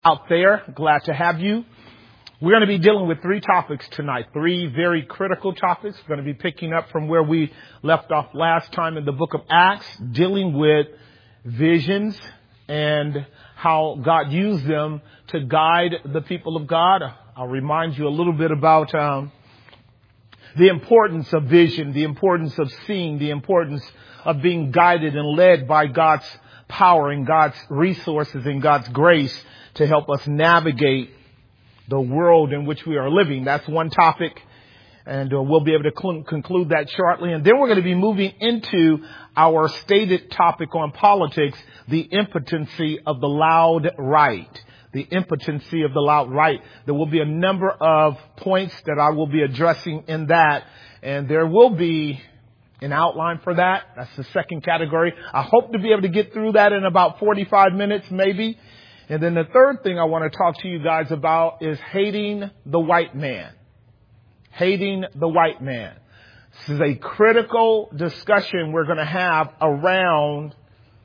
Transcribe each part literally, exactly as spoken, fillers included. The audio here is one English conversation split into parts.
Out there. Glad to have you. We're going to be dealing with three topics tonight, three very critical topics. We're going to be picking up from where we left off last time in the book of Acts, dealing with visions and how God used them to guide the people of God. I'll remind you a little bit about um, the importance of vision, the importance of seeing, the importance of being guided and led by God's power and God's resources and God's grace to help us navigate the world in which we are living. That's one topic, and uh, we'll be able to cl- conclude that shortly. And then we're going to be moving into our stated topic on politics, the impotency of the loud right. The impotency of the loud right. There will be a number of points that I will be addressing in that, and there will be an outline for that. That's the second category. I hope to be able to get through that in about forty-five minutes, maybe. And then the third thing I want to talk to you guys about is hating the white man. Hating the white man. This is a critical discussion we're going to have around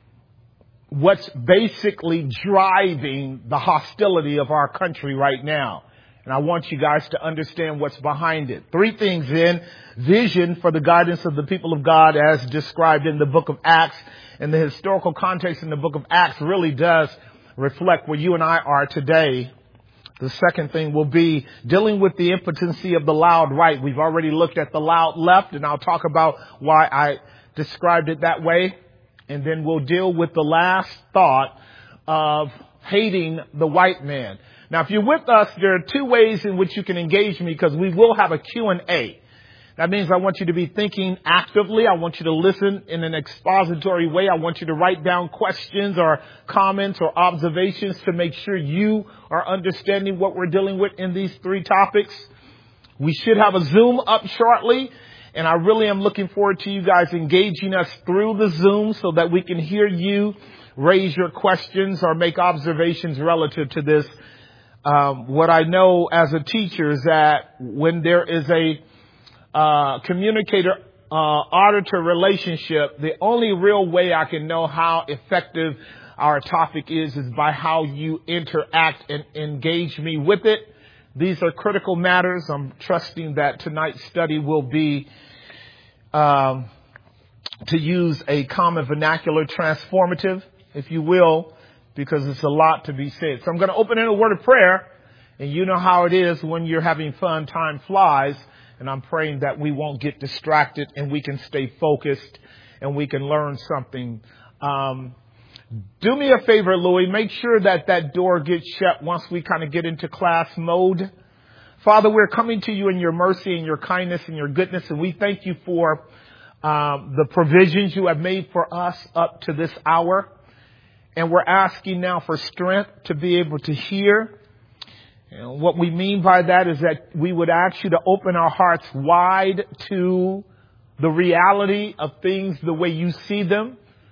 what's basically driving the hostility of our country right now. And I want you guys to understand what's behind it. Three things in vision for the guidance of the people of God as described in the book of Acts. And the historical context in the book of Acts really does reflect where you and I are today. The second thing will be dealing with the impotency of the loud right. We've already looked at the loud left, and I'll talk about why I described it that way. And then we'll deal with the last thought of hating the white man. Now, if you're with us, there are two ways in which you can engage me, because we will have a Q and A. That means I want you to be thinking actively. I want you to listen in an expository way. I want you to write down questions or comments or observations to make sure you are understanding what we're dealing with in these three topics. We should have a Zoom up shortly, and I really am looking forward to you guys engaging us through the Zoom so that we can hear you raise your questions or make observations relative to this. Um, what I know as a teacher is that when there is a Uh, communicator, uh, auditor relationship, the only real way I can know how effective our topic is, is by how you interact and engage me with it. These are critical matters. I'm trusting that tonight's study will be, um, to use a common vernacular, transformative, if you will, because it's a lot to be said. So I'm going to open in a word of prayer, and you know how it is when you're having fun, time flies. And I'm praying that we won't get distracted and we can stay focused and we can learn something. Um, do me a favor, Louis. Make sure that that door gets shut once we kind of get into class mode. Father, we're coming to you in your mercy and your kindness and your goodness. And we thank you for um, the provisions you have made for us up to this hour. And we're asking now for strength to be able to hear. And what we mean by that is that we would ask you to open our hearts wide to the reality of things the way you see them,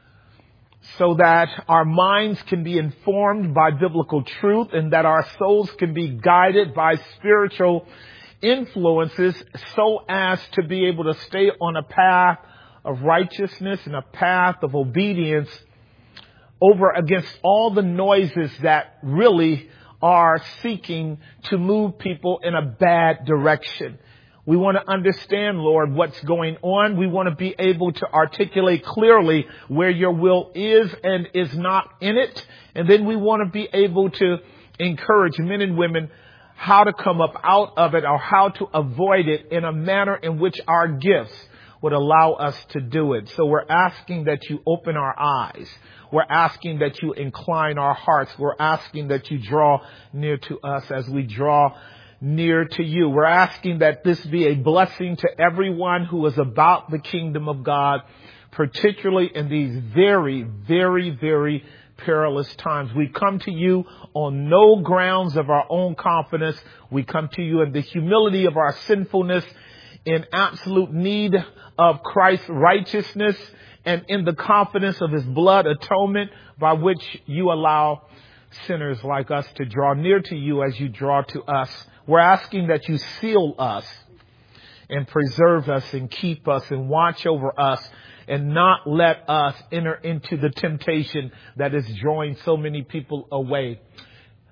so that our minds can be informed by biblical truth and that our souls can be guided by spiritual influences so as to be able to stay on a path of righteousness and a path of obedience over against all the noises that really are seeking to move people in a bad direction. We want to understand, Lord, what's going on. We want to be able to articulate clearly where your will is and is not in it. And then we want to be able to encourage men and women how to come up out of it or how to avoid it in a manner in which our gifts would allow us to do it. So we're asking that you open our eyes. We're asking that you incline our hearts. We're asking that you draw near to us as we draw near to you. We're asking that this be a blessing to everyone who is about the kingdom of God, particularly in these very, very, very perilous times. We come to you on no grounds of our own confidence. We come to you in the humility of our sinfulness, in absolute need of Christ's righteousness, and in the confidence of his blood atonement by which you allow sinners like us to draw near to you as you draw to us. We're asking that you seal us and preserve us and keep us and watch over us and not let us enter into the temptation that is drawing so many people away.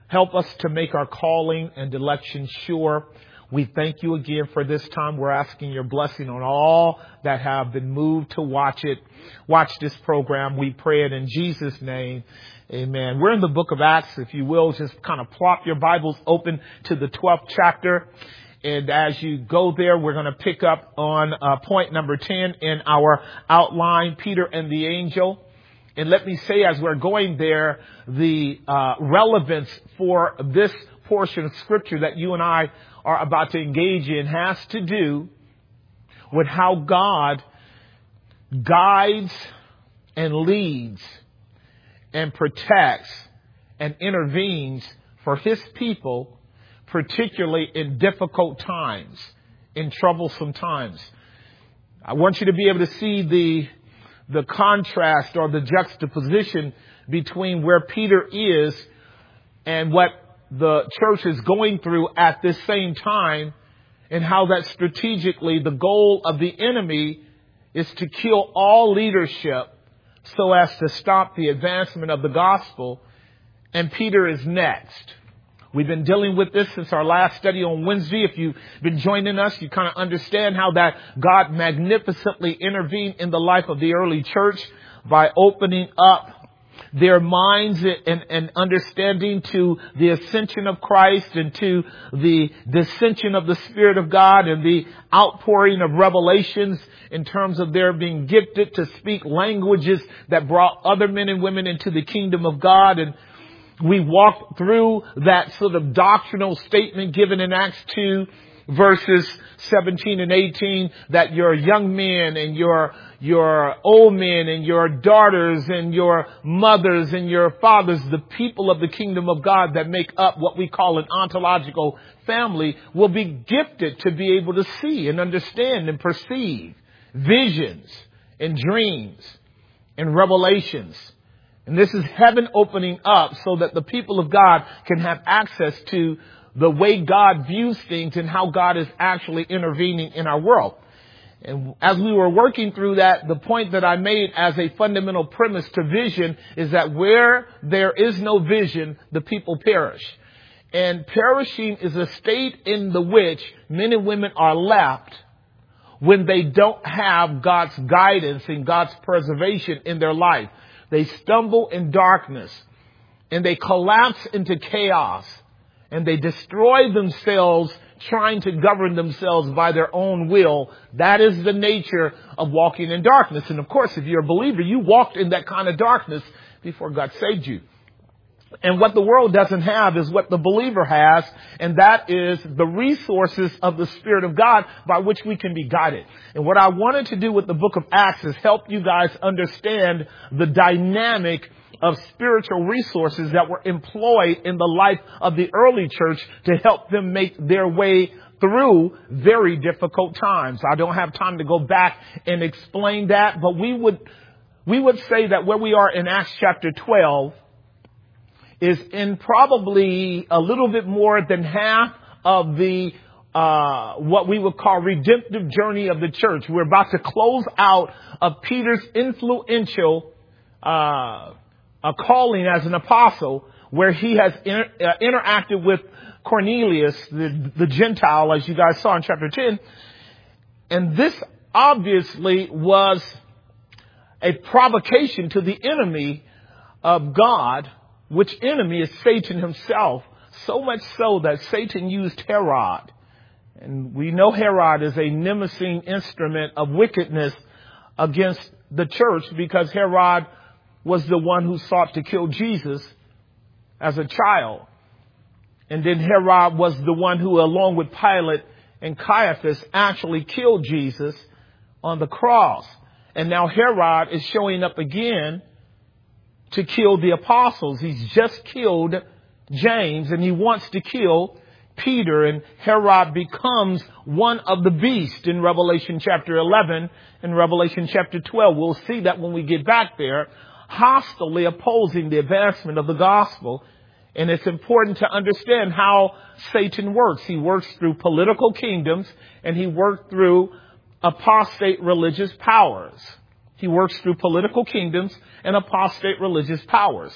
Help us to make our calling and election sure. We thank you again for this time. We're asking your blessing on all that have been moved to watch it. Watch this program. We pray it in Jesus' name. Amen. We're in the book of Acts. If you will, just kind of plop your Bibles open to the twelfth chapter. And as you go there, we're going to pick up on uh, point number ten in our outline, Peter and the angel. And let me say, as we're going there, the uh, relevance for this portion of scripture that you and I are about to engage in has to do with how God guides and leads and protects and intervenes for his people, particularly in difficult times, in troublesome times. I want you to be able to see the the contrast or the juxtaposition between where Peter is and what the church is going through at this same time, and how that strategically the goal of the enemy is to kill all leadership so as to stop the advancement of the gospel. And Peter is next. We've been dealing with this since our last study on Wednesday. If you've been joining us, you kind of understand how that God magnificently intervened in the life of the early church by opening up their minds and, and understanding to the ascension of Christ and to the descension of the Spirit of God and the outpouring of revelations in terms of their being gifted to speak languages that brought other men and women into the kingdom of God. And we walked through that sort of doctrinal statement given in Acts two, verses seventeen and eighteen, that your young men and your your old men and your daughters and your mothers and your fathers, the people of the kingdom of God that make up what we call an ontological family, will be gifted to be able to see and understand and perceive visions and dreams and revelations. And this is heaven opening up so that the people of God can have access to the way God views things and how God is actually intervening in our world. And as we were working through that, the point that I made as a fundamental premise to vision is that where there is no vision, the people perish. And perishing is a state in the which men and women are left when they don't have God's guidance and God's preservation in their life. They stumble in darkness and they collapse into chaos and they destroy themselves trying to govern themselves by their own will. That is the nature of walking in darkness. And of course, if you're a believer, you walked in that kind of darkness before God saved you. And what the world doesn't have is what the believer has, and that is the resources of the Spirit of God by which we can be guided. And what I wanted to do with the book of Acts is help you guys understand the dynamic of spiritual resources that were employed in the life of the early church to help them make their way through very difficult times. I don't have time to go back and explain that, but we would, we would say that where we are in Acts chapter twelve is in probably a little bit more than half of the uh what we would call redemptive journey of the church. We're about to close out of Peter's influential uh a calling as an apostle, where he has inter- uh, interacted with Cornelius, the, the Gentile, as you guys saw in chapter ten. And this obviously was a provocation to the enemy of God, which enemy is Satan himself, so much so that Satan used Herod. And we know Herod is a nemesis instrument of wickedness against the church, because Herod was the one who sought to kill Jesus as a child. And then Herod was the one who, along with Pilate and Caiaphas, actually killed Jesus on the cross. And now Herod is showing up again to kill the apostles. He's just killed James, and he wants to kill Peter. And Herod becomes one of the beasts in Revelation chapter eleven and Revelation chapter twelve. We'll see that when we get back there, hostily opposing the advancement of the gospel. And it's important to understand how Satan works. He works through political kingdoms, and he works through apostate religious powers. He works through political kingdoms and apostate religious powers.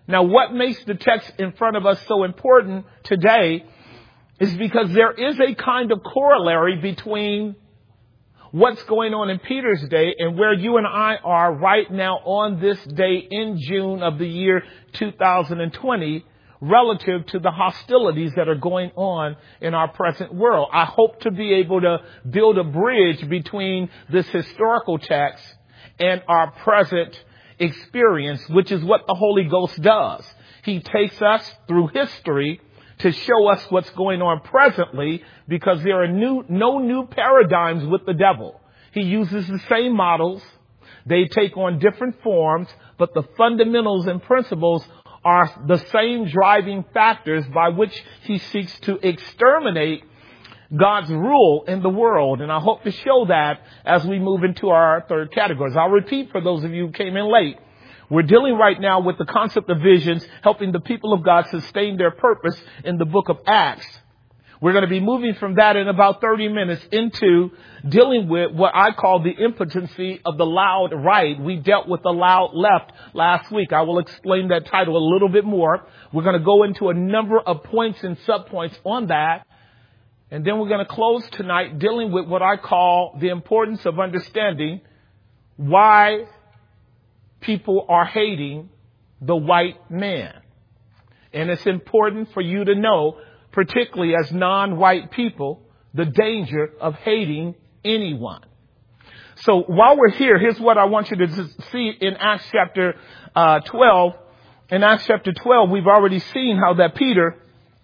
Now, what makes the text in front of us so important today is because there is a kind of corollary between what's going on in Peter's day and where you and I are right now on this day in June of the year two thousand twenty relative to the hostilities that are going on in our present world. I hope to be able to build a bridge between this historical text and our present experience, which is what the Holy Ghost does. He takes us through history to show us what's going on presently, because there are new, no new paradigms with the devil. He uses the same models. They take on different forms, but the fundamentals and principles are the same driving factors by which he seeks to exterminate God's rule in the world. And I hope to show that as we move into our third categories. I'll repeat for those of you who came in late. We're dealing right now with the concept of visions, helping the people of God sustain their purpose in the book of Acts. We're going to be moving from that in about thirty minutes into dealing with what I call the impotency of the loud right. We dealt with the loud left last week. I will explain that title a little bit more. We're going to go into a number of points and subpoints on that. And then we're going to close tonight dealing with what I call the importance of understanding why people are hating the white man. And it's important for you to know, particularly as non-white people, the danger of hating anyone. So while we're here, here's what I want you to see in Acts chapter uh, twelve. In Acts chapter twelve, we've already seen how that Peter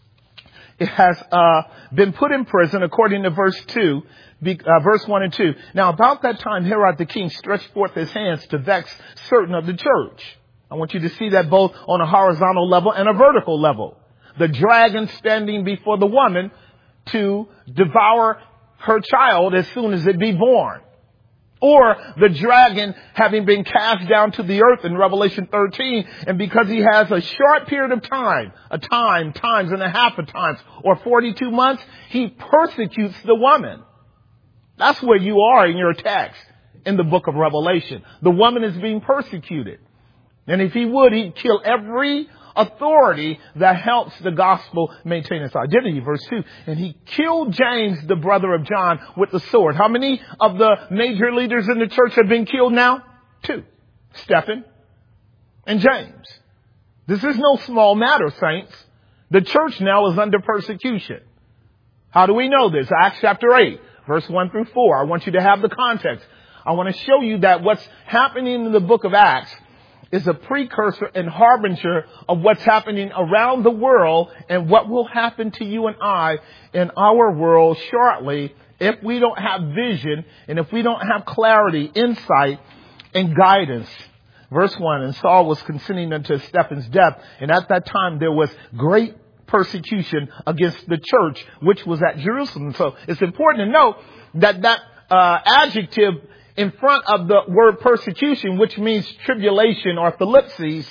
has uh, been put in prison, according to verse two, uh, verse one and two. Now, about that time, Herod the king stretched forth his hands to vex certain of the church. I want you to see that both on a horizontal level and a vertical level. The dragon standing before the woman to devour her child as soon as it be born. Or the dragon having been cast down to the earth in Revelation thirteen, and because he has a short period of time, a time, times and a half of times, or forty-two months, he persecutes the woman. That's where you are in your text in the book of Revelation. The woman is being persecuted. And if he would, he'd kill every authority that helps the gospel maintain its identity. Verse two, and he killed James, the brother of John, with the sword. How many of the major leaders in the church have been killed now? Two. Stephen and James. This is no small matter, saints. The church now is under persecution. How do we know this? Acts chapter eight, verse one through four. I want you to have the context. I want to show you that what's happening in the book of Acts is a precursor and harbinger of what's happening around the world and what will happen to you and I in our world shortly if we don't have vision and if we don't have clarity, insight, and guidance. Verse one, and Saul was consenting unto Stephen's death, and at that time there was great persecution against the church, which was at Jerusalem. So it's important to note that that uh, adjective in front of the word persecution, which means tribulation or thlipsis,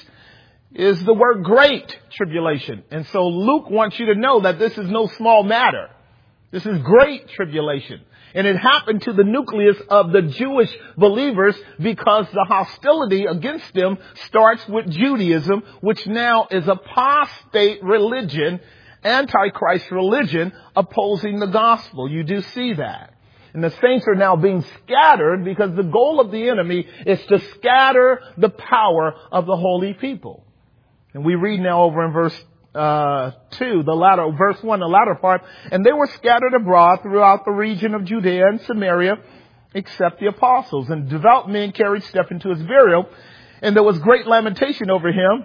is the word great tribulation. And so Luke wants you to know that this is no small matter. This is great tribulation. And it happened to the nucleus of the Jewish believers because the hostility against them starts with Judaism, which now is apostate religion, antichrist religion, opposing the gospel. You do see that. And the saints are now being scattered because the goal of the enemy is to scatter the power of the holy people. And we read now over in verse uh two, the latter, verse one, the latter part, and they were scattered abroad throughout the region of Judea and Samaria, except the apostles. And devout men carried Stephen to his burial, and there was great lamentation over him.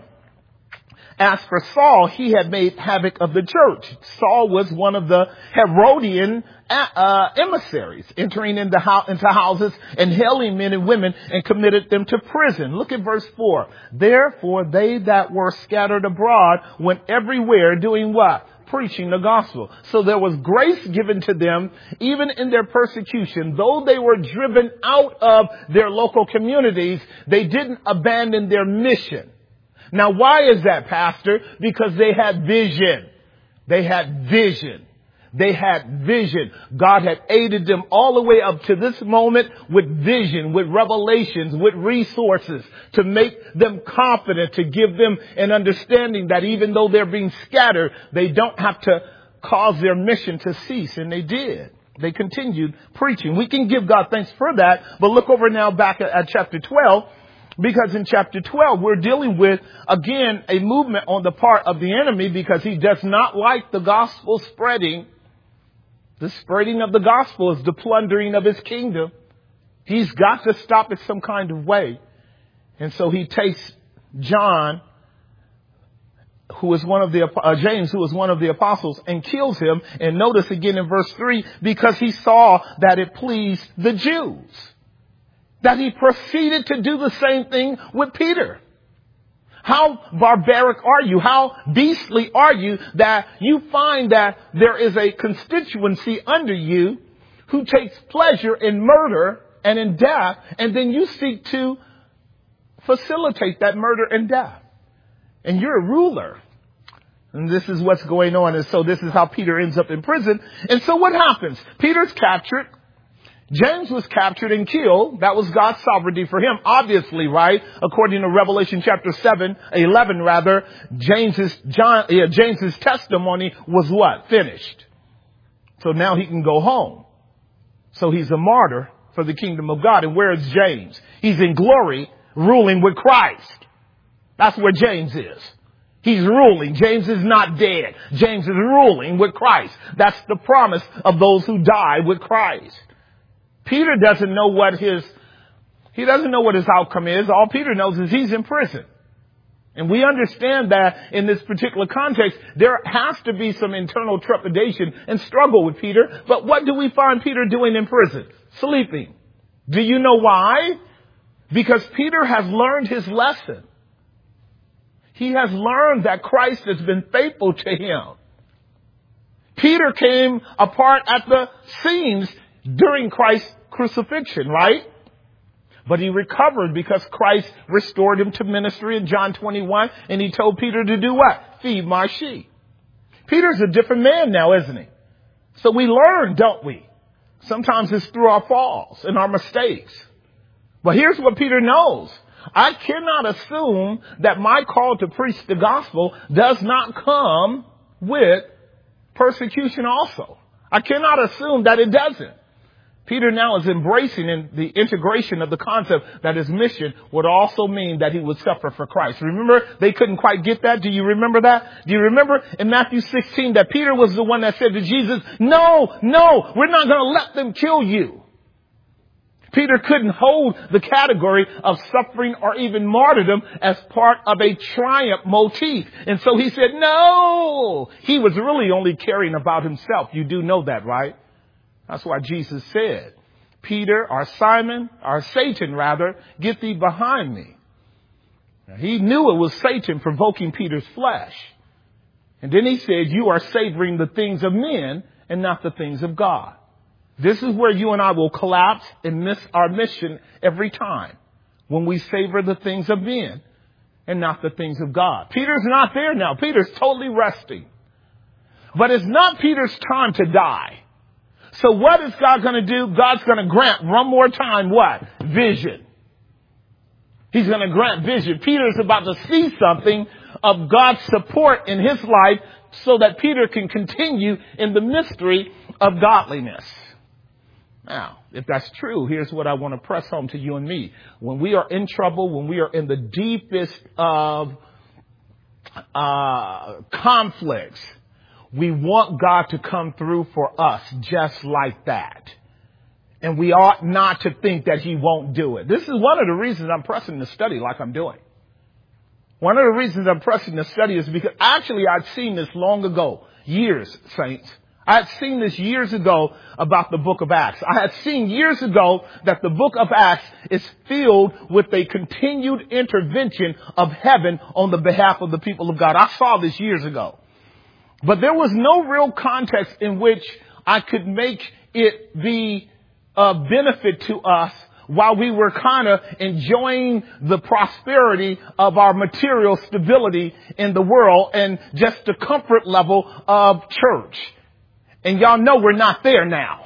As for Saul, he had made havoc of the church. Saul was one of the Herodian uh, emissaries, entering into, ho- into houses and hailing men and women and committed them to prison. Look at verse four. Therefore, they that were scattered abroad went everywhere doing what? Preaching the gospel. So there was grace given to them even in their persecution. Though they were driven out of their local communities, they didn't abandon their mission. Now, why is that, Pastor? Because they had vision. They had vision. They had vision. God had aided them all the way up to this moment with vision, with revelations, with resources to make them confident, to give them an understanding that even though they're being scattered, they don't have to cause their mission to cease. And they did. They continued preaching. We can give God thanks for that. But look over now back at, at chapter twelve. Because in chapter twelve, we're dealing with, again, a movement on the part of the enemy because he does not like the gospel spreading. The spreading of the gospel is the plundering of his kingdom. He's got to stop it some kind of way. And so he takes John, who was one of the, uh, James, who was one of the apostles, and kills him. And notice again in verse three, because he saw that it pleased the Jews, that he proceeded to do the same thing with Peter. How barbaric are you? How beastly are you that you find that there is a constituency under you who takes pleasure in murder and in death, and then you seek to facilitate that murder and death. And you're a ruler. And this is what's going on. And so this is how Peter ends up in prison. And so what happens? Peter's captured. James was captured and killed. That was God's sovereignty for him, obviously, right? According to Revelation chapter seven, eleven rather, James's, John, yeah, James's testimony was what? Finished. So now he can go home. So he's a martyr for the kingdom of God. And where is James? He's in glory, ruling with Christ. That's where James is. He's ruling. James is not dead. James is ruling with Christ. That's the promise of those who die with Christ. Peter doesn't know what his, he doesn't know what his outcome is. All Peter knows is he's in prison. And we understand that in this particular context, there has to be some internal trepidation and struggle with Peter. But what do we find Peter doing in prison? Sleeping. Do you know why? Because Peter has learned his lesson. He has learned that Christ has been faithful to him. Peter came apart at the seams during Christ's crucifixion, right? But he recovered because Christ restored him to ministry in John twenty-one. And he told Peter to do what? Feed my sheep. Peter's a different man now, isn't he? So we learn, don't we? Sometimes it's through our falls and our mistakes. But here's what Peter knows. I cannot assume that my call to preach the gospel does not come with persecution also. I cannot assume that it doesn't. Peter now is embracing in the integration of the concept that his mission would also mean that he would suffer for Christ. Remember, they couldn't quite get that. Do you remember that? Do you remember in Matthew sixteen that Peter was the one that said to Jesus, no, no, we're not going to let them kill you. Peter couldn't hold the category of suffering or even martyrdom as part of a triumph motif. And so he said, no, he was really only caring about himself. You do know that, right? That's why Jesus said, Peter, or Simon, or Satan rather, get thee behind me. Now, he knew it was Satan provoking Peter's flesh. And then he said, you are savoring the things of men and not the things of God. This is where you and I will collapse and miss our mission every time, when we savor the things of men and not the things of God. Peter's not there now. Peter's totally resting. But it's not Peter's time to die. So what is God going to do? God's going to grant one more time what? Vision. He's going to grant vision. Peter's about to see something of God's support in his life so that Peter can continue in the mystery of godliness. Now, if that's true, here's what I want to press home to you and me. When we are in trouble, when we are in the deepest of uh, conflicts, we want God to come through for us just like that. And we ought not to think that he won't do it. This is one of the reasons I'm pressing the study like I'm doing. One of the reasons I'm pressing the study is because actually I'd seen this long ago, years, saints. I had seen this years ago about the book of Acts. I had seen years ago that the book of Acts is filled with a continued intervention of heaven on the behalf of the people of God. I saw this years ago. But there was no real context in which I could make it be a benefit to us while we were kind of enjoying the prosperity of our material stability in the world and just the comfort level of church. And y'all know we're not there now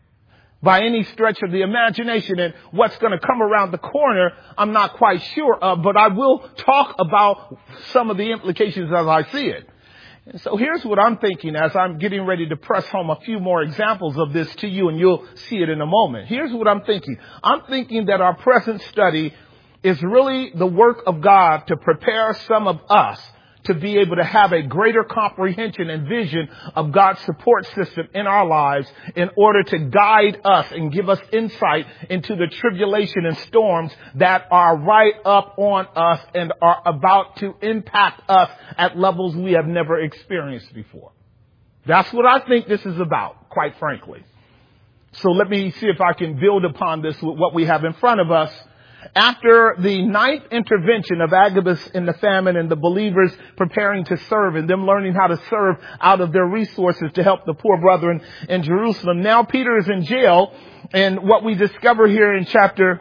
by any stretch of the imagination. And what's going to come around the corner, I'm not quite sure of, but I will talk about some of the implications as I see it. And so here's what I'm thinking as I'm getting ready to press home a few more examples of this to you, and you'll see it in a moment. Here's what I'm thinking. I'm thinking that our present study is really the work of God to prepare some of us to be able to have a greater comprehension and vision of God's support system in our lives in order to guide us and give us insight into the tribulation and storms that are right up on us and are about to impact us at levels we have never experienced before. That's what I think this is about, quite frankly. So let me see if I can build upon this with what we have in front of us. After the ninth intervention of Agabus in the famine and the believers preparing to serve and them learning how to serve out of their resources to help the poor brethren in Jerusalem, now Peter is in jail. And what we discover here in chapter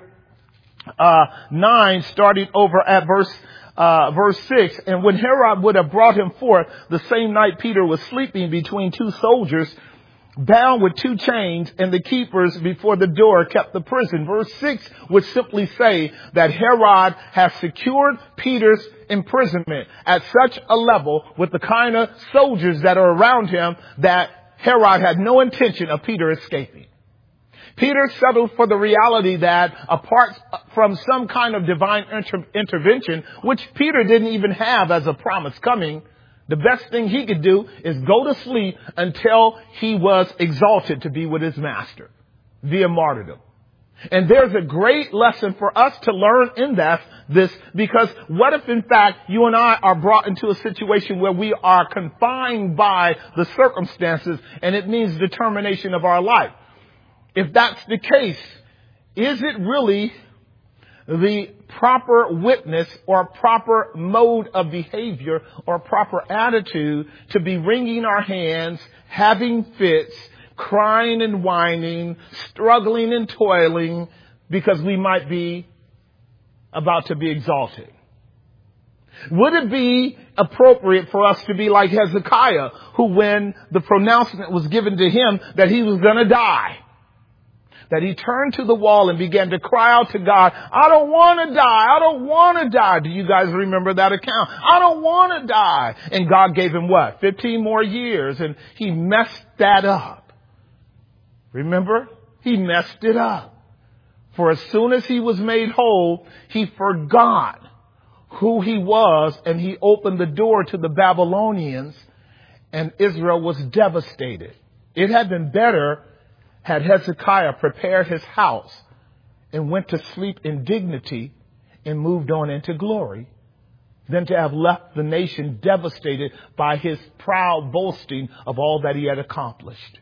uh nine, starting over at verse Uh, verse six, and when Herod would have brought him forth, the same night Peter was sleeping between two soldiers, bound with two chains, and the keepers before the door kept the prison. Verse six would simply say that Herod has secured Peter's imprisonment at such a level with the kind of soldiers that are around him that Herod had no intention of Peter escaping. Peter settled for the reality that apart from some kind of divine inter- intervention, which Peter didn't even have as a promise coming, the best thing he could do is go to sleep until he was exalted to be with his master via martyrdom. And there's a great lesson for us to learn in that, this, because what if in fact you and I are brought into a situation where we are confined by the circumstances and it means the termination of our life? If that's the case, is it really the proper witness or proper mode of behavior or proper attitude to be wringing our hands, having fits, crying and whining, struggling and toiling because we might be about to be exalted? Would it be appropriate for us to be like Hezekiah, who when the pronouncement was given to him that he was going to die, that he turned to the wall and began to cry out to God, I don't want to die. I don't want to die. Do you guys remember that account? I don't want to die. And God gave him what? fifteen more years. And he messed that up. Remember? He messed it up. For as soon as he was made whole, he forgot who he was and he opened the door to the Babylonians and Israel was devastated. It had been better had Hezekiah prepared his house and went to sleep in dignity and moved on into glory than to have left the nation devastated by his proud boasting of all that he had accomplished.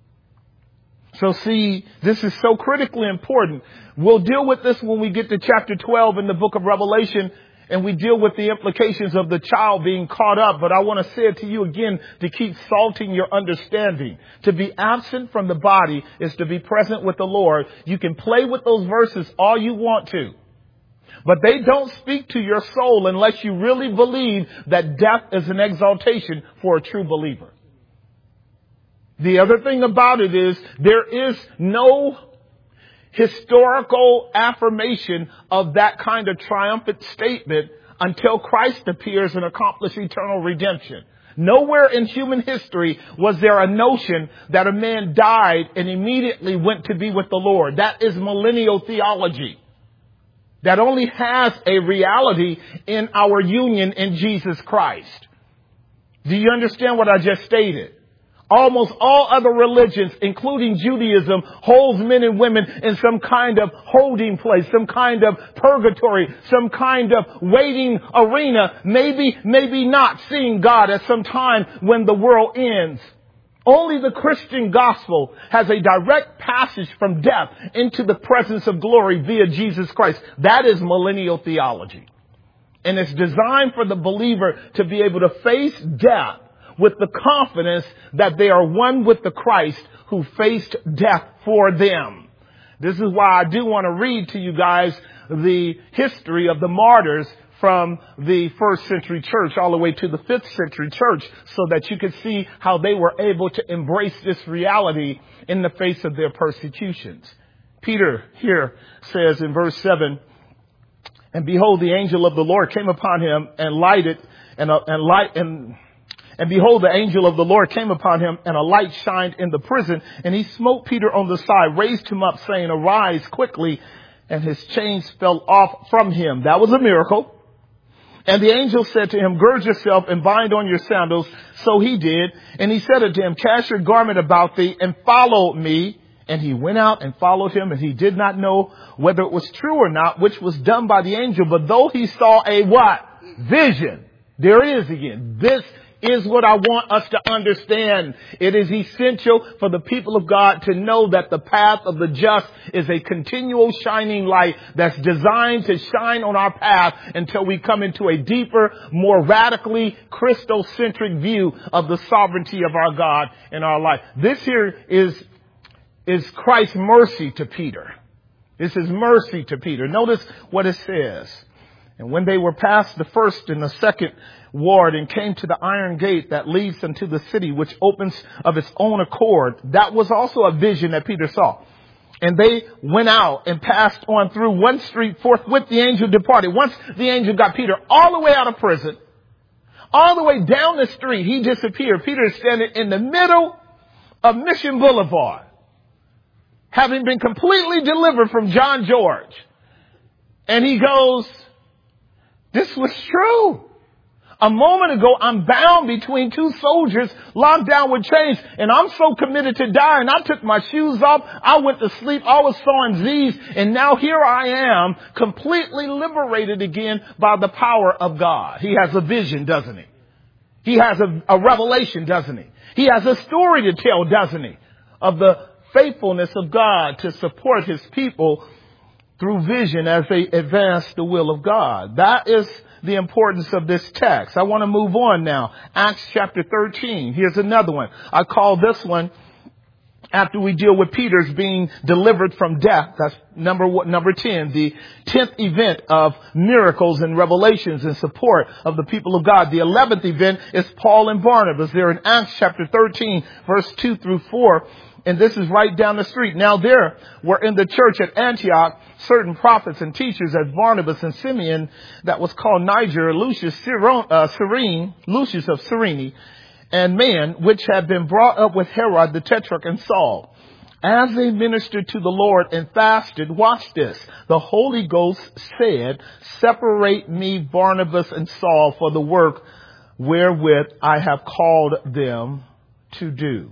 So see, this is so critically important. We'll deal with this when we get to chapter twelve in the book of Revelation, and we deal with the implications of the child being caught up. But I want to say it to you again to keep salting your understanding. To be absent from the body is to be present with the Lord. You can play with those verses all you want to, but they don't speak to your soul unless you really believe that death is an exaltation for a true believer. The other thing about it is there is no historical affirmation of that kind of triumphant statement until Christ appears and accomplishes eternal redemption. Nowhere in human history was there a notion that a man died and immediately went to be with the Lord. That is millennial theology that only has a reality in our union in Jesus Christ. Do you understand what I just stated? Almost all other religions, including Judaism, holds men and women in some kind of holding place, some kind of purgatory, some kind of waiting arena, maybe, maybe not seeing God at some time when the world ends. Only the Christian gospel has a direct passage from death into the presence of glory via Jesus Christ. That is millennial theology. And it's designed for the believer to be able to face death with the confidence that they are one with the Christ who faced death for them. This is why I do want to read to you guys the history of the martyrs from the first century church all the way to the fifth century church so that you could see how they were able to embrace this reality in the face of their persecutions. Peter here says in verse seven, and behold, the angel of the Lord came upon him and lighted and, uh, and light and And behold, the angel of the Lord came upon him, and a light shined in the prison. And he smote Peter on the side, raised him up, saying, arise quickly. And his chains fell off from him. That was a miracle. And the angel said to him, gird yourself and bind on your sandals. So he did. And he said unto him, cast your garment about thee and follow me. And he went out and followed him. And he did not know whether it was true or not, which was done by the angel. But though he saw a what? Vision. There it is again. This is what I want us to understand. It is essential for the people of God to know that the path of the just is a continual shining light that's designed to shine on our path until we come into a deeper, more radically Christocentric view of the sovereignty of our God in our life. This here is, is Christ's mercy to Peter. This is mercy to Peter. Notice what it says. And when they were past the first and the second ward and came to the iron gate that leads unto the city, which opens of its own accord, that was also a vision that Peter saw. And they went out and passed on through one street. Forthwith the angel departed. Once the angel got Peter all the way out of prison, all the way down the street, he disappeared. Peter is standing in the middle of Mission Boulevard, having been completely delivered from John George. And he goes, this was true. A moment ago, I'm bound between two soldiers, locked down with chains, and I'm so committed to die, and I took my shoes off, I went to sleep, I was sawing Z's, and now here I am, completely liberated again by the power of God. He has a vision, doesn't he? He has a, a revelation, doesn't he? He has a story to tell, doesn't he? Of the faithfulness of God to support his people through vision as they advance the will of God. That is the importance of this text. I want to move on now. Acts chapter thirteen. Here's another one. I call this one, after we deal with Peter's being delivered from death. That's number one, number ten, the tenth event of miracles and revelations in support of the people of God. The eleventh event is Paul and Barnabas. They're in Acts chapter thirteen, verse two through four. And this is right down the street. Now there were in the church at Antioch certain prophets and teachers as Barnabas and Simeon, that was called Niger, Lucius uh, Cyrene, Lucius of Cyrene, and men which had been brought up with Herod the Tetrarch and Saul. As they ministered to the Lord and fasted, watch this, the Holy Ghost said, separate me, Barnabas and Saul, for the work wherewith I have called them to do.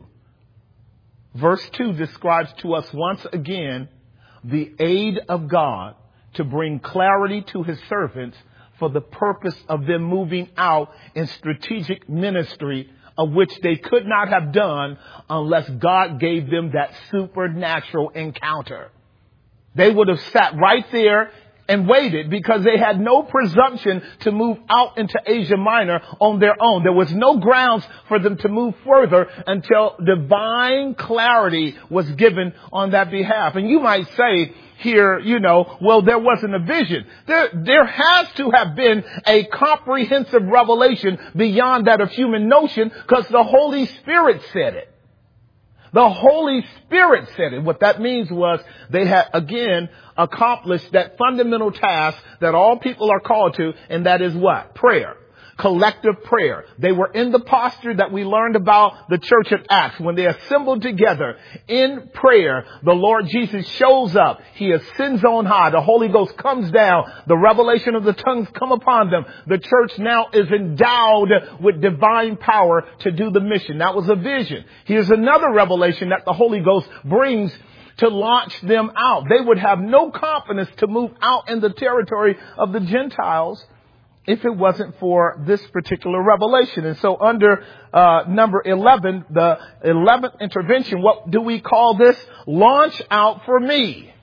Verse two describes to us once again the aid of God to bring clarity to his servants for the purpose of them moving out in strategic ministry, of which they could not have done unless God gave them that supernatural encounter. They would have sat right there and waited because they had no presumption to move out into Asia Minor on their own. There was no grounds for them to move further until divine clarity was given on that behalf. And you might say here, you know, well, there wasn't a vision. There, there has to have been a comprehensive revelation beyond that of human notion, because the Holy Spirit said it. The Holy Spirit said it. What that means was they had, again, accomplished that fundamental task that all people are called to, and that is what? Prayer. Collective prayer. They were in the posture that we learned about the church at Acts. When they assembled together in prayer, the Lord Jesus shows up. He ascends on high. The Holy Ghost comes down. The revelation of the tongues come upon them. The church now is endowed with divine power to do the mission. That was a vision. Here's another revelation that the Holy Ghost brings to launch them out. They would have no confidence to move out in the territory of the Gentiles if it wasn't for this particular revelation. And so under uh number eleven, the eleventh intervention, what do we call this? Launch out for me.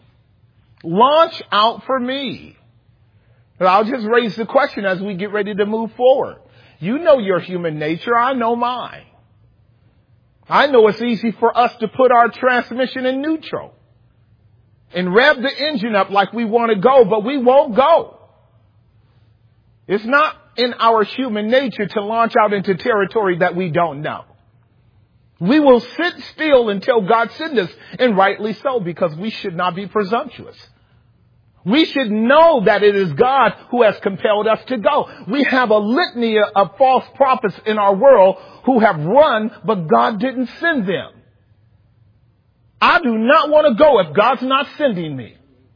Launch out for me. Well, I'll just raise the question as we get ready to move forward. You know your human nature. I know mine. I know it's easy for us to put our transmission in neutral and rev the engine up like we want to go, but we won't go. It's not in our human nature to launch out into territory that we don't know. We will sit still until God sends us, and rightly so, because we should not be presumptuous. We should know that it is God who has compelled us to go. We have a litany of false prophets in our world who have run, but God didn't send them. I do not want to go if God's not sending me.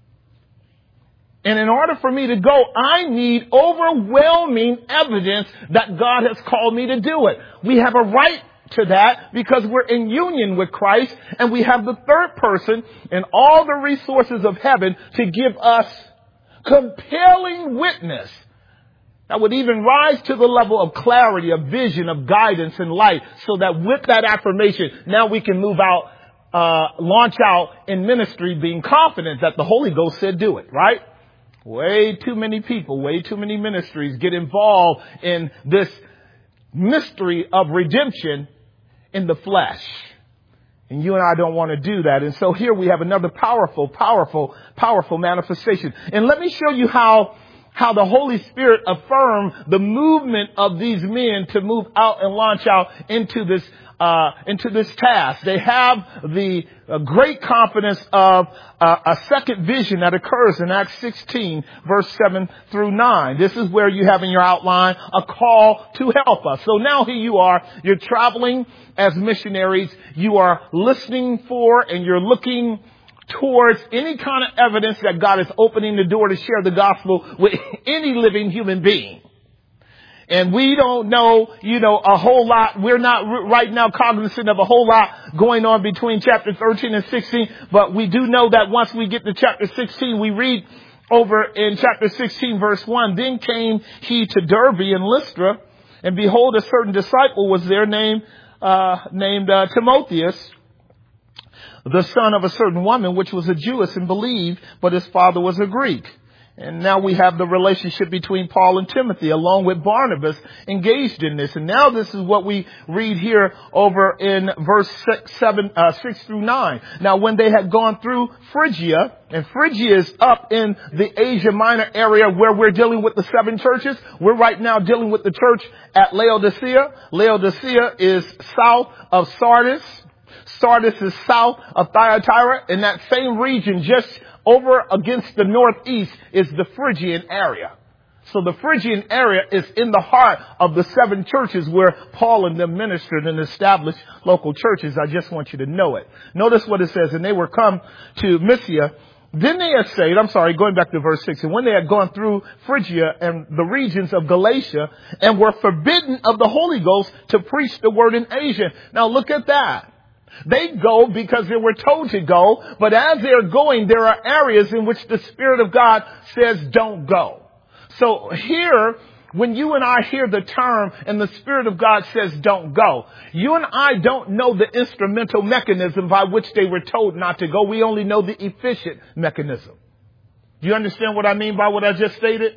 And in order for me to go, I need overwhelming evidence that God has called me to do it. We have a right to that because we're in union with Christ, and we have the third person and all the resources of heaven to give us compelling witness that would even rise to the level of clarity, of vision, of guidance and light, so that with that affirmation, now we can move out, uh, launch out in ministry being confident that the Holy Ghost said do it, right? Way too many people, way too many ministries get involved in this mystery of redemption in the flesh. And you and I don't want to do that. And so here we have another powerful, powerful, powerful manifestation. And let me show you how, how the Holy Spirit affirmed the movement of these men to move out and launch out into this, uh, into this task. They have the uh, great confidence of uh, a second vision that occurs in Acts sixteen, verse seven through nine. This is where you have in your outline a call to help us. So now here you are, you're traveling as missionaries. You are listening for and you're looking towards any kind of evidence that God is opening the door to share the gospel with any living human being. And we don't know, you know, a whole lot. We're not right now cognizant of a whole lot going on between chapter thirteen and sixteen. But we do know that once we get to chapter sixteen, we read over in chapter sixteen, verse one, then came he to Derbe and Lystra, and behold, a certain disciple was there named, uh, named, uh, Timotheus, the son of a certain woman, which was a Jewess and believed, but his father was a Greek. And now we have the relationship between Paul and Timothy along with Barnabas engaged in this. And now this is what we read here over in verse six, seven, uh, six through nine. Now when they had gone through Phrygia, and Phrygia is up in the Asia Minor area where we're dealing with the seven churches. We're right now dealing with the church at Laodicea. Laodicea is south of Sardis. Sardis is south of Thyatira. In that same region, just over against the northeast, is the Phrygian area. So the Phrygian area is in the heart of the seven churches where Paul and them ministered and established local churches. I just want you to know it. Notice what it says. And they were come to Mysia. Then they essayed, I'm sorry, going back to verse six. And when they had gone through Phrygia and the regions of Galatia and were forbidden of the Holy Ghost to preach the word in Asia. Now look at that. They go because they were told to go, but as they're going, there are areas in which the Spirit of God says don't go. So here, when you and I hear the term and the Spirit of God says don't go, you and I don't know the instrumental mechanism by which they were told not to go. We only know the efficient mechanism. Do you understand what I mean by what I just stated?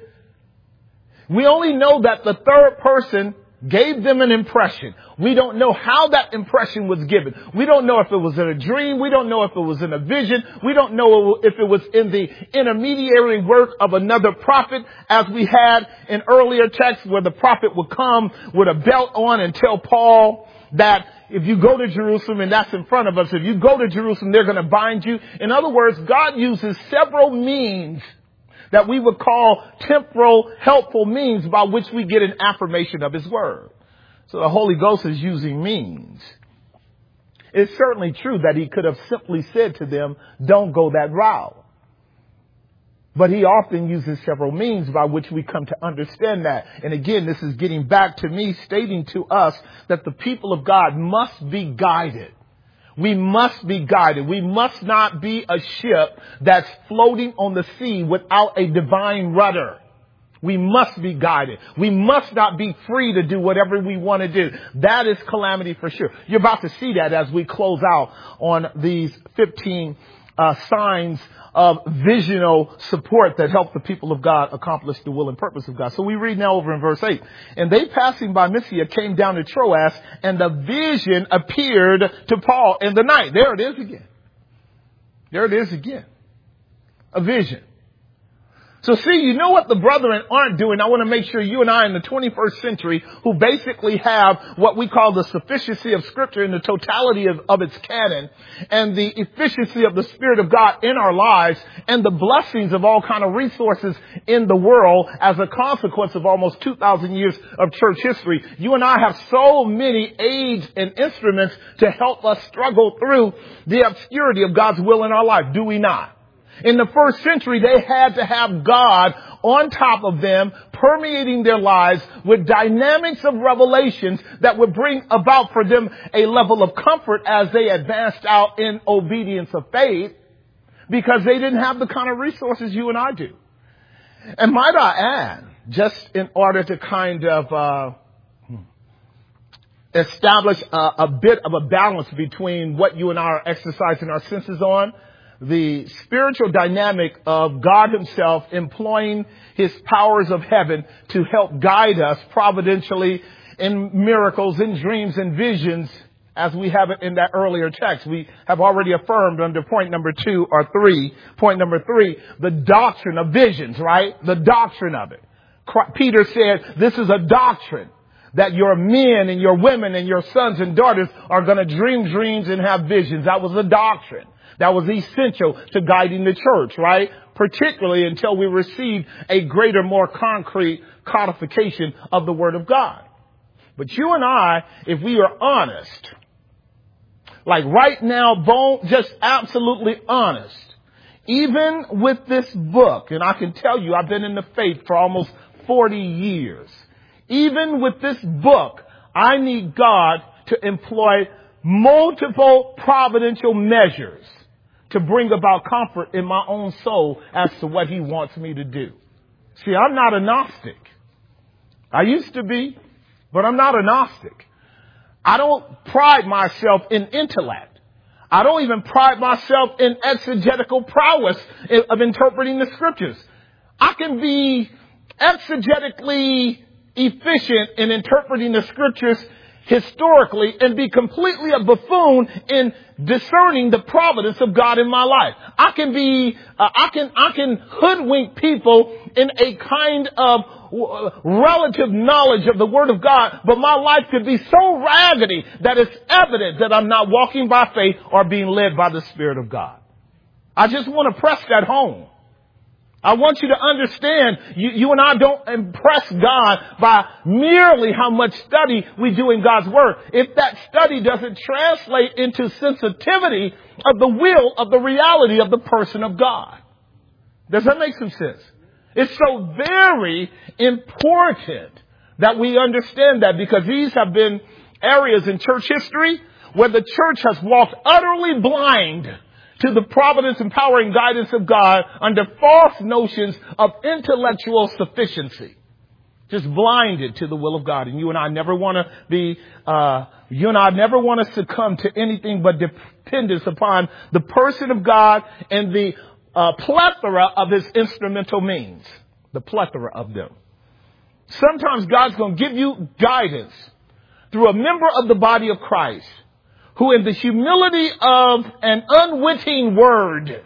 We only know that the third person gave them an impression. We don't know how that impression was given. We don't know if it was in a dream. We don't know if it was in a vision. We don't know if it was in the intermediary work of another prophet, as we had in earlier texts where the prophet would come with a belt on and tell Paul that if you go to Jerusalem, and that's in front of us, if you go to Jerusalem, they're going to bind you. In other words, God uses several means that we would call temporal, helpful means by which we get an affirmation of his word. So the Holy Ghost is using means. It's certainly true that he could have simply said to them, don't go that route. But he often uses several means by which we come to understand that. And again, this is getting back to me stating to us that the people of God must be guided. We must be guided. We must not be a ship that's floating on the sea without a divine rudder. We must be guided. We must not be free to do whatever we want to do. That is calamity for sure. You're about to see that as we close out on these fifteen uh, signs of visional support that help the people of God accomplish the will and purpose of God. So we read now over in verse eight. And they passing by Mysia came down to Troas, and the vision appeared to Paul in the night. There it is again. There it is again. A vision. So see, you know what the brethren aren't doing. I want to make sure you and I in the twenty-first century, who basically have what we call the sufficiency of Scripture and the totality of, of its canon, and the efficiency of the Spirit of God in our lives, and the blessings of all kind of resources in the world as a consequence of almost two thousand years of church history. You and I have so many aids and instruments to help us struggle through the obscurity of God's will in our life, do we not? In the first century, they had to have God on top of them, permeating their lives with dynamics of revelations that would bring about for them a level of comfort as they advanced out in obedience of faith, because they didn't have the kind of resources you and I do. And might I add, just in order to kind of uh establish a, a bit of a balance between what you and I are exercising our senses on, the spiritual dynamic of God himself employing his powers of heaven to help guide us providentially in miracles, in dreams and visions, as we have it in that earlier text. We have already affirmed under point number two or three, point number three, the doctrine of visions, right? The doctrine of it. Peter said, this is a doctrine that your men and your women and your sons and daughters are going to dream dreams and have visions. That was a doctrine. That was essential to guiding the church, right? Particularly until we received a greater, more concrete codification of the Word of God. But you and I, if we are honest, like right now, bone, just absolutely honest, even with this book, and I can tell you I've been in the faith for almost forty years, even with this book, I need God to employ multiple providential measures to bring about comfort in my own soul as to what he wants me to do. See, I'm not a Gnostic. I used to be, but I'm not a Gnostic. I don't pride myself in intellect. I don't even pride myself in exegetical prowess of interpreting the scriptures. I can be exegetically efficient in interpreting the scriptures historically and be completely a buffoon in discerning the providence of God in my life. I can be, uh, I can, I can hoodwink people in a kind of relative knowledge of the Word of God, but my life could be so raggedy that it's evident that I'm not walking by faith or being led by the Spirit of God. I just want to press that home. I want you to understand, you, you and I don't impress God by merely how much study we do in God's Word. If that study doesn't translate into sensitivity of the will of the reality of the person of God. Does that make some sense? It's so very important that we understand that, because these have been areas in church history where the church has walked utterly blind to the providence and power and guidance of God under false notions of intellectual sufficiency. Just blinded to the will of God. And you and I never want to be, uh, you and I never want to succumb to anything but dependence upon the person of God and the uh, plethora of his instrumental means. The plethora of them. Sometimes God's going to give you guidance through a member of the body of Christ, who in the humility of an unwitting word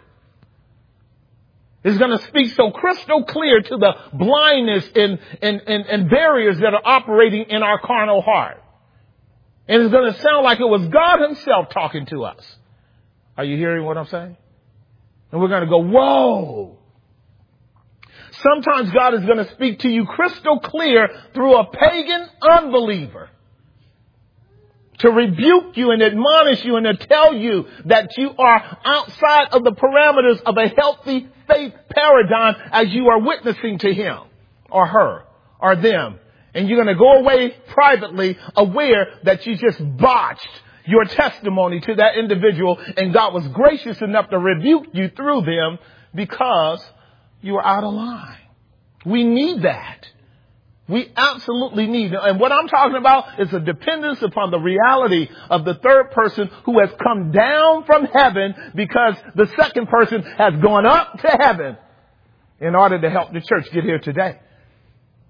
is going to speak so crystal clear to the blindness and, and, and, and barriers that are operating in our carnal heart. And it's going to sound like it was God himself talking to us. Are you hearing what I'm saying? And we're going to go, whoa. Sometimes God is going to speak to you crystal clear through a pagan unbeliever, to rebuke you and admonish you and to tell you that you are outside of the parameters of a healthy faith paradigm as you are witnessing to him or her or them. And you're going to go away privately aware that you just botched your testimony to that individual, and God was gracious enough to rebuke you through them because you were out of line. We need that. We absolutely need it. And what I'm talking about is a dependence upon the reality of the third person who has come down from heaven, because the second person has gone up to heaven in order to help the church get here today.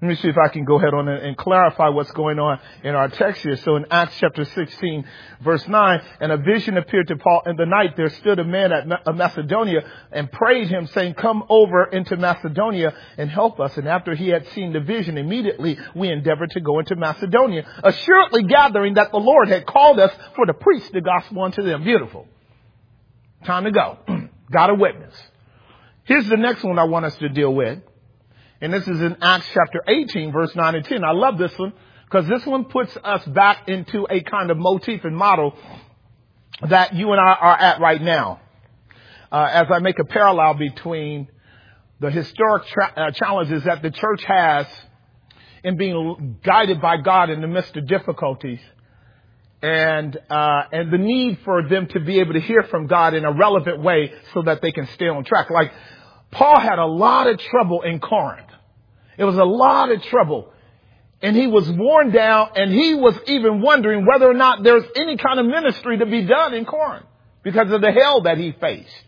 Let me see if I can go ahead on and clarify what's going on in our text here. So in Acts chapter sixteen, verse nine, and a vision appeared to Paul in the night. There stood a man at Macedonia and prayed him, saying, come over into Macedonia and help us. And after he had seen the vision, immediately we endeavored to go into Macedonia, assuredly gathering that the Lord had called us for to preach the gospel unto them. Beautiful. Time to go. Got a witness. Here's the next one I want us to deal with. And this is in Acts chapter eighteen, verse nine and ten. I love this one because this one puts us back into a kind of motif and model that you and I are at right now. Uh, as I make a parallel between the historic tra- uh, challenges that the church has in being guided by God in the midst of difficulties and, uh, and the need for them to be able to hear from God in a relevant way so that they can stay on track. Like Paul had a lot of trouble in Corinth. It was a lot of trouble. And he was worn down, and he was even wondering whether or not there's any kind of ministry to be done in Corinth because of the hell that he faced.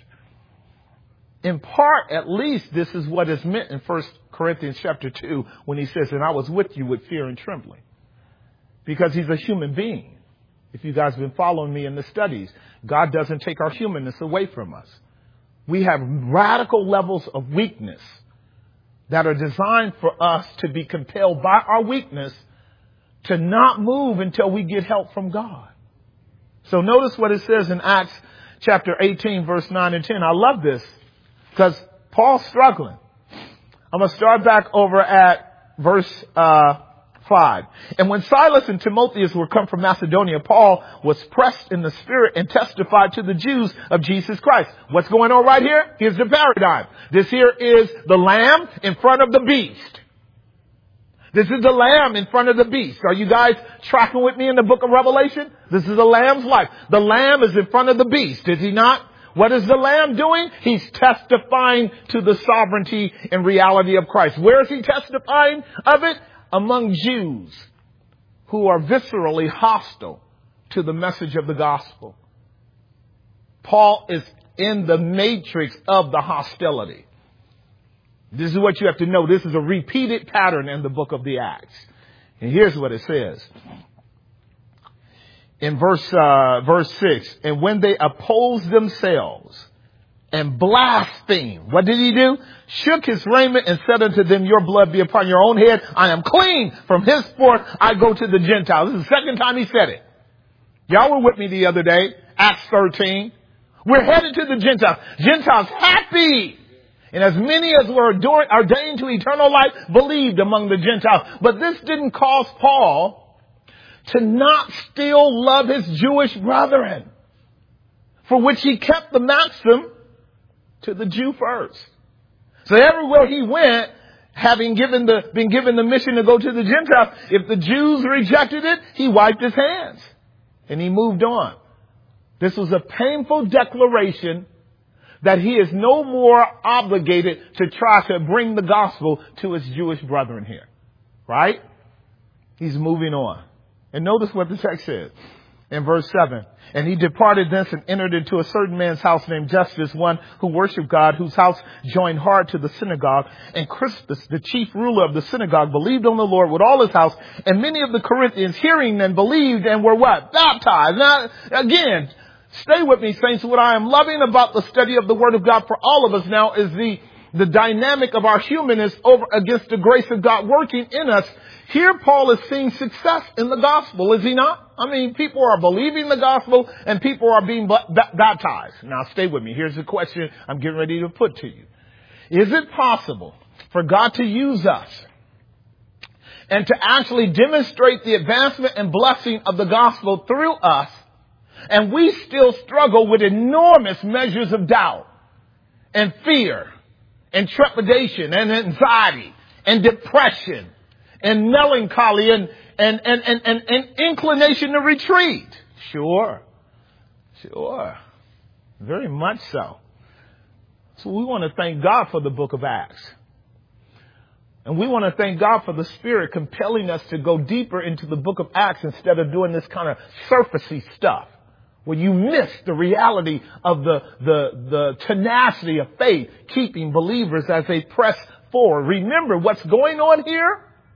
In part, at least, this is what is meant in First Corinthians chapter two when he says, and I was with you with fear and trembling. Because he's a human being. If you guys have been following me in the studies, God doesn't take our humanness away from us. We have radical levels of weakness that are designed for us to be compelled by our weakness to not move until we get help from God. So notice what it says in Acts chapter eighteen, verse nine and ten. I love this because Paul's struggling. I'm going to start back over at verse uh five. And when Silas and Timotheus were come from Macedonia, Paul was pressed in the spirit and testified to the Jews of Jesus Christ. What's going on right here? Here's the paradigm. This here is the lamb in front of the beast. This is the lamb in front of the beast. Are you guys tracking with me in the book of Revelation? This is the lamb's life. The lamb is in front of the beast, is he not? What is the lamb doing? He's testifying to the sovereignty and reality of Christ. Where is he testifying of it? Among Jews who are viscerally hostile to the message of the gospel. Paul is in the matrix of the hostility. This is what you have to know. This is a repeated pattern in the book of the Acts. And here's what it says. In verse, uh, verse six, and when they opposed themselves and blasphemed, what did he do? Shook his raiment and said unto them, your blood be upon your own head. I am clean. From henceforth I go to the Gentiles. This is the second time he said it. Y'all were with me the other day, Acts thirteen. We're headed to the Gentiles. Gentiles happy. And as many as were ordained to eternal life believed among the Gentiles. But this didn't cause Paul to not still love his Jewish brethren, for which he kept the maxim to the Jew first. So everywhere he went, having given the, been given the mission to go to the Gentiles, if the Jews rejected it, he wiped his hands and he moved on. This was a painful declaration that he is no more obligated to try to bring the gospel to his Jewish brethren here. Right? He's moving on. And notice what the text says in verse seven. And he departed thence and entered into a certain man's house named Justus, one who worshiped God, whose house joined hard to the synagogue. And Crispus, the chief ruler of the synagogue, believed on the Lord with all his house. And many of the Corinthians hearing them believed and were what? Baptized. Now, again, stay with me, saints. What I am loving about the study of the Word of God for all of us now is the, the dynamic of our humanness over against the grace of God working in us. Here Paul is seeing success in the gospel, is he not? I mean, people are believing the gospel and people are being b- b- baptized. Now stay with me. Here's the question I'm getting ready to put to you. Is it possible for God to use us and to actually demonstrate the advancement and blessing of the gospel through us, and we still struggle with enormous measures of doubt and fear and trepidation and anxiety and depression and melancholy and, and, and, and, and, and inclination to retreat? Sure. Sure. Very much so. So we want to thank God for the book of Acts. And we want to thank God for the Spirit compelling us to go deeper into the book of Acts instead of doing this kind of surfacey stuff where you miss the reality of the, the, the tenacity of faith, keeping believers as they press forward. Remember what's going on here?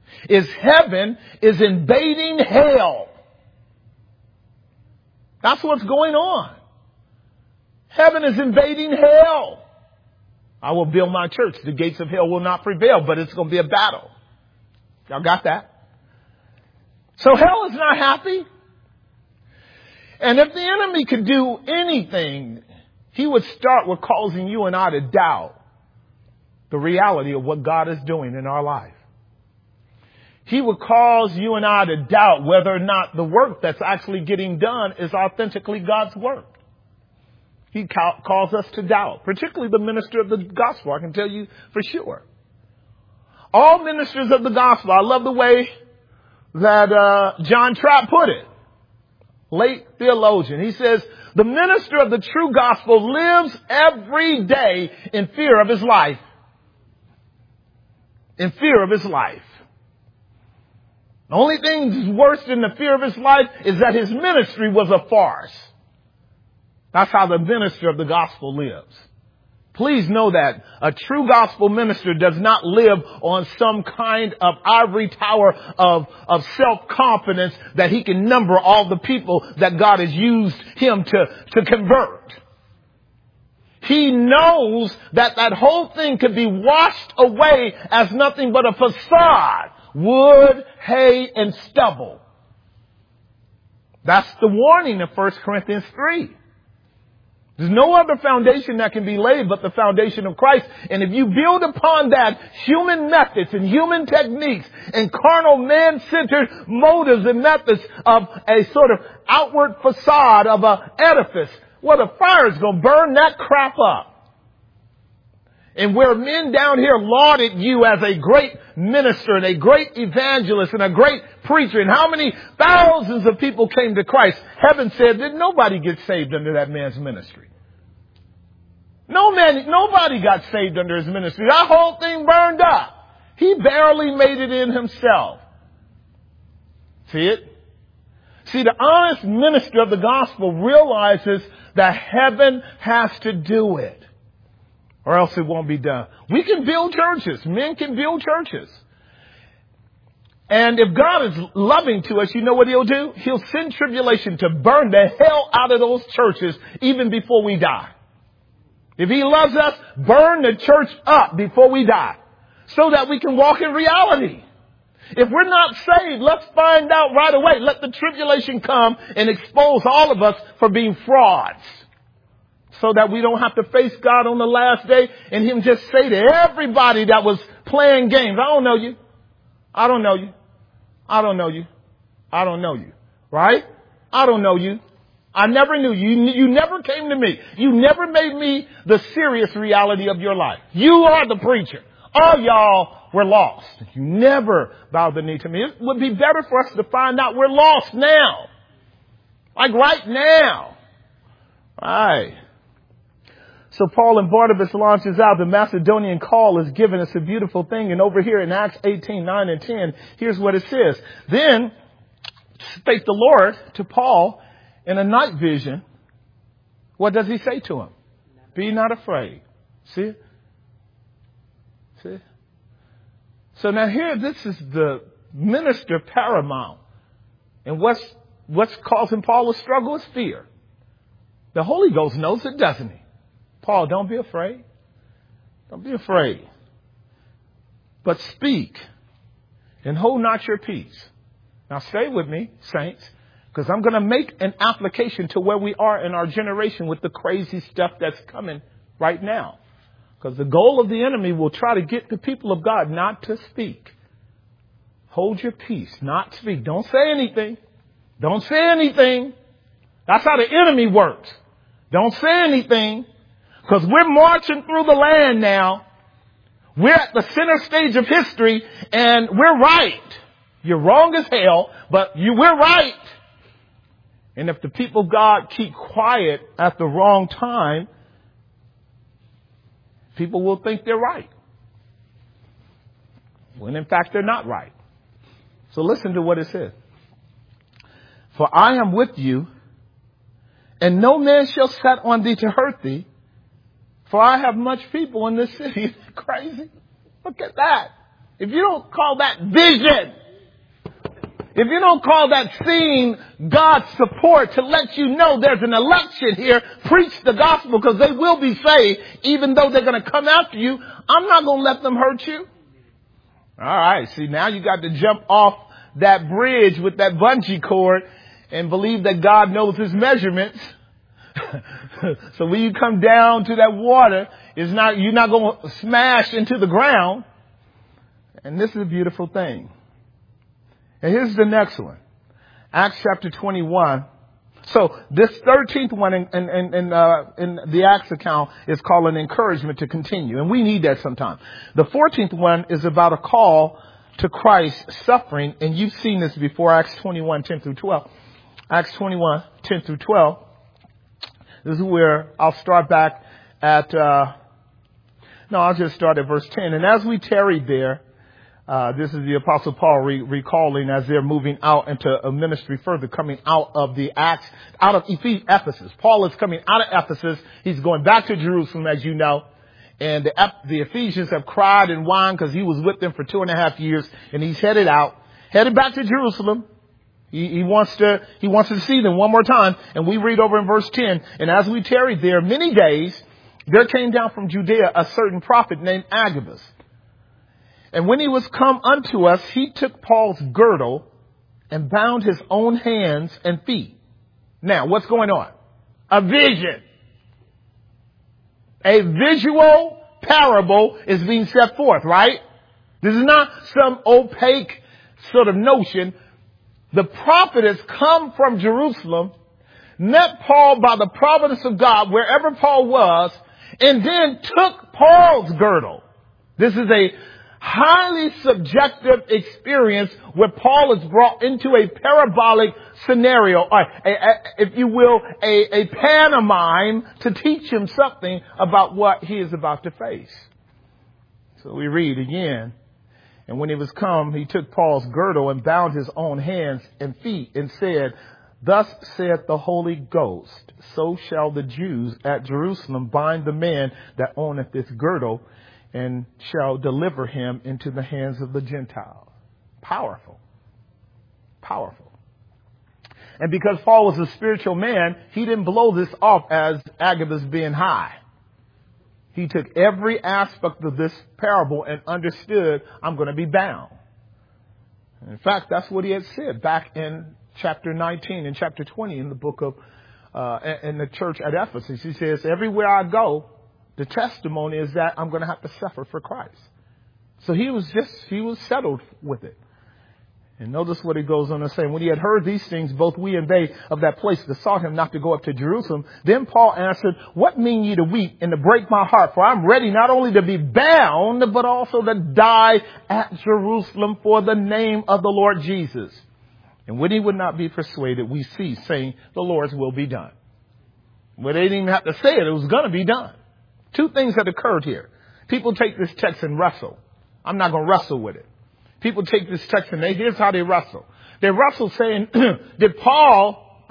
is heaven is invading hell. That's what's going on. Heaven is invading hell. I will build my church. The gates of hell will not prevail, but it's going to be a battle. Y'all got that? So hell is not happy. And if the enemy could do anything, he would start with causing you and I to doubt the reality of what God is doing in our life. He would cause you and I to doubt whether or not the work that's actually getting done is authentically God's work. He ca- calls us to doubt, particularly the minister of the gospel. I can tell you for sure. All ministers of the gospel, I love the way that uh, John Trapp put it, late theologian. He says, the minister of the true gospel lives every day in fear of his life. In fear of his life. The only thing worse than the fear of his life is that his ministry was a farce. That's how the minister of the gospel lives. Please know that a true gospel minister does not live on some kind of ivory tower of, of self-confidence that he can number all the people that God has used him to, to convert. He knows that that whole thing could be washed away as nothing but a facade. Wood, hay, and stubble. That's the warning of First Corinthians three. There's no other foundation that can be laid but the foundation of Christ. And if you build upon that human methods and human techniques and carnal man-centered motives and methods of a sort of outward facade of an edifice, well, the fire is going to burn that crap up. And where men down here lauded you as a great minister and a great evangelist and a great preacher, and how many thousands of people came to Christ, heaven said that nobody gets saved under that man's ministry. No man, nobody got saved under his ministry. That whole thing burned up. He barely made it in himself. See it? See, the honest minister of the gospel realizes that heaven has to do it, or else it won't be done. We can build churches. Men can build churches. And if God is loving to us, you know what he'll do? He'll send tribulation to burn the hell out of those churches even before we die. If he loves us, burn the church up before we die so that we can walk in reality. If we're not saved, let's find out right away. Let the tribulation come and expose all of us for being frauds, so that we don't have to face God on the last day and him just say to everybody that was playing games, I don't know you. I don't know you. I don't know you. I don't know you. Right? I don't know you. I never knew you. You never came to me. You never made me the serious reality of your life. You are the preacher. All y'all were lost. You never bowed the knee to me. It would be better for us to find out we're lost now. Like right now. Right. So Paul and Barnabas launches out. The Macedonian call is given. It's a beautiful thing. And over here in Acts eighteen, nine and ten, here's what it says. Then spake the Lord to Paul in a night vision. What does he say to him? Be not afraid. See? See? So now here, this is the minister paramount. And what's, what's causing Paul to struggle is fear. The Holy Ghost knows it, doesn't he? Paul, don't be afraid. Don't be afraid. But speak and hold not your peace. Now stay with me, saints, because I'm going to make an application to where we are in our generation with the crazy stuff that's coming right now. Because the goal of the enemy will try to get the people of God not to speak. Hold your peace, not speak. Don't say anything. Don't say anything. That's how the enemy works. Don't say anything. Because we're marching through the land now. We're at the center stage of history and we're right. You're wrong as hell, but you, we're right. And if the people of God keep quiet at the wrong time, people will think they're right, when in fact they're not right. So listen to what it says. For I am with you, and no man shall set on thee to hurt thee, for I have much people in this city. Isn't that crazy? Look at that. if you don't call that vision, if you don't call that scene God's support to let you know there's an election here, preach the gospel because they will be saved even though they're going to come after you. I'm not going to let them hurt you. All right. See, now you got to jump off that bridge with that bungee cord and believe that God knows his measurements. So when you come down to that water, it's not, you're not going to smash into the ground. And this is a beautiful thing. And here's the next one. Acts chapter twenty-one. So this thirteenth one in, in, in, in, uh, in the Acts account is called an encouragement to continue. And we need that sometimes. The fourteenth one is about a call to Christ suffering. And you've seen this before, Acts twenty-one, ten through twelve. Acts twenty-one, ten through twelve. This is where I'll start back at, uh, no, I'll just start at verse ten. And as we tarried there, Uh, this is the Apostle Paul re- recalling as they're moving out into a ministry further, coming out of the Acts, out of Ephes- Ephesus. Paul is coming out of Ephesus. He's going back to Jerusalem, as you know. And the, the Ephesians have cried and whined because he was with them for two and a half years. And he's headed out, headed back to Jerusalem. He, he wants to, he wants to see them one more time. And we read over in verse ten. And as we tarried there many days, there came down from Judea a certain prophet named Agabus. And when he was come unto us, he took Paul's girdle and bound his own hands and feet. Now, what's going on? A vision. A visual parable is being set forth, right? This is not some opaque sort of notion. The prophet has come from Jerusalem, met Paul by the providence of God, wherever Paul was, and then took Paul's girdle. This is a highly subjective experience where Paul is brought into a parabolic scenario, or a, a, if you will, a, a pantomime to teach him something about what he is about to face. So we read again. And when he was come, he took Paul's girdle and bound his own hands and feet and said, Thus saith the Holy Ghost, so shall the Jews at Jerusalem bind the man that owneth this girdle, and shall deliver him into the hands of the Gentiles. Powerful. Powerful. And because Paul was a spiritual man, he didn't blow this off as Agabus being high. He took every aspect of this parable and understood, I'm going to be bound. In fact, that's what he had said back in chapter nineteen and chapter twenty in the book of, uh, in the church at Ephesus. He says, everywhere I go, the testimony is that I'm going to have to suffer for Christ. So he was just, he was settled with it. And notice what he goes on to say. When he had heard these things, both we and they of that place besought him not to go up to Jerusalem. Then Paul answered, What mean ye to weep and to break my heart? For I'm ready not only to be bound, but also to die at Jerusalem for the name of the Lord Jesus. And when he would not be persuaded, we ceased, saying, The Lord's will be done. Well, they didn't even have to say it. It was going to be done. Two things had occurred here. People take this text and wrestle. I'm not going to wrestle with it. People take this text and they, here's how they wrestle. They wrestle saying, did Paul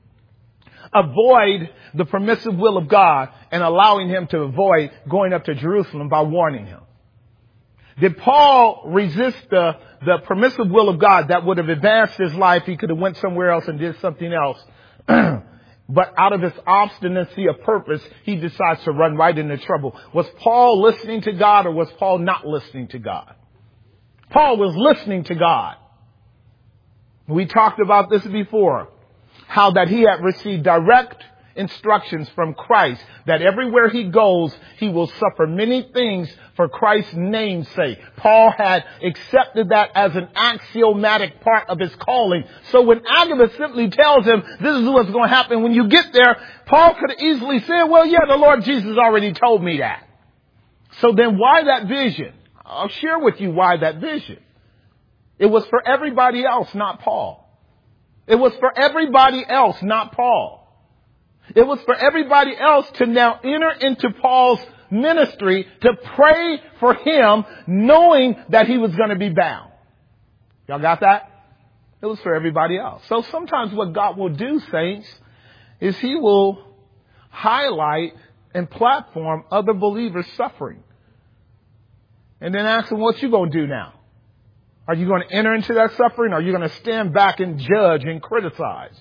avoid the permissive will of God and allowing him to avoid going up to Jerusalem by warning him? Did Paul resist the, the permissive will of God that would have advanced his life? He could have went somewhere else and did something else. But out of his obstinacy of purpose, he decides to run right into trouble. Was Paul listening to God or was Paul not listening to God? Paul was listening to God. We talked about this before, how that he had received direct instructions from Christ that everywhere he goes, he will suffer many things for Christ's name's sake. Paul had accepted that as an axiomatic part of his calling. So when Agabus simply tells him, this is what's going to happen when you get there, Paul could have easily said, well, yeah, the Lord Jesus already told me that. So then why that vision? I'll share with you why that vision. It was for everybody else, not Paul. It was for everybody else, not Paul. It was for everybody else to now enter into Paul's ministry to pray for him, knowing that he was going to be bound. Y'all got that? It was for everybody else. So sometimes what God will do, saints, is he will highlight and platform other believers' suffering. And then ask them, what you going to do now? Are you going to enter into that suffering? Or are you going to stand back and judge and criticize?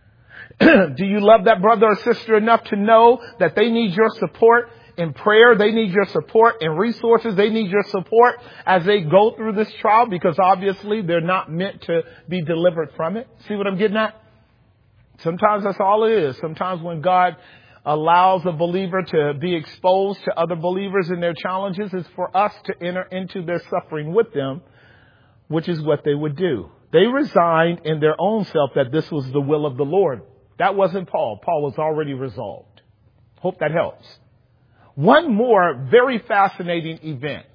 Do you love that brother or sister enough to know that they need your support in prayer? They need your support in resources. They need your support as they go through this trial, because obviously they're not meant to be delivered from it. See what I'm getting at? Sometimes that's all it is. Sometimes when God allows a believer to be exposed to other believers in their challenges, is for us to enter into their suffering with them, which is what they would do. They resigned in their own self that this was the will of the Lord. That wasn't Paul. Paul was already resolved. Hope that helps. One more very fascinating event.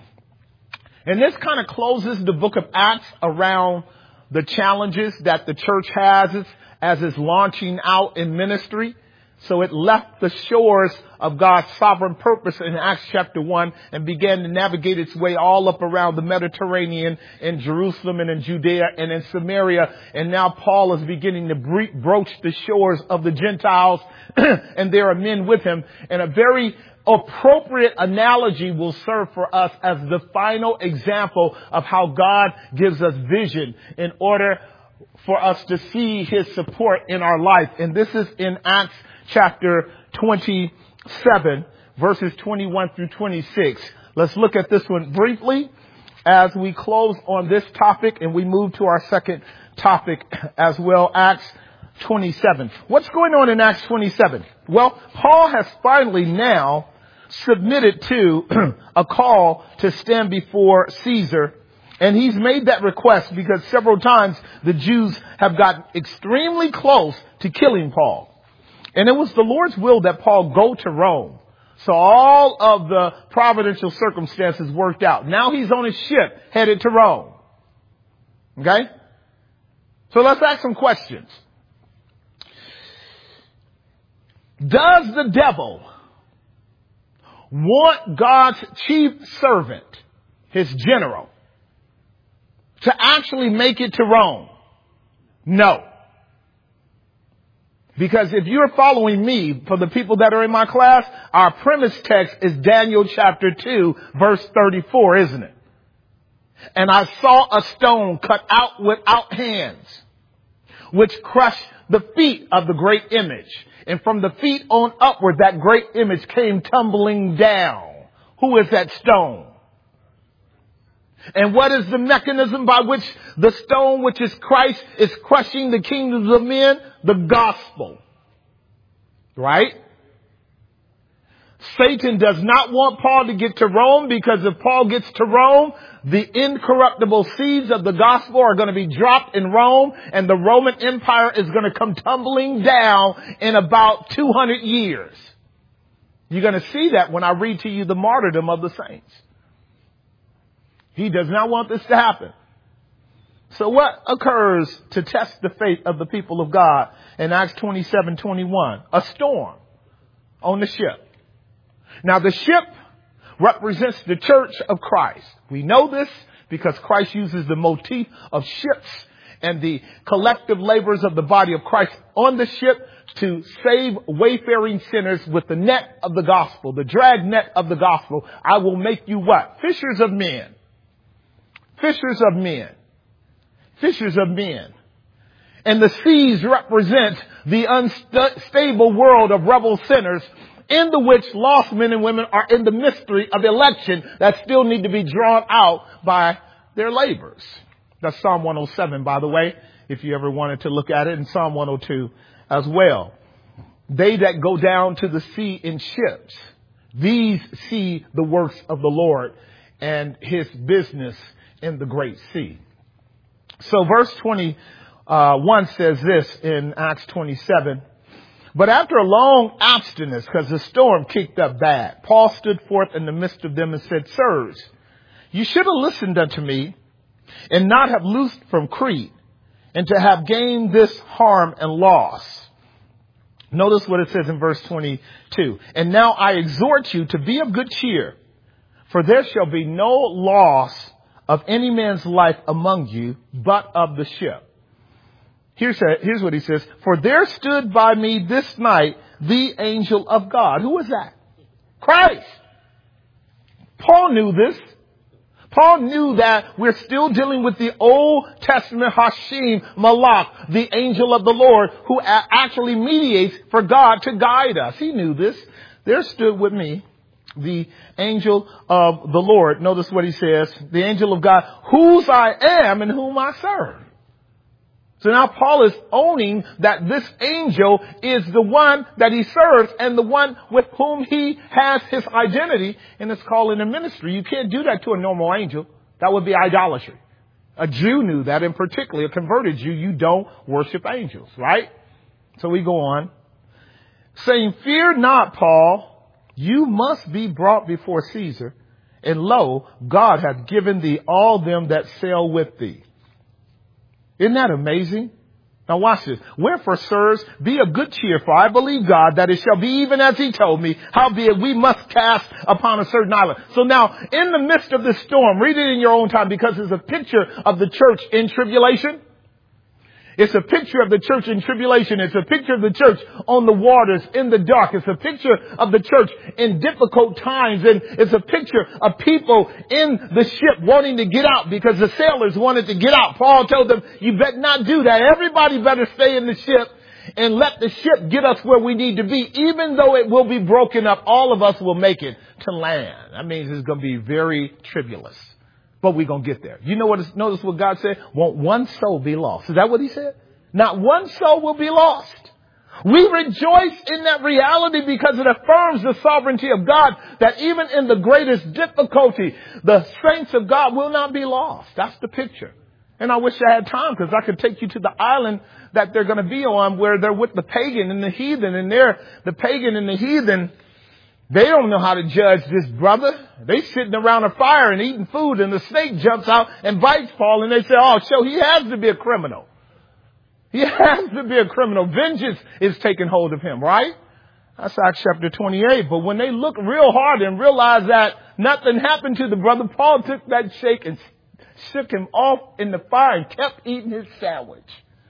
And this kind of closes the book of Acts around the challenges that the church has as it's launching out in ministry. So it left the shores of God's sovereign purpose in Acts chapter one and began to navigate its way all up around the Mediterranean, in Jerusalem and in Judea and in Samaria. And now Paul is beginning to bre- broach the shores of the Gentiles and there are men with him. And a very appropriate analogy will serve for us as the final example of how God gives us vision in order for us to see his support in our life. And this is in Acts chapter twenty-seven, verses twenty-one through twenty-six. Let's look at this one briefly as we close on this topic and we move to our second topic as well, Acts twenty-seven. What's going on in Acts twenty-seven? Well, Paul has finally now submitted to a call to stand before Caesar. And he's made that request because several times the Jews have gotten extremely close to killing Paul. And it was the Lord's will that Paul go to Rome. So all of the providential circumstances worked out. Now he's on his ship headed to Rome. Okay? So let's ask some questions. Does the devil want God's chief servant, his general, to actually make it to Rome? No. Because if you're following me, for the people that are in my class, our premise text is Daniel chapter two, verse thirty-four, isn't it? And I saw a stone cut out without hands, which crushed the feet of the great image. And from the feet on upward, that great image came tumbling down. Who is that stone? And what is the mechanism by which the stone, which is Christ, is crushing the kingdoms of men? The gospel. Right? Satan does not want Paul to get to Rome, because if Paul gets to Rome, the incorruptible seeds of the gospel are going to be dropped in Rome, and the Roman Empire is going to come tumbling down in about two hundred years. You're going to see that when I read to you the martyrdom of the saints. He does not want this to happen. So what occurs to test the faith of the people of God in Acts twenty-seven twenty-one? A storm on the ship. Now the ship represents the church of Christ. We know this because Christ uses the motif of ships and the collective labors of the body of Christ on the ship to save wayfaring sinners with the net of the gospel, the drag net of the gospel. I will make you what? Fishers of men. Fishers of men. Fishers of men. And the seas represent the unstable world of rebel sinners, in the which lost men and women are in the mystery of election that still need to be drawn out by their labors. That's Psalm one oh seven, by the way, if you ever wanted to look at it, and Psalm one oh two as well. They that go down to the sea in ships, these see the works of the Lord and his business in the great sea. So verse twenty-one says this in Acts twenty-seven. But after a long abstinence, because the storm kicked up bad, Paul stood forth in the midst of them and said, Sirs, you should have listened unto me and not have loosed from Crete, and to have gained this harm and loss. Notice what it says in verse twenty-two. And now I exhort you to be of good cheer, for there shall be no loss of any man's life among you, but of the ship. Here's, here's what he says. For there stood by me this night the angel of God. Who is that? Christ. Paul knew this. Paul knew that we're still dealing with the Old Testament Hashim Malach, the angel of the Lord, who a- actually mediates for God to guide us. He knew this. There stood with me the angel of the Lord. Notice what he says. The angel of God, whose I am and whom I serve. So now Paul is owning that this angel is the one that he serves and the one with whom he has his identity in his calling and ministry. You can't do that to a normal angel. That would be idolatry. A Jew knew that, and particularly a converted Jew, you don't worship angels, right? So we go on. Saying, fear not, Paul, you must be brought before Caesar. And lo, God hath given thee all them that sail with thee. Isn't that amazing? Now watch this. Wherefore, sirs, be of good cheer, for I believe God that it shall be even as he told me, howbeit we must cast upon a certain island. So now, in the midst of this storm, read it in your own time because it's a picture of the church in tribulation. It's a picture of the church in tribulation. It's a picture of the church on the waters in the dark. It's a picture of the church in difficult times. And it's a picture of people in the ship wanting to get out because the sailors wanted to get out. Paul told them, you better not do that. Everybody better stay in the ship and let the ship get us where we need to be. Even though it will be broken up, all of us will make it to land. That means it's going to be very tribulous. But we're going to get there. You know what? Notice what God said? Won't one soul be lost? Is that what he said? Not one soul will be lost. We rejoice in that reality because it affirms the sovereignty of God that even in the greatest difficulty, the saints of God will not be lost. That's the picture. And I wish I had time because I could take you to the island that they're going to be on where they're with the pagan and the heathen. And they're the pagan and the heathen. They don't know how to judge this brother. They sitting around a fire and eating food and the snake jumps out and bites Paul and they say, oh, so he has to be a criminal. He has to be a criminal. Vengeance is taking hold of him, right? That's Acts chapter twenty-eight. But when they look real hard and realize that nothing happened to the brother, Paul took that shake and shook him off in the fire and kept eating his sandwich.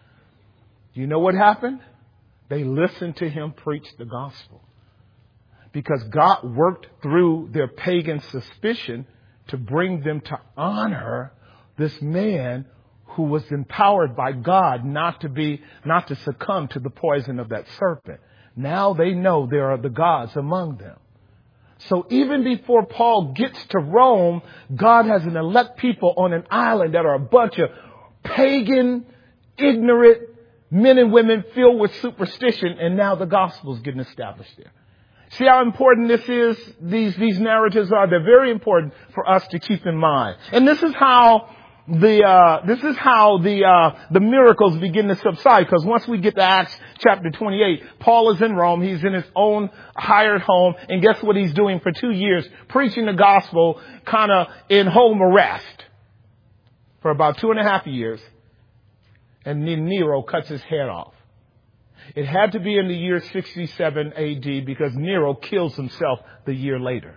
You know what happened? They listened to him preach the gospel. Because God worked through their pagan suspicion to bring them to honor this man who was empowered by God not to be, not to succumb to the poison of that serpent. Now they know there are the gods among them. So even before Paul gets to Rome, God has an elect people on an island that are a bunch of pagan, ignorant men and women filled with superstition. And now the gospel is getting established there. See how important this is? These, these narratives are. They're very important for us to keep in mind. And this is how the, uh, this is how the, uh, the miracles begin to subside. Because once we get to Acts chapter twenty-eight, Paul is in Rome. He's in his own hired home. And guess what he's doing for two years? Preaching the gospel kind of in home arrest for about two and a half years. And then Nero cuts his head off. It had to be in the year sixty-seven A D because Nero kills himself the year later.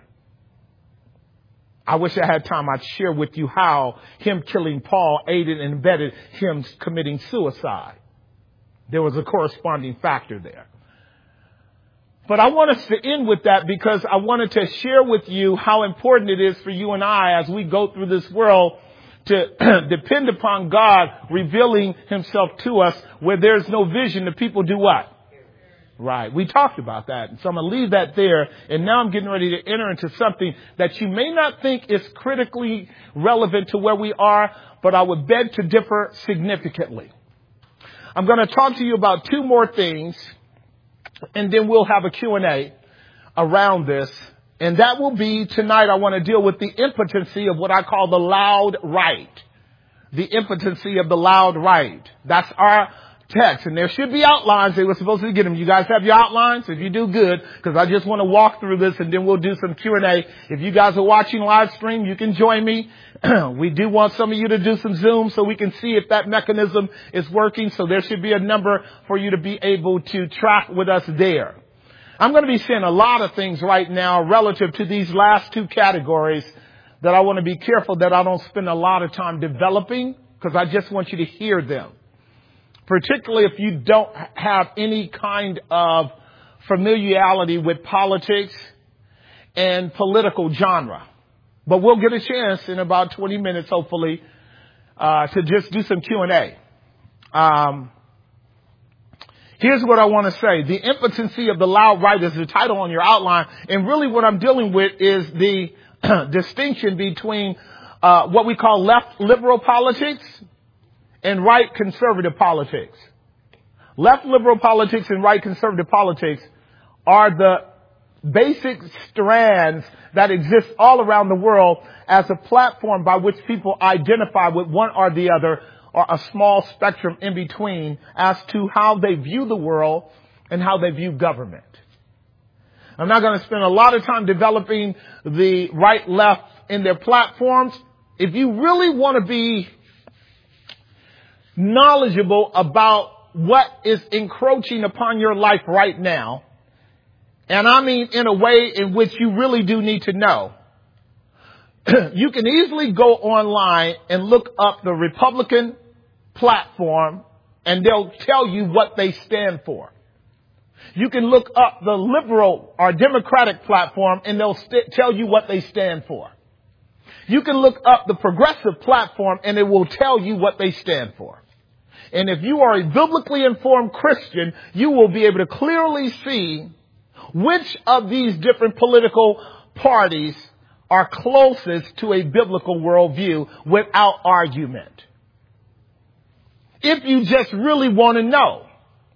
I wish I had time. I'd share with you how him killing Paul aided and abetted him committing suicide. There was a corresponding factor there. But I want us to end with that because I wanted to share with you how important it is for you and I as we go through this world to depend upon God revealing himself to us where there's no vision. The people do what? Right. We talked about that. So I'm going to leave that there. And now I'm getting ready to enter into something that you may not think is critically relevant to where we are, but I would beg to differ significantly. I'm going to talk to you about two more things, and then we'll have a Q and A around this. And that will be tonight. I want to deal with the impotency of what I call the loud right. The impotency of the loud right. That's our text. And there should be outlines. They were supposed to get them. You guys have your outlines? If you do, good. Because I just want to walk through this and then we'll do some Q and A. If you guys are watching live stream, you can join me. We do want some of you to do some Zoom so we can see if that mechanism is working. So there should be a number for you to be able to track with us there. I'm going to be saying a lot of things right now relative to these last two categories that I want to be careful that I don't spend a lot of time developing because I just want you to hear them. Particularly if you don't have any kind of familiarity with politics and political genre. But we'll get a chance in about twenty minutes, hopefully, uh, to just do some Q and A. Um, here's what I want to say. The impotency of the loud right is the title on your outline. And really what I'm dealing with is the distinction between uh, what we call left liberal politics and right conservative politics. Left liberal politics and right conservative politics are the basic strands that exist all around the world as a platform by which people identify with one or the other, or a small spectrum in between, as to how they view the world and how they view government. I'm not going to spend a lot of time developing the right left in their platforms. If you really want to be knowledgeable about what is encroaching upon your life right now, and I mean in a way in which you really do need to know, you can easily go online and look up the Republican platform and they'll tell you what they stand for. You can look up the liberal or Democratic platform and they'll st- tell you what they stand for. You can look up the progressive platform and it will tell you what they stand for. And if you are a biblically informed Christian, you will be able to clearly see which of these different political parties are closest to a biblical worldview without argument. If you just really want to know.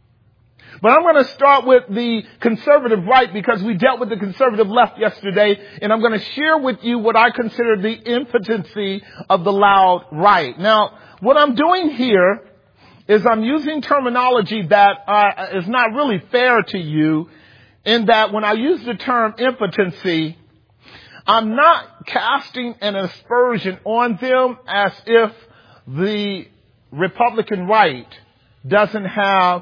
But I'm going to start with the conservative right because we dealt with the conservative left yesterday, and I'm going to share with you what I consider the impotency of the loud right. Now, what I'm doing here is I'm using terminology that uh, is not really fair to you, in that when I use the term impotency, I'm not casting an aspersion on them as if the Republican right doesn't have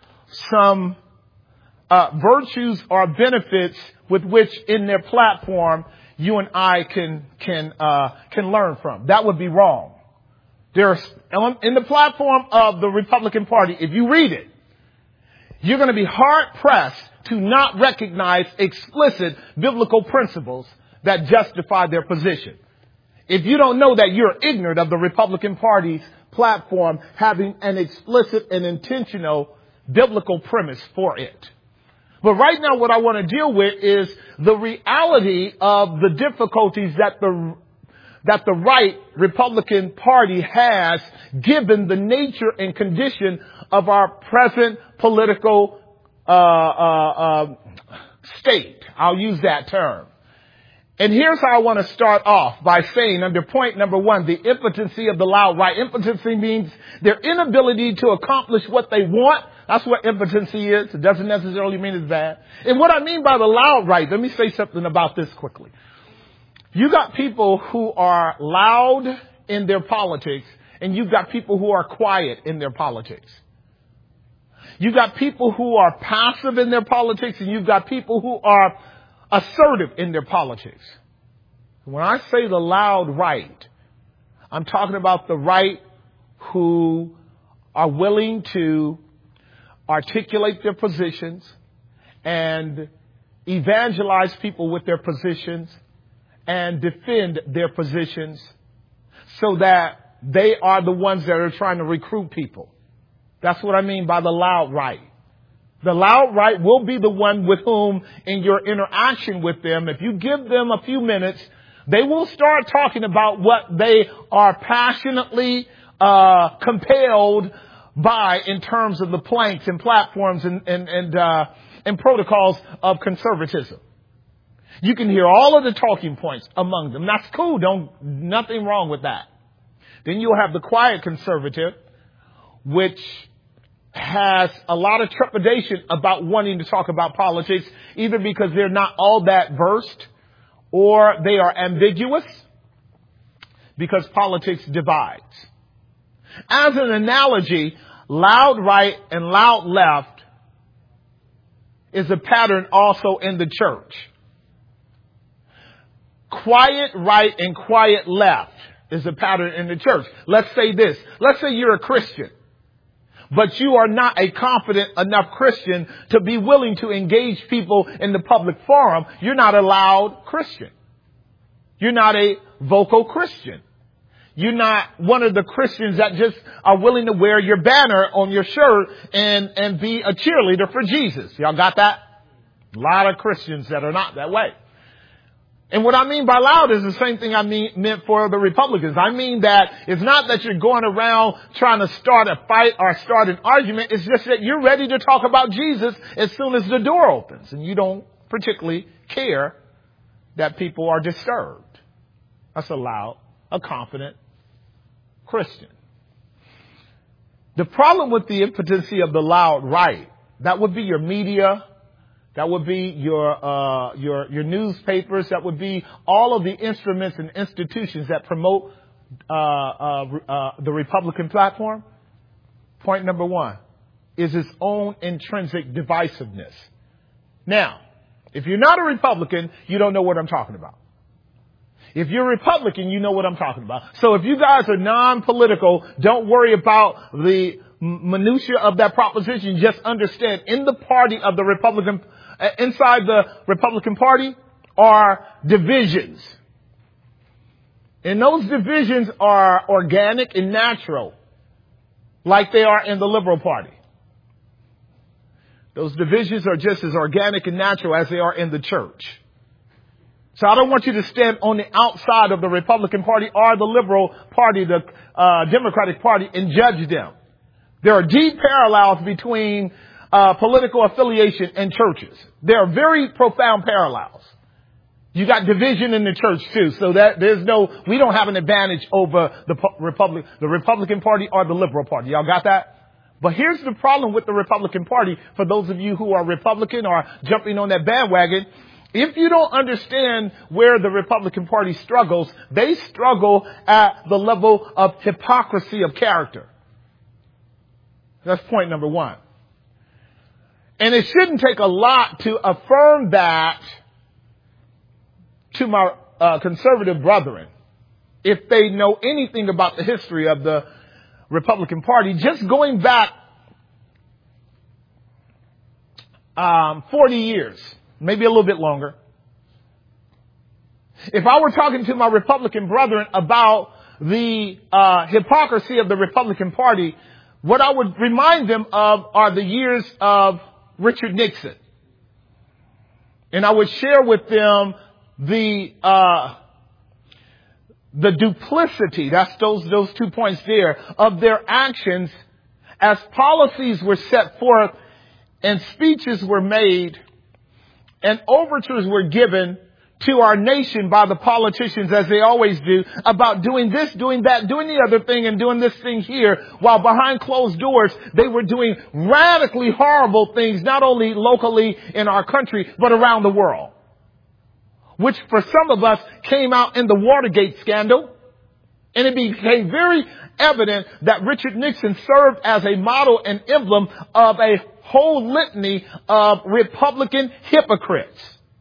some uh, virtues or benefits with which in their platform you and I can can uh, can learn from. That would be wrong. There's in the platform of the Republican Party, if you read it, you're going to be hard pressed to not recognize explicit biblical principles that justify their position. If you don't know that, you're ignorant of the Republican Party's platform having an explicit and intentional biblical premise for it. But right now what I want to deal with is the reality of the difficulties that the that the right Republican Party has, given the nature and condition of our present political uh, uh, uh, state. I'll use that term. And here's how I want to start off by saying, under point number one, the impotency of the loud right. Impotency means their inability to accomplish what they want. That's what impotency is. It doesn't necessarily mean it's bad. And what I mean by the loud right, let me say something about this quickly. You got people who are loud in their politics, and you've got people who are quiet in their politics. You've got people who are passive in their politics, and you've got people who are assertive in their politics. When I say the loud right, I'm talking about the right who are willing to articulate their positions and evangelize people with their positions and defend their positions so that they are the ones that are trying to recruit people. That's what I mean by the loud right. The loud right will be the one with whom, in your interaction with them, if you give them a few minutes, they will start talking about what they are passionately uh compelled by in terms of the planks and platforms and and and, uh, and protocols of conservatism. You can hear all of the talking points among them. That's cool. Don't nothing wrong with that. Then you'll have the quiet conservative, which has a lot of trepidation about wanting to talk about politics, either because they're not all that versed or they are ambiguous, because politics divides. As an analogy, loud right and loud left is a pattern also in the church. Quiet right and quiet left is a pattern in the church. Let's say this. Let's say you're a Christian, but you are not a confident enough Christian to be willing to engage people in the public forum. You're not a loud Christian. You're not a vocal Christian. You're not one of the Christians that just are willing to wear your banner on your shirt and, and be a cheerleader for Jesus. Y'all got that? A lot of Christians that are not that way. And what I mean by loud is the same thing I mean, meant for the Republicans. I mean that it's not that you're going around trying to start a fight or start an argument. It's just that you're ready to talk about Jesus as soon as the door opens. And you don't particularly care that people are disturbed. That's a loud, a confident Christian. The problem with the impotency of the loud right, that would be your media. That would be your, uh, your, your newspapers. That would be all of the instruments and institutions that promote, uh, uh, uh, the Republican platform. Point number one is its own intrinsic divisiveness. Now, if you're not a Republican, you don't know what I'm talking about. If you're a Republican, you know what I'm talking about. So if you guys are non-political, don't worry about the minutia of that proposition. Just understand in the party of the Republican inside the Republican Party are divisions. And those divisions are organic and natural, like they are in the Liberal Party. Those divisions are just as organic and natural as they are in the church. So I don't want you to stand on the outside of the Republican Party or the Liberal Party, the uh, Democratic Party, and judge them. There are deep parallels between Uh, political affiliation and churches. There are very profound parallels. You got division in the church too, so that there's no, we don't have an advantage over the Republic, the Republican Party or the Liberal Party. Y'all got that? But here's the problem with the Republican Party. For those of you who are Republican or jumping on that bandwagon, if you don't understand where the Republican Party struggles, they struggle at the level of hypocrisy of character. That's point number one. And it shouldn't take a lot to affirm that to my uh, conservative brethren. If they know anything about the history of the Republican Party, just going back um, forty years, maybe a little bit longer. If I were talking to my Republican brethren about the uh, hypocrisy of the Republican Party, what I would remind them of are the years of Richard Nixon. And I would share with them the, uh, the duplicity, that's those, those two points there, of their actions as policies were set forth and speeches were made and overtures were given to our nation by the politicians, as they always do, about doing this, doing that, doing the other thing, and doing this thing here, while behind closed doors, they were doing radically horrible things, not only locally in our country, but around the world. Which for some of us came out in the Watergate scandal, and it became very evident that Richard Nixon served as a model and emblem of a whole litany of Republican hypocrites.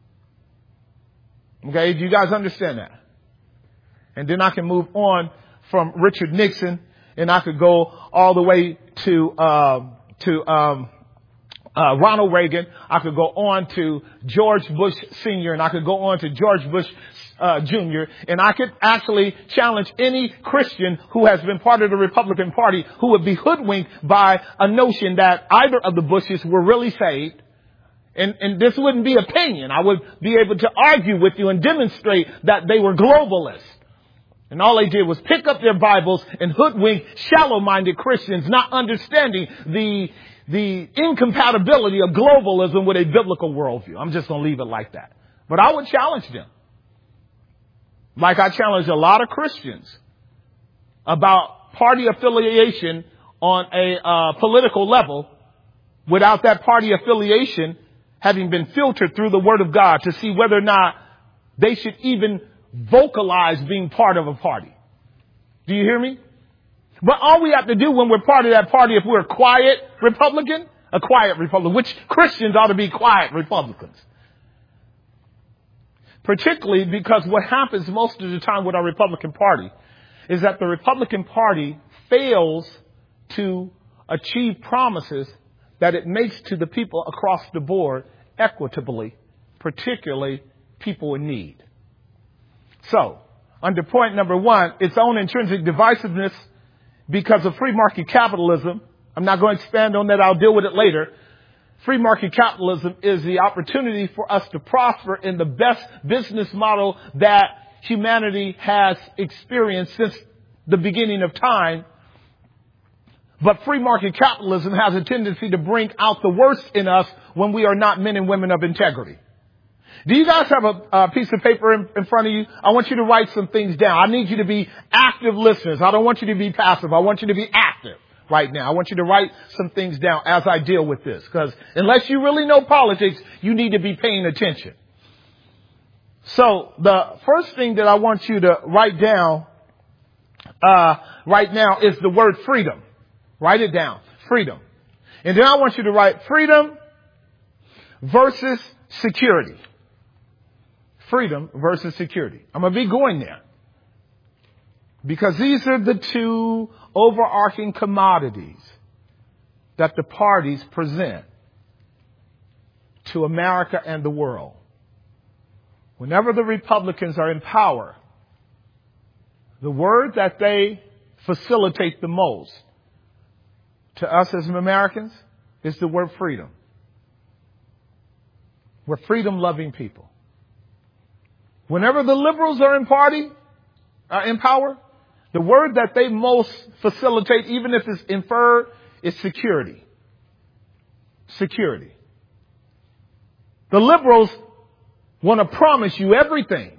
Okay, do you guys understand that? And then I can move on from Richard Nixon, and I could go all the way to uh, to um, uh, Ronald Reagan. I could go on to George Bush Senior, and I could go on to George Bush uh, Junior And I could actually challenge any Christian who has been part of the Republican Party who would be hoodwinked by a notion that either of the Bushes were really saved. And, and this wouldn't be opinion. I would be able to argue with you and demonstrate that they were globalists. And all they did was pick up their Bibles and hoodwink shallow-minded Christians, not understanding the, the incompatibility of globalism with a biblical worldview. I'm just going to leave it like that. But I would challenge them. Like I challenge a lot of Christians about party affiliation on a uh, political level without that party affiliation having been filtered through the Word of God to see whether or not they should even vocalize being part of a party. Do you hear me? But all we have to do when we're part of that party, if we're a quiet Republican, a quiet Republican, which Christians ought to be quiet Republicans. Particularly because what happens most of the time with our Republican Party is that the Republican Party fails to achieve promises that it makes to the people across the board equitably, particularly people in need. So, under point number one, its own intrinsic divisiveness because of free market capitalism. I'm not going to expand on that. I'll deal with it later. Free market capitalism is the opportunity for us to prosper in the best business model that humanity has experienced since the beginning of time. But free market capitalism has a tendency to bring out the worst in us when we are not men and women of integrity. Do you guys have a, a piece of paper in, in front of you? I want you to write some things down. I need you to be active listeners. I don't want you to be passive. I want you to be active right now. I want you to write some things down as I deal with this. Because unless you really know politics, you need to be paying attention. So the first thing that I want you to write down uh right now is the word freedom. Write it down. Freedom. And then I want you to write freedom versus security. Freedom versus security. I'm going to be going there. Because these are the two overarching commodities that the parties present to America and the world. Whenever the Republicans are in power, the word that they facilitate the most to us as Americans is the word freedom. We're freedom-loving people. Whenever the liberals are in party, are in power, the word that they most facilitate, even if it's inferred, is security. Security. The liberals want to promise you everything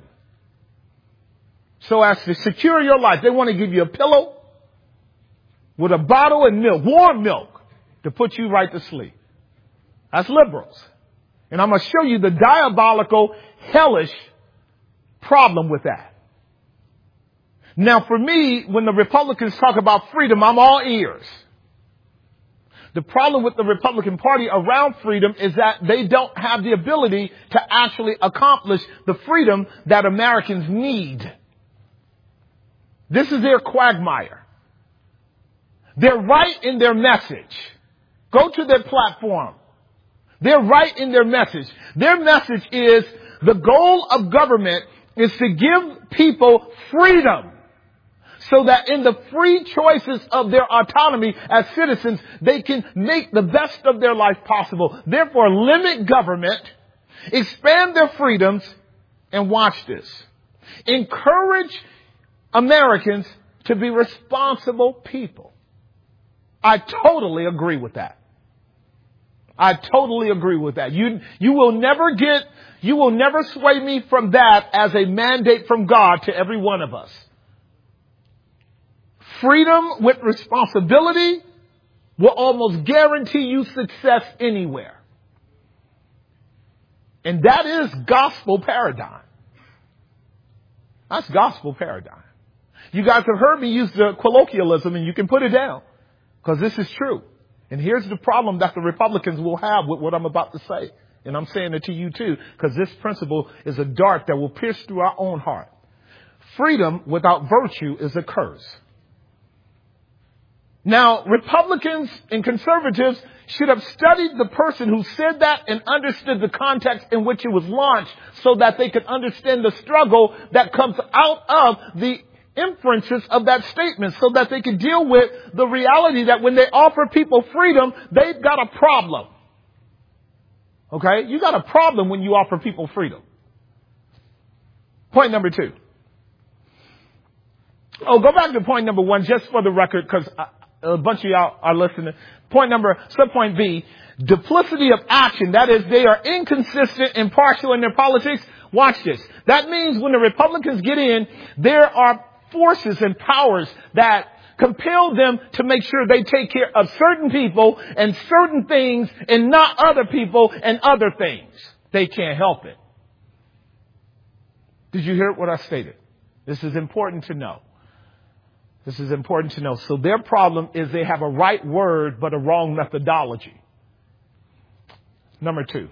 so as to secure your life. They want to give you a pillow with a bottle and milk, warm milk, to put you right to sleep. That's liberals. And I'm going to show you the diabolical, hellish problem with that. Now, for me, when the Republicans talk about freedom, I'm all ears. The problem with the Republican Party around freedom is that they don't have the ability to actually accomplish the freedom that Americans need. This is their quagmire. They're right in their message. Go to their platform. They're right in their message. Their message is the goal of government is to give people freedom so that in the free choices of their autonomy as citizens, they can make the best of their life possible. Therefore, limit government, expand their freedoms, and watch this. Encourage Americans to be responsible people. I totally agree with that. I totally agree with that. You, you will never get, you will never sway me from that as a mandate from God to every one of us. Freedom with responsibility will almost guarantee you success anywhere. And that is gospel paradigm. That's gospel paradigm. You guys have heard me use the colloquialism, and you can put it down because this is true. And here's the problem that the Republicans will have with what I'm about to say. And I'm saying it to you too, because this principle is a dart that will pierce through our own heart. Freedom without virtue is a curse. Now, Republicans and conservatives should have studied the person who said that and understood the context in which it was launched so that they could understand the struggle that comes out of the inferences of that statement, so that they could deal with the reality that when they offer people freedom, they've got a problem. Okay? You got a problem when you offer people freedom. Point number two. Oh, go back to point number one just for the record, because a bunch of y'all are listening. Point number, subpoint B, duplicity of action. That is, they are inconsistent and partial in their politics. Watch this. That means when the Republicans get in, there are forces and powers that compel them to make sure they take care of certain people and certain things and not other people and other things. They can't help it. Did you hear what I stated? This is important to know. This is important to know. So their problem is they have a right word, but a wrong methodology. Number two.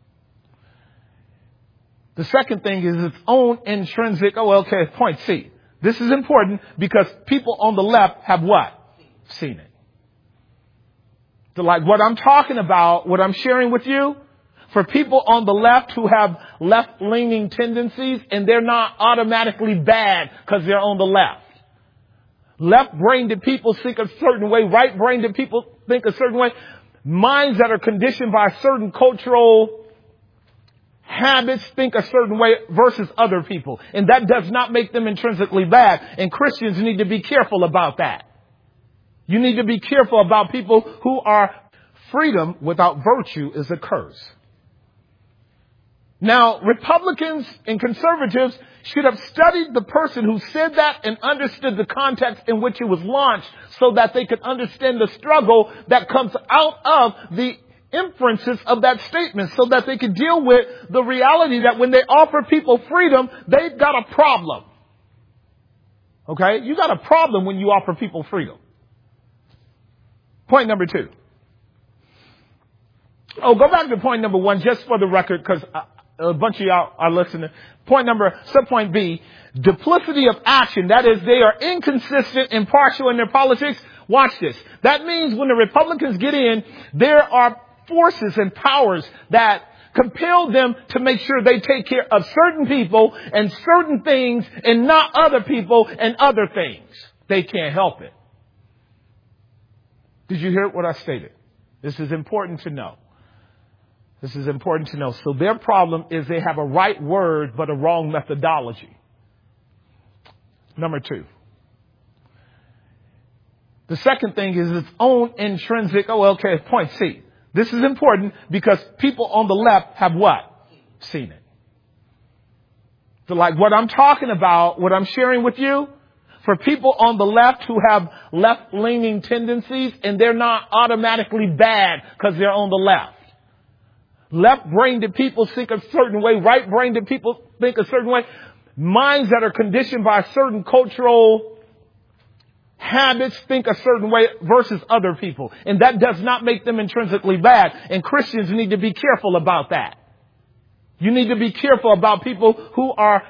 The second thing is its own intrinsic, oh, okay, point C. This is important because people on the left have what? Seen it. So like what I'm talking about, what I'm sharing with you, For people on the left who have left-leaning tendencies, and they're not automatically bad because they're on the left. Left-brained people think a certain way. Right-brained people think a certain way. Minds that are conditioned by certain cultural habits think a certain way versus other people. And that does not make them intrinsically bad. And Christians need to be careful about that. You need to be careful about people who are freedom without virtue is a curse. Now, Republicans and conservatives should have studied the person who said that and understood the context in which it was launched so that they could understand the struggle that comes out of the inferences of that statement, so that they could deal with the reality that when they offer people freedom, they've got a problem. Okay? You got a problem when you offer people freedom. Point number two. Oh, go back to point number one just for the record, because a bunch of y'all are listening. Point number, subpoint B, duplicity of action. That is, they are inconsistent, impartial in their politics. Watch this. That means when the Republicans get in, there are forces and powers that compel them to make sure they take care of certain people and certain things and not other people and other things. They can't help it. Did you hear what I stated? This is important to know. This is important to know. So their problem is they have a right word, but a wrong methodology. Number two. The second thing is its own intrinsic. Oh, okay. Point C. This is important because people on the left have what? Seen it. So like what I'm talking about, what I'm sharing with you, for people on the left who have left-leaning tendencies, and they're not automatically bad because they're on the left. Left-brained people think a certain way. Right-brained people think a certain way. Minds that are conditioned by certain cultural habits think a certain way versus other people. And that does not make them intrinsically bad. And Christians need to be careful about that. You need to be careful about people who are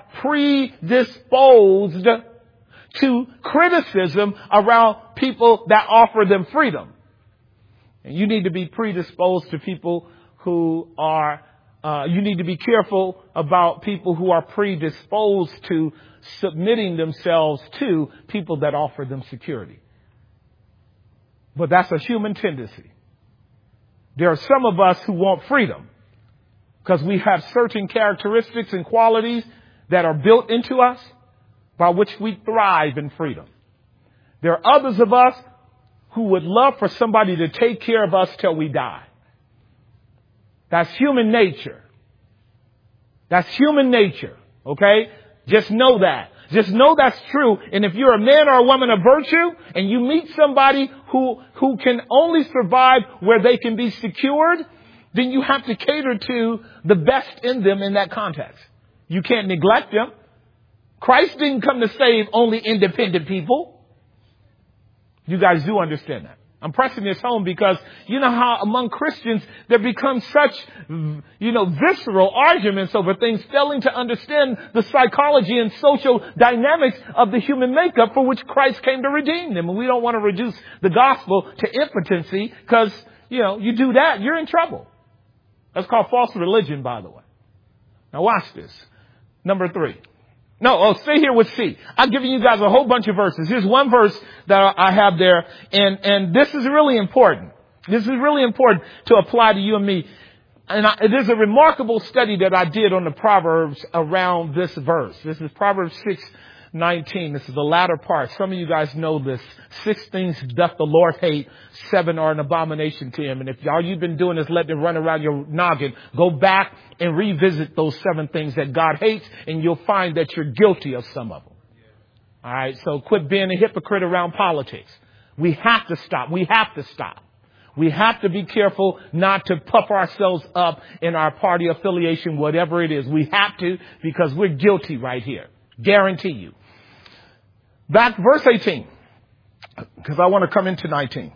predisposed to criticism around people that offer them freedom. And you need to be predisposed to people who are, uh, you need to be careful about people who are predisposed to submitting themselves to people that offer them security. But that's a human tendency. There are some of us who want freedom because we have certain characteristics and qualities that are built into us by which we thrive in freedom. There are others of us who would love for somebody to take care of us till we die. That's human nature. That's human nature. Okay? Just know that. Just know that's true. And if you're a man or a woman of virtue and you meet somebody who, who can only survive where they can be secured, then you have to cater to the best in them in that context. You can't neglect them. Christ didn't come to save only independent people. You guys do understand that. I'm pressing this home because you know how among Christians there becomes such, you know, visceral arguments over things, failing to understand the psychology and social dynamics of the human makeup for which Christ came to redeem them. And we don't want to reduce the gospel to impotency because, you know, you do that, you're in trouble. That's called false religion, by the way. Now watch this. Number three. No, oh, stay here with C. I'm giving you guys a whole bunch of verses. Here's one verse that I have there, and, and this is really important. This is really important to apply to you and me. And I, it is a remarkable study that I did on the Proverbs around this verse. This is Proverbs six nineteen. This is the latter part. Some of you guys know this. Six things doth the Lord hate. Seven are an abomination to him. And if all you've been doing is letting it run around your noggin, go back and revisit those seven things that God hates, and you'll find that you're guilty of some of them. All right. So quit being a hypocrite around politics. We have to stop. We have to stop. We have to be careful not to puff ourselves up in our party affiliation, whatever it is. We have to, because we're guilty right here. Guarantee you. Back verse eighteen, because I want to come into nineteen.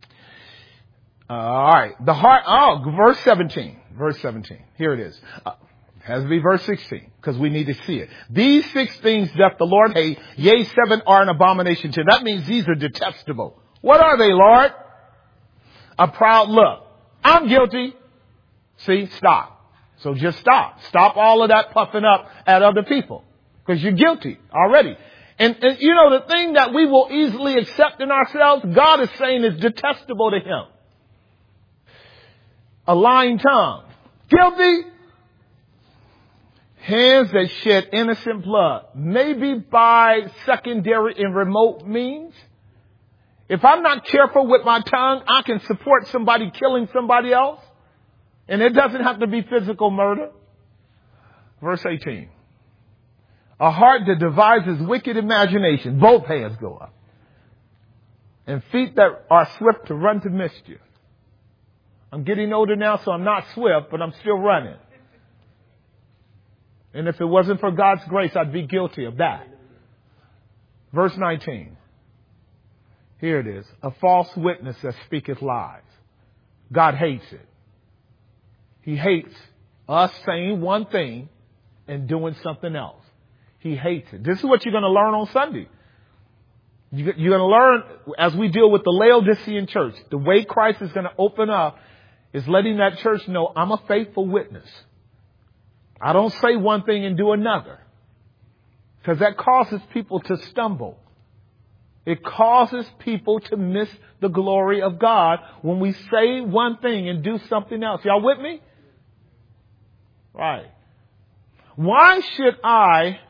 Uh, all right. The heart. Oh, verse seventeen. Verse seventeen. Here it is. Uh, it has to be verse sixteen because we need to see it. These six things doth the Lord hate. Yea, seven are an abomination to him. That means these are detestable. What are they, Lord? A proud look. I'm guilty. See, stop. So just stop. Stop all of that puffing up at other people because you're guilty already. And, and you know, the thing that we will easily accept in ourselves, God is saying is detestable to him. A lying tongue. Guilty. Hands that shed innocent blood. Maybe by secondary and remote means. If I'm not careful with my tongue, I can support somebody killing somebody else. And it doesn't have to be physical murder. Verse eighteen. A heart that devises wicked imagination. Both hands go up. And feet that are swift to run to mischief. I'm getting older now, so I'm not swift, but I'm still running. And if it wasn't for God's grace, I'd be guilty of that. Verse nineteen. Here it is. A false witness that speaketh lies. God hates it. He hates us saying one thing and doing something else. He hates it. This is what you're going to learn on Sunday. You're going to learn as we deal with the Laodicean church. The way Christ is going to open up is letting that church know I'm a faithful witness. I don't say one thing and do another. Because that causes people to stumble. It causes people to miss the glory of God when we say one thing and do something else. Y'all with me? Right. Why should I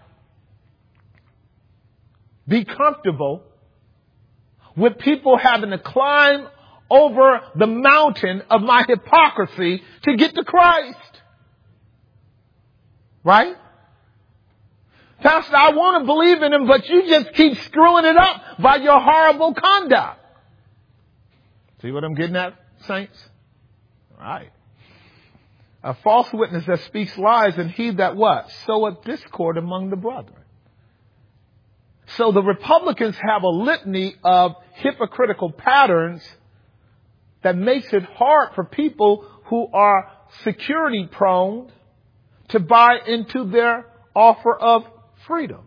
be comfortable with people having to climb over the mountain of my hypocrisy to get to Christ? Right? Pastor, I want to believe in him, but you just keep screwing it up by your horrible conduct. See what I'm getting at, saints? All right. A false witness that speaks lies, and he that what? Soweth discord among the brethren. So the Republicans have a litany of hypocritical patterns that makes it hard for people who are security prone to buy into their offer of freedom.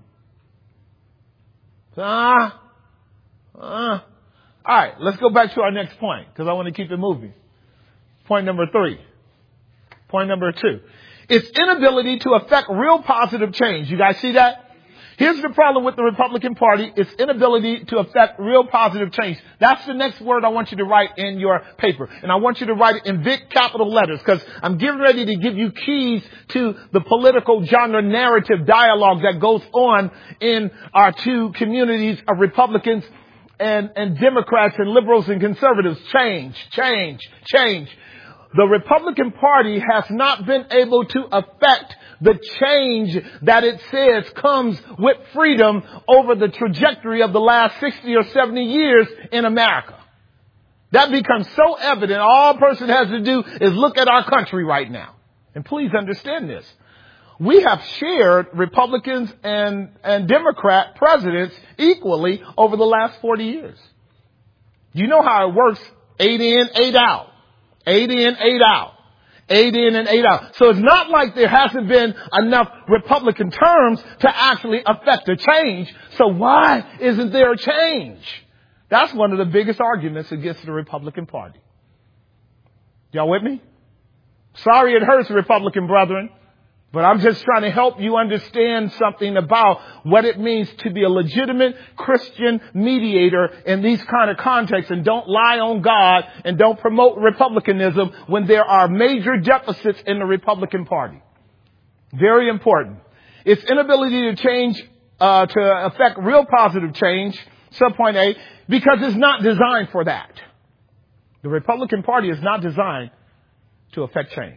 Ah, ah. All right, let's go back to our next point because I want to keep it moving. Point number three. Point number two. Its inability to affect real positive change. You guys see that? Here's the problem with the Republican Party. Its inability to affect real positive change. That's the next word I want you to write in your paper. And I want you to write it in big capital letters because I'm getting ready to give you keys to the political genre narrative dialogue that goes on in our two communities of Republicans and, and Democrats and liberals and conservatives. Change, change, change. The Republican Party has not been able to affect the change that it says comes with freedom over the trajectory of the last sixty or seventy years in America. That becomes so evident. All a person has to do is look at our country right now. And please understand this. We have shared Republicans and, and Democrat presidents equally over the last forty years. You know how it works. Eight in, eight out. Eight in, eight out. Eight in and eight out. So it's not like there hasn't been enough Republican terms to actually affect a change. So why isn't there a change? That's one of the biggest arguments against the Republican Party. Y'all with me? Sorry it hurts, Republican brethren. But I'm just trying to help you understand something about what it means to be a legitimate Christian mediator in these kind of contexts, and don't lie on God and don't promote republicanism when there are major deficits in the Republican Party. Very important. Its inability to change, uh, to affect real positive change, subpoint A, because it's not designed for that. The Republican Party is not designed to affect change.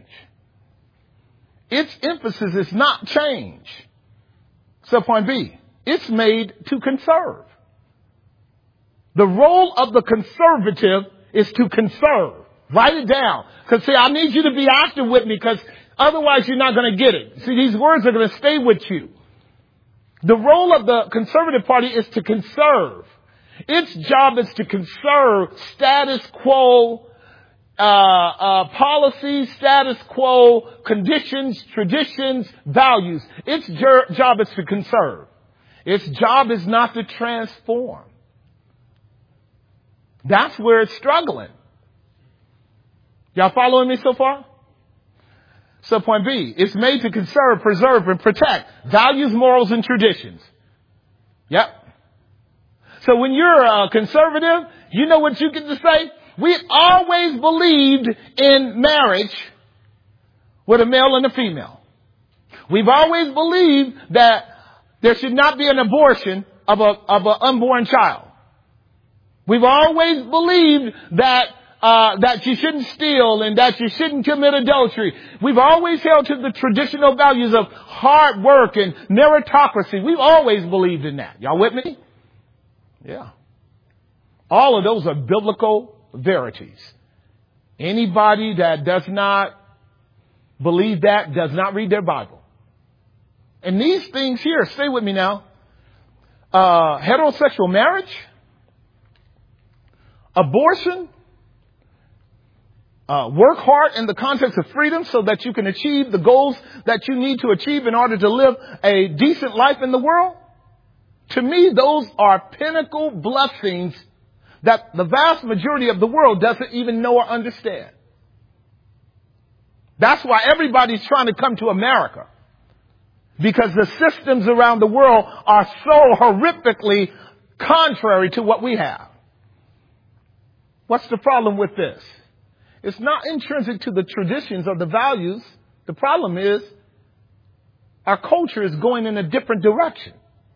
Its emphasis is not change. Subpoint B. It's made to conserve. The role of the conservative is to conserve. Write it down. Because see, I need you to be active with me because otherwise you're not going to get it. See, these words are going to stay with you. The role of the Conservative Party is to conserve. Its job is to conserve status quo Uh, uh, policies, status quo, conditions, traditions, values. Its jer- job is to conserve. Its job is not to transform. That's where it's struggling. Y'all following me so far? Subpoint B, it's made to conserve, preserve, and protect values, morals, and traditions. Yep. So when you're a conservative, you know what you get to say? We always believed in marriage with a male and a female. We've always believed that there should not be an abortion of a, of an unborn child. We've always believed that Uh, that you shouldn't steal and that you shouldn't commit adultery. We've always held to the traditional values of hard work and meritocracy. We've always believed in that. Y'all with me? Yeah. All of those are biblical verities. Anybody that does not believe that does not read their Bible. And these things here, stay with me now. Uh, heterosexual marriage, abortion, Uh, work hard in the context of freedom so that you can achieve the goals that you need to achieve in order to live a decent life in the world. To me, those are pinnacle blessings that the vast majority of the world doesn't even know or understand. That's why everybody's trying to come to America, because the systems around the world are so horrifically contrary to what we have. What's the problem with this? It's not intrinsic to the traditions or the values. The problem is our culture is going in a different direction.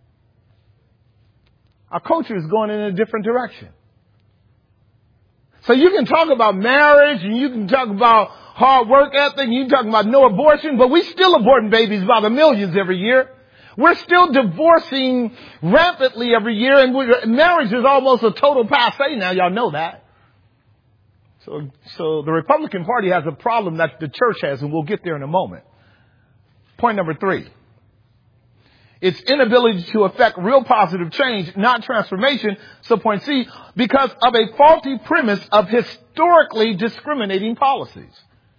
Our culture is going in a different direction. So you can talk about marriage and you can talk about hard work ethic and you can talk about no abortion, but we still aborting babies by the millions every year. We're still divorcing rampantly every year, and we're, marriage is almost a total passé now. Y'all know that. So, so the Republican Party has a problem that the church has, and we'll get there in a moment. Point number three. Its inability to affect real positive change, not transformation. So point C, because of a faulty premise of historically discriminating policies.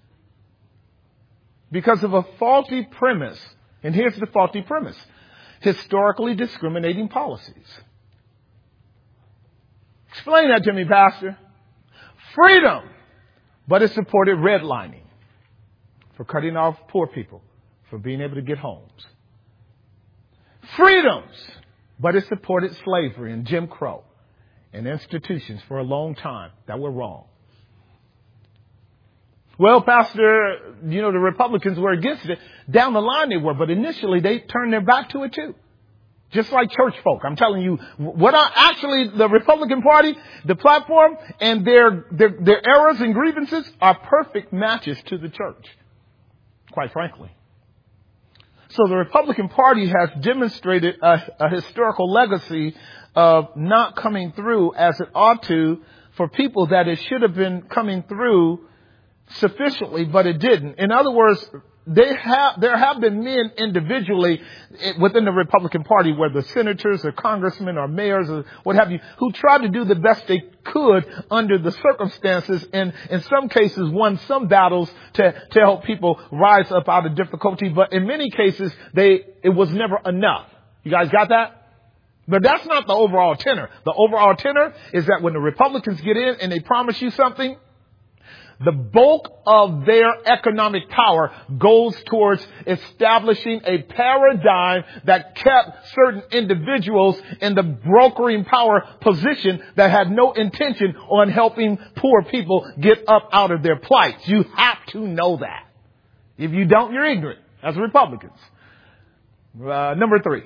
Because of a faulty premise. And here's the faulty premise. Historically discriminating policies. Explain that to me, Pastor. Freedom, but it supported redlining for cutting off poor people from being able to get homes. Freedoms, but it supported slavery and Jim Crow and institutions for a long time that were wrong. Well, Pastor, you know, the Republicans were against it. Down the line they were, but initially they turned their back to it too. Just like church folk. I'm telling you, what are actually the Republican Party, the platform, and their, their, their errors and grievances are perfect matches to the church, quite frankly. So the Republican Party has demonstrated a, a historical legacy of not coming through as it ought to for people that it should have been coming through sufficiently, but it didn't. In other words, They have, there have been men individually within the Republican Party, whether senators or congressmen or mayors or what have you, who tried to do the best they could under the circumstances and in some cases won some battles to, to help people rise up out of difficulty. But in many cases, they, it was never enough. You guys got that? But that's not the overall tenor. The overall tenor is that when the Republicans get in and they promise you something, the bulk of their economic power goes towards establishing a paradigm that kept certain individuals in the brokering power position that had no intention on helping poor people get up out of their plight. You have to know that. If you don't, you're ignorant as Republicans. Uh, number three.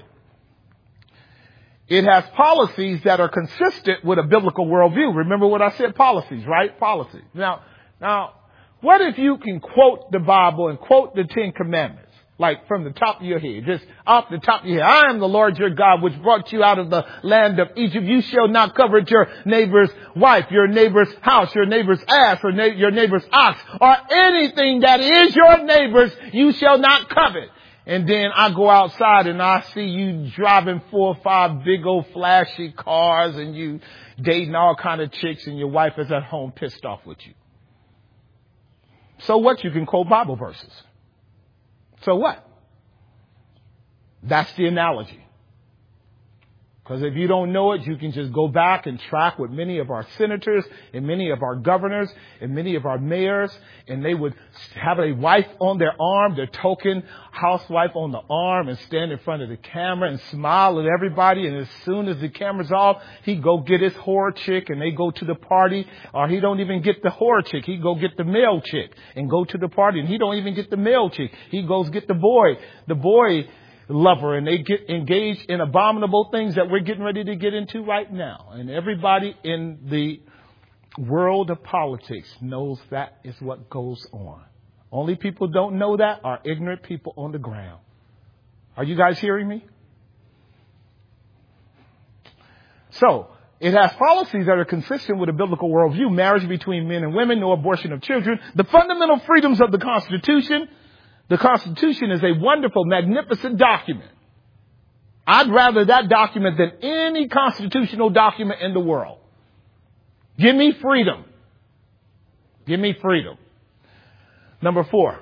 It has policies that are consistent with a biblical worldview. Remember what I said, policies, right? Policies. Now, Now, what if you can quote the Bible and quote the Ten Commandments, like from the top of your head, just off the top of your head? I am the Lord your God, which brought you out of the land of Egypt. You shall not covet your neighbor's wife, your neighbor's house, your neighbor's ass, or na- your neighbor's ox, or anything that is your neighbor's, you shall not covet. And then I go outside and I see you driving four or five big old flashy cars and you dating all kind of chicks and your wife is at home pissed off with you. So what? You can quote Bible verses. So what? That's the analogy. Because if you don't know it, you can just go back and track with many of our senators and many of our governors and many of our mayors. And they would have a wife on their arm, their token housewife on the arm, and stand in front of the camera and smile at everybody. And as soon as the camera's off, he go get his whore chick and they go to the party. Or he don't even get the whore chick. He go get the male chick and go to the party. And he don't even get the male chick. He goes get the boy, the boy lover, and they get engaged in abominable things that we're getting ready to get into right now. And everybody in the world of politics knows that is what goes on. Only people don't know that are ignorant people on the ground. Are you guys hearing me? So, it has policies that are consistent with a biblical worldview, marriage between men and women, no abortion of children, the fundamental freedoms of the Constitution. The Constitution is a wonderful, magnificent document. I'd rather that document than any constitutional document in the world. Give me freedom. Give me freedom. Number four.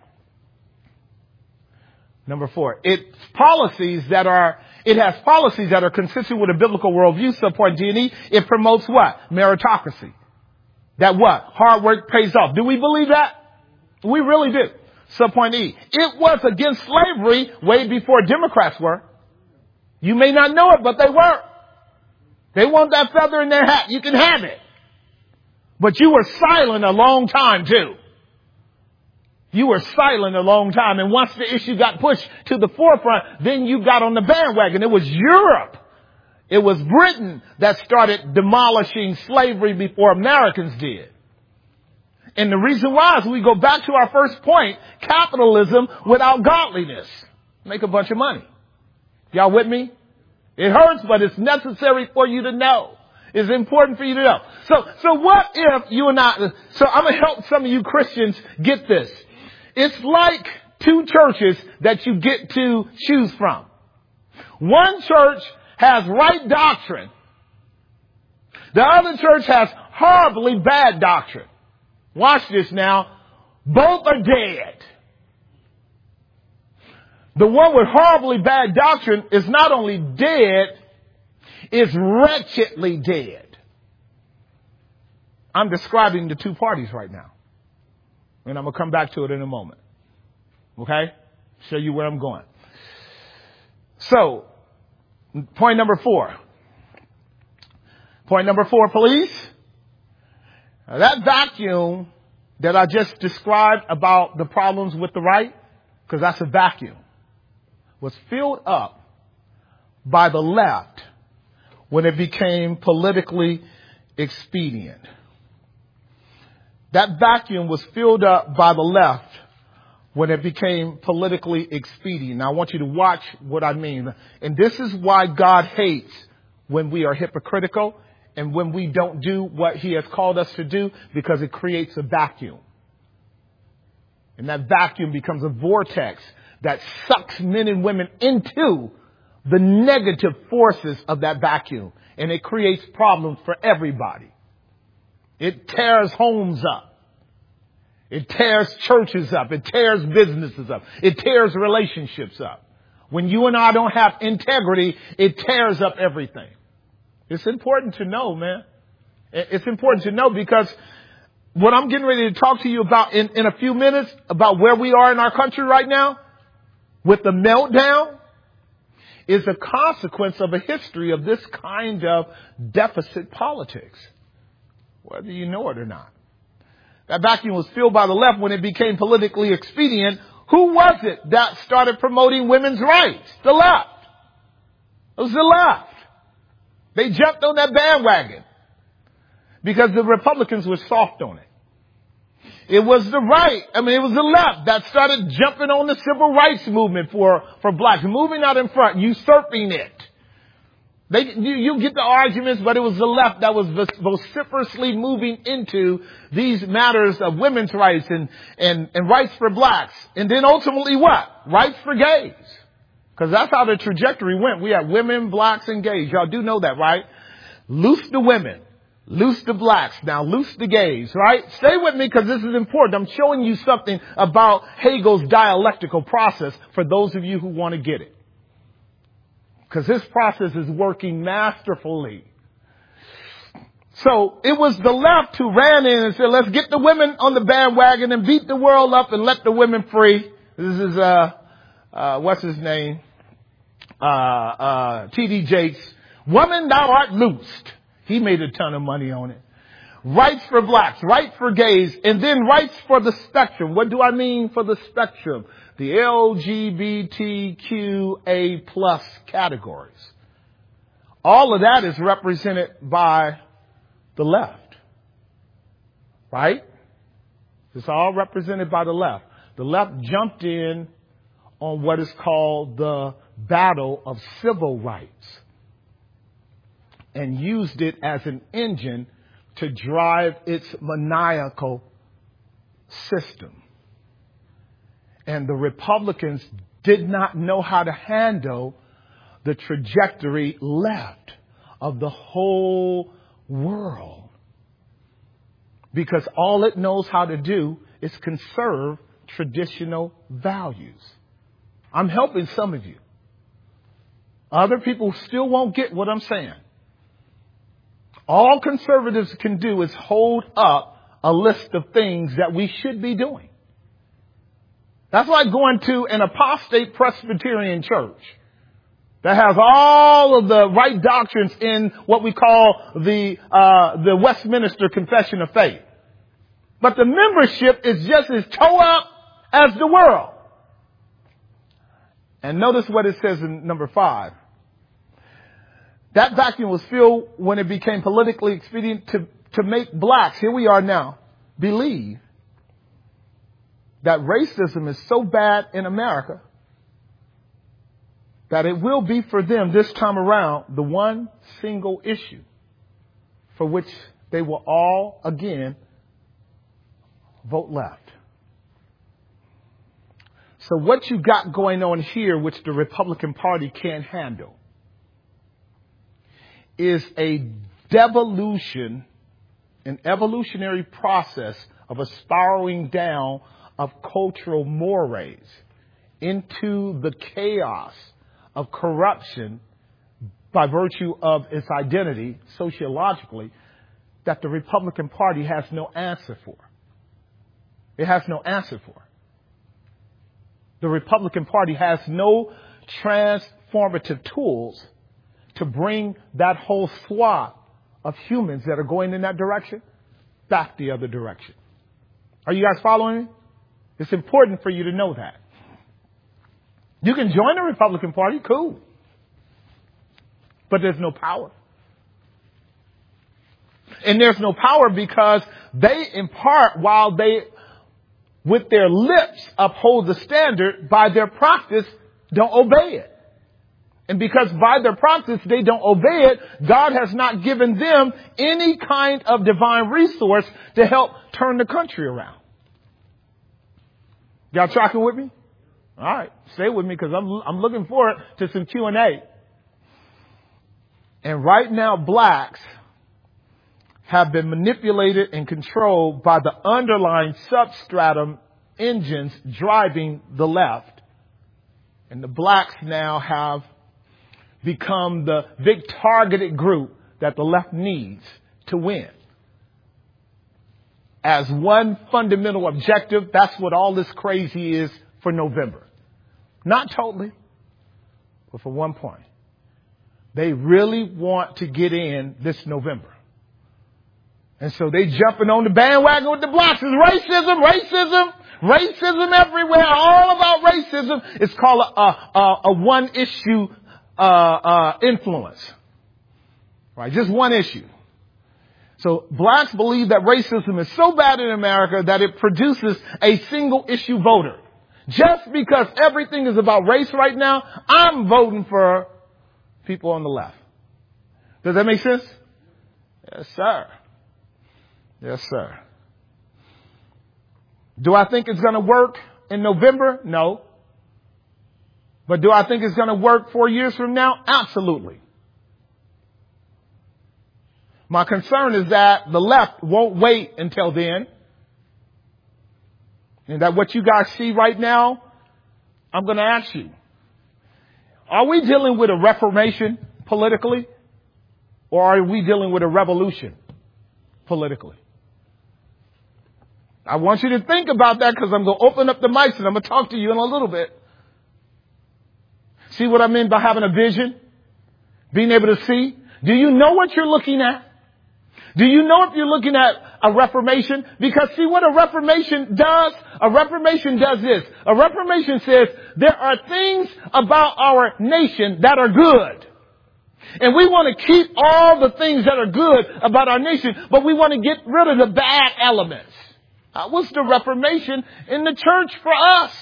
Number four. It's policies that are, it has policies that are consistent with a biblical worldview. Subpoint D and E. It promotes what? Meritocracy. That what? Hard work pays off. Do we believe that? We really do. Subpoint E. It was against slavery way before Democrats were. You may not know it, but they were. They want that feather in their hat. You can have it. But you were silent a long time too. You were silent a long time. And once the issue got pushed to the forefront, then you got on the bandwagon. It was Europe. It was Britain that started demolishing slavery before Americans did. And the reason why is we go back to our first point, capitalism without godliness. Make a bunch of money. Y'all with me? It hurts, but it's necessary for you to know. It's important for you to know. So, so what if you and I, so I'm going to help some of you Christians get this. It's like two churches that you get to choose from. One church has right doctrine. The other church has horribly bad doctrine. Watch this now. Both are dead. The one with horribly bad doctrine is not only dead, is wretchedly dead. I'm describing the two parties right now. And I'm going to come back to it in a moment. Okay? Show you where I'm going. So, point number four. Point number four, please. Now, that vacuum that I just described about the problems with the right, because that's a vacuum, was filled up by the left when it became politically expedient. That vacuum was filled up by the left when it became politically expedient. Now, I want you to watch what I mean. And this is why God hates when we are hypocritical and when we don't do what he has called us to do, because it creates a vacuum. And that vacuum becomes a vortex that sucks men and women into the negative forces of that vacuum. And it creates problems for everybody. It tears homes up. It tears churches up. It tears businesses up. It tears relationships up. When you and I don't have integrity, it tears up everything. It's important to know, man. It's important to know, because what I'm getting ready to talk to you about in, in a few minutes about where we are in our country right now with the meltdown is a consequence of a history of this kind of deficit politics, whether you know it or not. That vacuum was filled by the left when it became politically expedient. Who was it that started promoting women's rights? The left. It was the left. They jumped on that bandwagon because the Republicans were soft on it. It was the right, I mean, it was the left that started jumping on the civil rights movement for, for blacks, moving out in front, usurping it. They, you, you get the arguments, but it was the left that was vociferously moving into these matters of women's rights and, and, and rights for blacks. And then ultimately what? Rights for gays. Because that's how the trajectory went. We had women, blacks, and gays. Y'all do know that, right? Loose the women. Loose the blacks. Now loose the gays, right? Stay with me because this is important. I'm showing you something about Hegel's dialectical process for those of you who want to get it. because his process is working masterfully. So it was the left who ran in and said, let's get the women on the bandwagon and beat the world up and let the women free. This is, uh, uh, what's his name? Uh, uh, T D Jakes. Woman, thou art loosed. He made a ton of money on it. Rights for blacks, rights for gays, and then rights for the spectrum. What do I mean for the spectrum? The L G B T Q A plus categories. All of that is represented by the left. Right? It's all represented by the left. The left jumped in on what is called the battle of civil rights and used it as an engine to drive its maniacal system. And the Republicans did not know how to handle the trajectory left of the whole world, because all it knows how to do is conserve traditional values. I'm helping some of you. Other people still won't get what I'm saying. All conservatives can do is hold up a list of things that we should be doing. That's like going to an apostate Presbyterian church that has all of the right doctrines in what we call the uh the Westminster Confession of Faith. But the membership is just as toe up as the world. And notice what it says in number five. That vacuum was filled when it became politically expedient to, to make blacks, here we are now, believe that racism is so bad in America that it will be for them this time around the one single issue for which they will all again vote left. So what you got going on here, which the Republican Party can't handle, is a devolution, an evolutionary process of a spiraling down of cultural mores into the chaos of corruption by virtue of its identity sociologically that the Republican Party has no answer for. It has no answer for. The Republican Party has no transformative tools to bring that whole swath of humans that are going in that direction back the other direction. Are you guys following me? It's important for you to know that. You can join the Republican Party, cool. But there's no power. And there's no power because they, in part, while they, with their lips, uphold the standard, by their practice, don't obey it. And because by their practice they don't obey it, God has not given them any kind of divine resource to help turn the country around. Y'all tracking with me? All right, stay with me because I'm I'm looking forward to some Q and A. And right now, blacks have been manipulated and controlled by the underlying substratum engines driving the left. And the blacks now have become the big targeted group that the left needs to win. As one fundamental objective, that's what all this crazy is for November. Not totally, but for one point. They really want to get in this November. And so they jumping on the bandwagon with the blacks. It's racism, racism, racism everywhere, all about racism. It's called a, a, a one issue uh, uh, influence. Right? Just one issue. So blacks believe that racism is so bad in America that it produces a single issue voter. Just because everything is about race right now, I'm voting for people on the left. Does that make sense? Yes, sir. Yes, sir. Do I think it's going to work in November? No. But do I think it's going to work four years from now? Absolutely. My concern is that the left won't wait until then. And that what you guys see right now, I'm going to ask you, Are we dealing with a reformation politically? Or are we dealing with a revolution politically? I want you to think about that because I'm going to open up the mics and I'm going to talk to you in a little bit. See what I mean by having a vision? Being able to see? Do you know what you're looking at? Do you know if you're looking at a reformation? Because see what a reformation does? A reformation does this. A reformation says there are things about our nation that are good. And we want to keep all the things that are good about our nation, but we want to get rid of the bad elements. That was the Reformation in the church for us.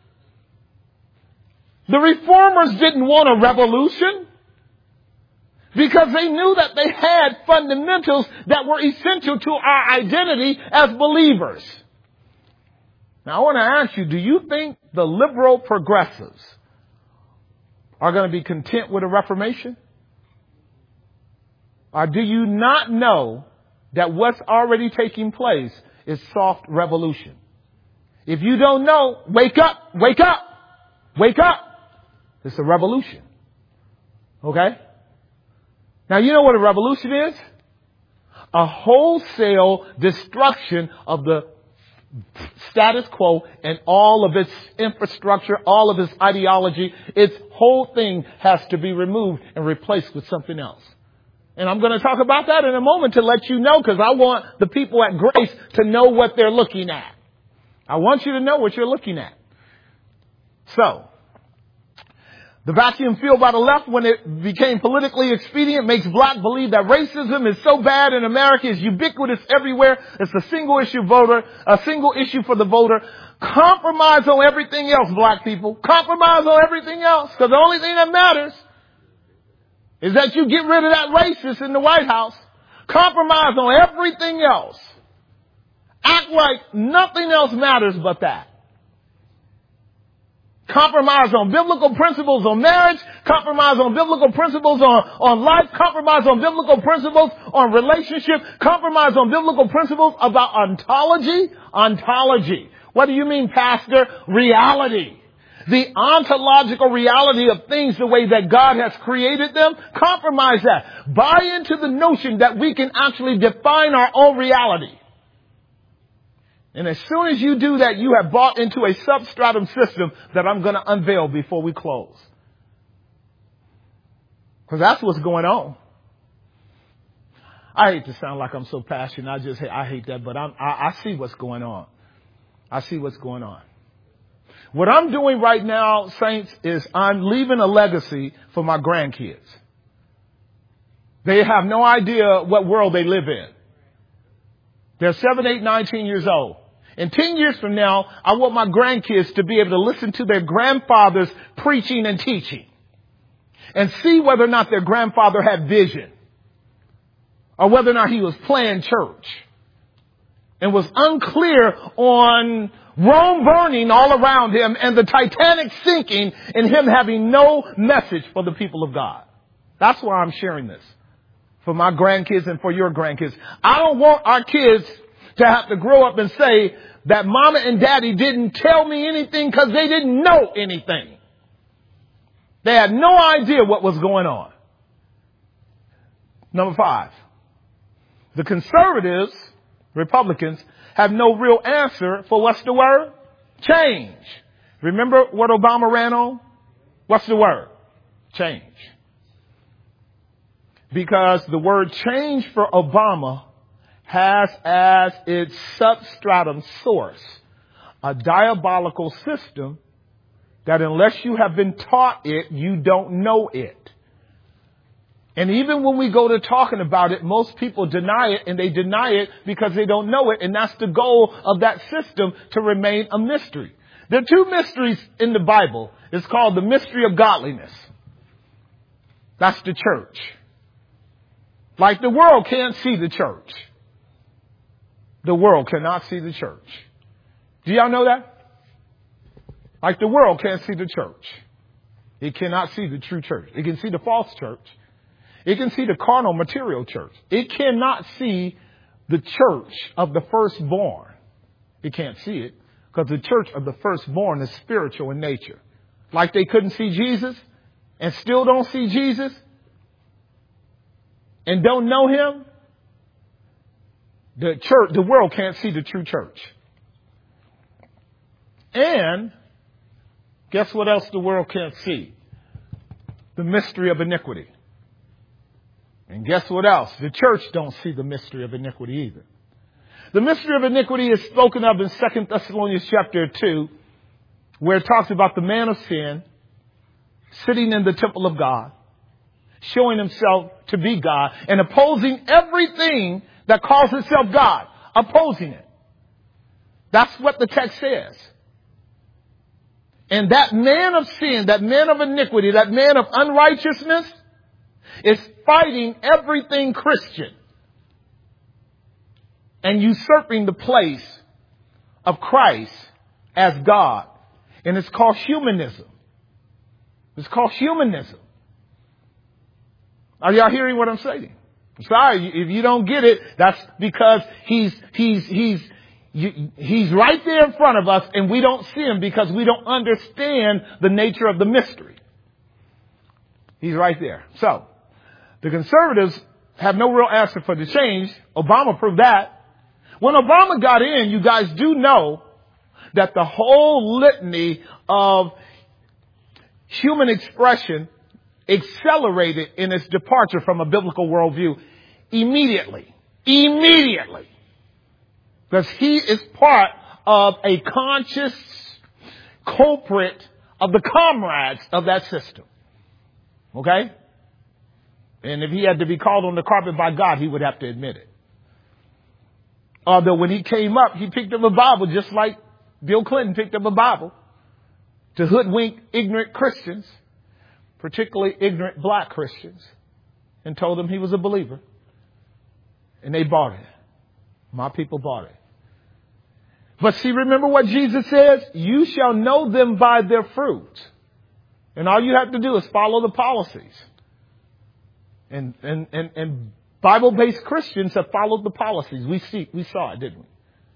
The reformers didn't want a revolution because they knew that they had fundamentals that were essential to our identity as believers. Now, I want to ask you, do you think the liberal progressives are going to be content with a reformation? Or do you not know that what's already taking place is soft revolution? If you don't know, wake up, wake up, wake up. It's a revolution. Okay? Now, you know what a revolution is? A wholesale destruction of the status quo and all of its infrastructure, all of its ideology. Its whole thing has to be removed and replaced with something else. And I'm going to talk about that in a moment to let you know, because I want the people at Grace to know what they're looking at. I want you to know what you're looking at. So, the vacuum filled by the left, when it became politically expedient, makes black believe that racism is so bad in America, is ubiquitous everywhere. It's a single issue voter, a single issue for the voter. Compromise on everything else, black people. Compromise on everything else, because the only thing that matters is that you get rid of that racist in the White House. Compromise on everything else. Act like nothing else matters but that. Compromise on biblical principles on marriage. Compromise on biblical principles on, on life. Compromise on biblical principles on relationship. Compromise on biblical principles about ontology. Ontology. What do you mean, Pastor? Reality. The ontological reality of things the way that God has created them. Compromise that. Buy into the notion that we can actually define our own reality. And as soon as you do that, you have bought into a substratum system that I'm going to unveil before we close. Because that's what's going on. I hate to sound like I'm so passionate. I just, I hate that, but I'm, I, I see what's going on. I see what's going on. What I'm doing right now, saints, is I'm leaving a legacy for my grandkids. They have no idea what world they live in. They're seven, eight, nineteen years old. And ten years from now, I want my grandkids to be able to listen to their grandfathers preaching and teaching and see whether or not their grandfather had vision or whether or not he was playing church and was unclear on Rome burning all around him and the Titanic sinking and him having no message for the people of God. That's why I'm sharing this. For my grandkids and for your grandkids. I don't want our kids to have to grow up and say that mama and daddy didn't tell me anything because they didn't know anything. They had no idea what was going on. Number five. The conservatives, Republicans, have no real answer for what's the word? Change. Remember what Obama ran on? What's the word? Change. Because the word change for Obama has as its substratum source a diabolical system that unless you have been taught it, you don't know it. And even when we go to talking about it, most people deny it, and they deny it because they don't know it. And that's the goal of that system, to remain a mystery. There are two mysteries in the Bible. It's called the mystery of godliness. That's the church. Like the world can't see the church. The world cannot see the church. Do y'all know that? Like the world can't see the church. It cannot see the true church. It can see the false church. It can see the carnal material church. It cannot see the church of the firstborn. It can't see it because the church of the firstborn is spiritual in nature. Like they couldn't see Jesus and still don't see Jesus and don't know him, the church, the world can't see the true church. And guess what else the world can't see? The mystery of iniquity. And guess what else? The church don't see the mystery of iniquity either. The mystery of iniquity is spoken of in Second Thessalonians chapter two, where it talks about the man of sin sitting in the temple of God, showing himself to be God and opposing everything that calls itself God, opposing it. That's what the text says. And that man of sin, that man of iniquity, that man of unrighteousness is fighting everything Christian and usurping the place of Christ as God. And it's called humanism. It's called humanism. Are y'all hearing what I'm saying? I'm sorry, if you don't get it, that's because he's, he's, he's, he's right there in front of us and we don't see him because we don't understand the nature of the mystery. He's right there. So, the conservatives have no real answer for the change. Obama proved that. When Obama got in, you guys do know that the whole litany of human expression accelerated in its departure from a biblical worldview immediately. Immediately. Because he is part of a conscious culprit of the comrades of that system. Okay? And if he had to be called on the carpet by God, he would have to admit it. Although when he came up, he picked up a Bible just like Bill Clinton picked up a Bible to hoodwink ignorant Christians, particularly ignorant black Christians, and told them he was a believer. And they bought it. My people bought it. But see, remember what Jesus says? You shall know them by their fruits. And all you have to do is follow the policies. And, and, and, and Bible-based Christians have followed the policies. We see, we saw it, didn't we?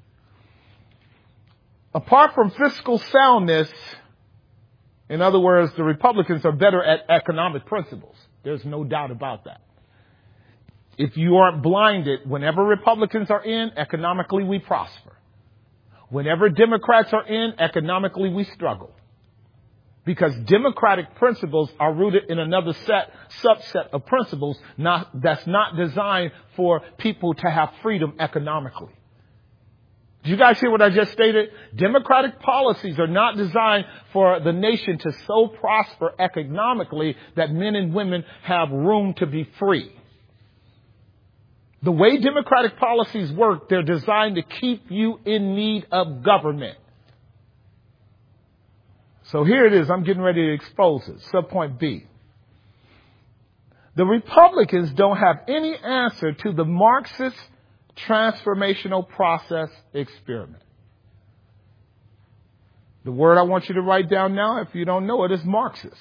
Apart from fiscal soundness, in other words, the Republicans are better at economic principles. There's no doubt about that. If you aren't blinded, whenever Republicans are in, economically we prosper. Whenever Democrats are in, economically we struggle. Because democratic principles are rooted in another set, subset of principles not, that's not designed for people to have freedom economically. Did you guys hear what I just stated? Democratic policies are not designed for the nation to so prosper economically that men and women have room to be free. The way democratic policies work, they're designed to keep you in need of government. So here it is. I'm getting ready to expose it. Subpoint B. The Republicans don't have any answer to the Marxist transformational process experiment. The word I want you to write down now, if you don't know it, is Marxist.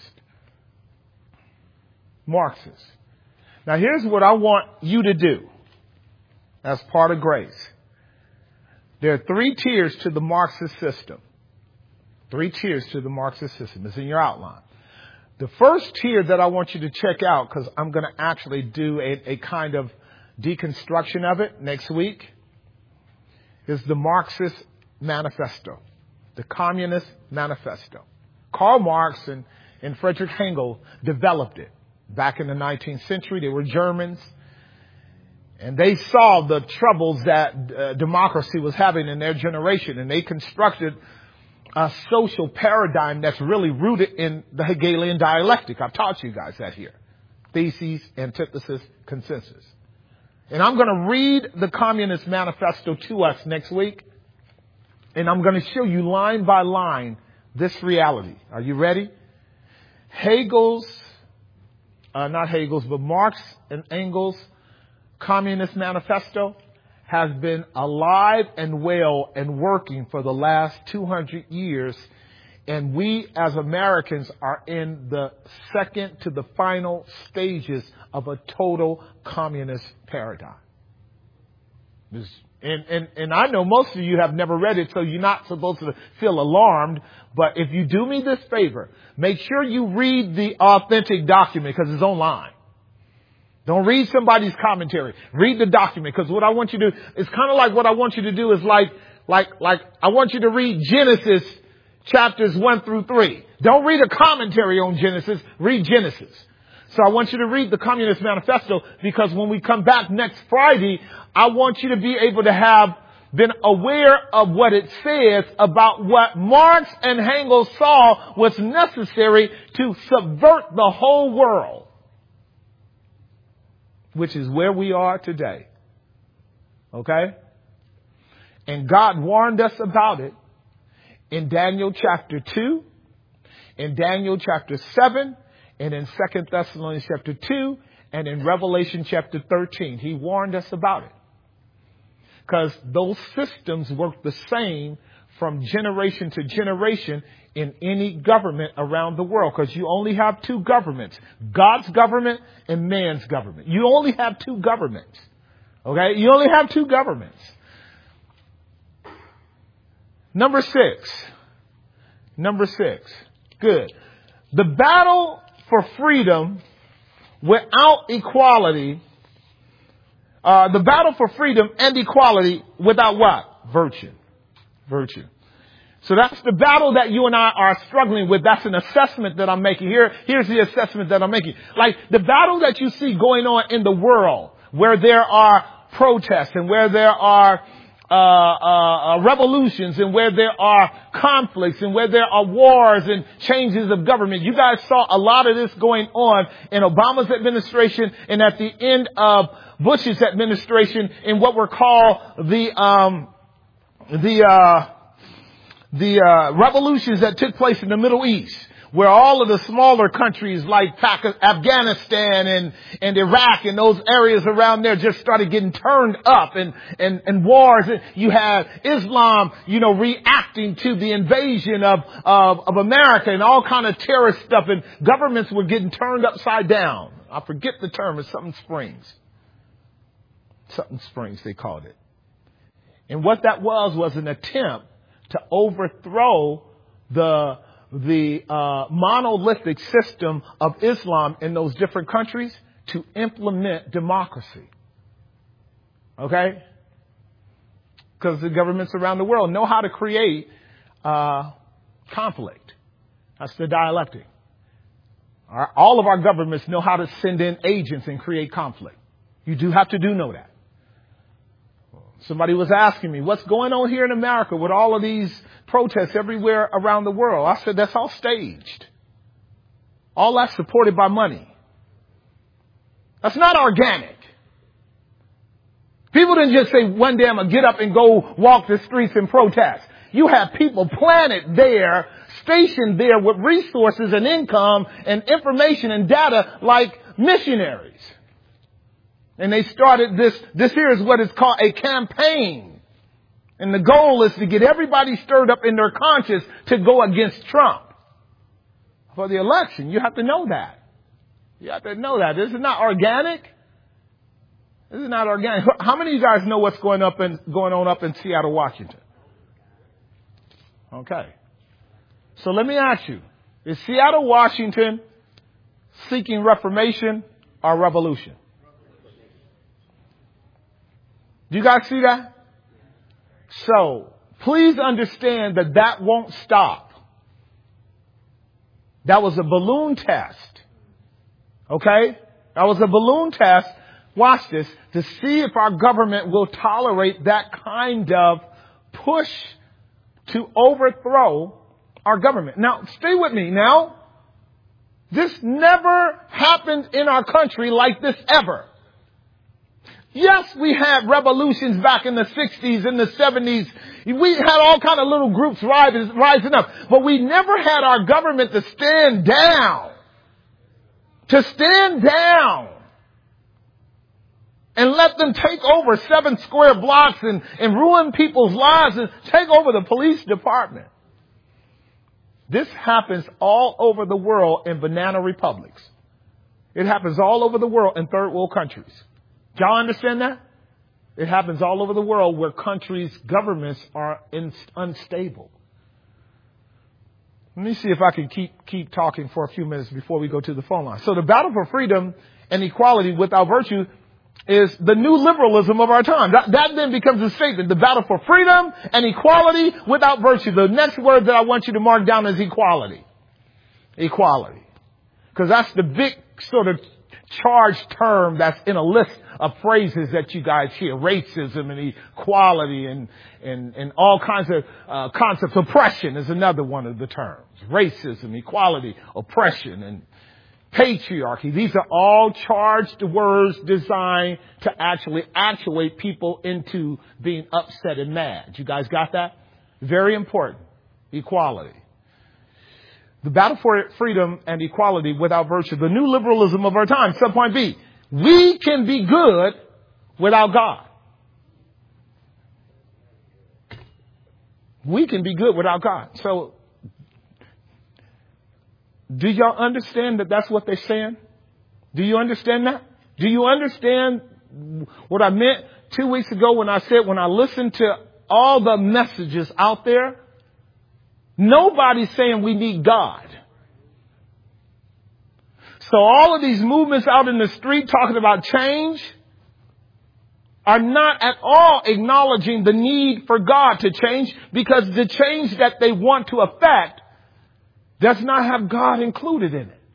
Marxist. Now here's what I want you to do as part of grace. There are three tiers to the Marxist system. Three tiers to the Marxist system. It's in your outline. The first tier that I want you to check out, because I'm going to actually do a, a kind of deconstruction of it next week, is the Marxist Manifesto, the Communist Manifesto. Karl Marx and, and Friedrich Engels developed it back in the nineteenth century. They were Germans, and they saw the troubles that uh, democracy was having in their generation, and they constructed a social paradigm that's really rooted in the Hegelian dialectic. I've taught you guys that here. Thesis, antithesis, consensus. And I'm going to read the Communist Manifesto to us next week. And I'm going to show you line by line this reality. Are you ready? Hegel's, uh, not Hegel's, but Marx and Engels' Communist Manifesto has been alive and well and working for the last two hundred years. And we as Americans are in the second to the final stages of a total communist paradigm. It's And, and, and I know most of you have never read it, so you're not supposed to feel alarmed. But if you do me this favor, make sure you read the authentic document because it's online. Don't read somebody's commentary. Read the document because what I want you to do, it's kind of like what I want you to do is like, like, like I want you to read Genesis chapters one through three. Don't read a commentary on Genesis. Read Genesis. So I want you to read the Communist Manifesto because when we come back next Friday, I want you to be able to have been aware of what it says about what Marx and Engels saw was necessary to subvert the whole world, which is where we are today. Okay? And God warned us about it in Daniel chapter two, in Daniel chapter seven, and in Second Thessalonians chapter two, and in Revelation chapter thirteen. He warned us about it. Because those systems work the same from generation to generation in any government around the world. Because you only have two governments, God's government and man's government. You only have two governments. Okay? You only have two governments. Number six. Number six. Good. The battle for freedom without equality, uh, the battle for freedom and equality without what? Virtue. Virtue. So that's the battle that you and I are struggling with. That's an assessment that I'm making. Here, here's the assessment that I'm making. Like the battle that you see going on in the world where there are protests and where there are Uh, uh, uh, revolutions and where there are conflicts and where there are wars and changes of government. You guys saw a lot of this going on in Obama's administration and at the end of Bush's administration in what were called the, um, the, uh, the, uh, revolutions that took place in the Middle East, where all of the smaller countries like Pakistan, Afghanistan and, and Iraq and those areas around there just started getting turned up and, and, and wars. You had Islam, you know, reacting to the invasion of, of, of America and all kind of terrorist stuff, and governments were getting turned upside down. I forget the term. It's something Springs. Something Springs, they called it. And what that was was an attempt to overthrow the the uh, monolithic system of Islam in those different countries to implement democracy. Okay? Because the governments around the world know how to create uh, conflict. That's the dialectic. Our, all of our governments know how to send in agents and create conflict. You do have to do know that. Somebody was asking me, what's going on here in America with all of these protests everywhere around the world? I said, that's all staged. All that's supported by money. That's not organic. People didn't just say one day I'm going to get up and go walk the streets and protest. You have people planted there, stationed there with resources and income and information and data like missionaries. And they started this, this here is what is called a campaign. And the goal is to get everybody stirred up in their conscience to go against Trump for the election. You have to know that. You have to know that. This is not organic. This is not organic. How many of you guys know what's going up in, going on up in Seattle, Washington? Okay. So let me ask you, is Seattle, Washington seeking reformation or revolution? Do you guys see that? So please understand that that won't stop. That was a balloon test. Okay? That was a balloon test. Watch this. To see if our government will tolerate that kind of push to overthrow our government. Now, stay with me now. This never happened in our country like this ever. Yes, we had revolutions back in the sixties and the seventies. We had all kind of little groups rising, rising up. But we never had our government to stand down. To stand down. And let them take over seven square blocks and, and ruin people's lives and take over the police department. This happens all over the world in banana republics. It happens all over the world in third world countries. Y'all understand that? It happens all over the world where countries' governments are in, unstable. Let me see if I can keep keep talking for a few minutes before we go to the phone line. So the battle for freedom and equality without virtue is the new liberalism of our time. That, that then becomes a statement. The battle for freedom and equality without virtue. The next word that I want you to mark down is equality. Equality. Because that's the big sort of charged term that's in a list of phrases that you guys hear. Racism and equality and, and, and all kinds of uh, concepts. Oppression is another one of the terms. Racism, equality, oppression, and patriarchy. These are all charged words designed to actually actuate people into being upset and mad. You guys got that? Very important. Equality. The battle for freedom and equality without virtue. The new liberalism of our time. Subpoint B. We can be good without God. We can be good without God. So, do y'all understand that that's what they're saying? Do you understand that? Do you understand what I meant two weeks ago when I said when I listened to all the messages out there, nobody's saying we need God. So all of these movements out in the street talking about change are not at all acknowledging the need for God to change, because the change that they want to affect does not have God included in it.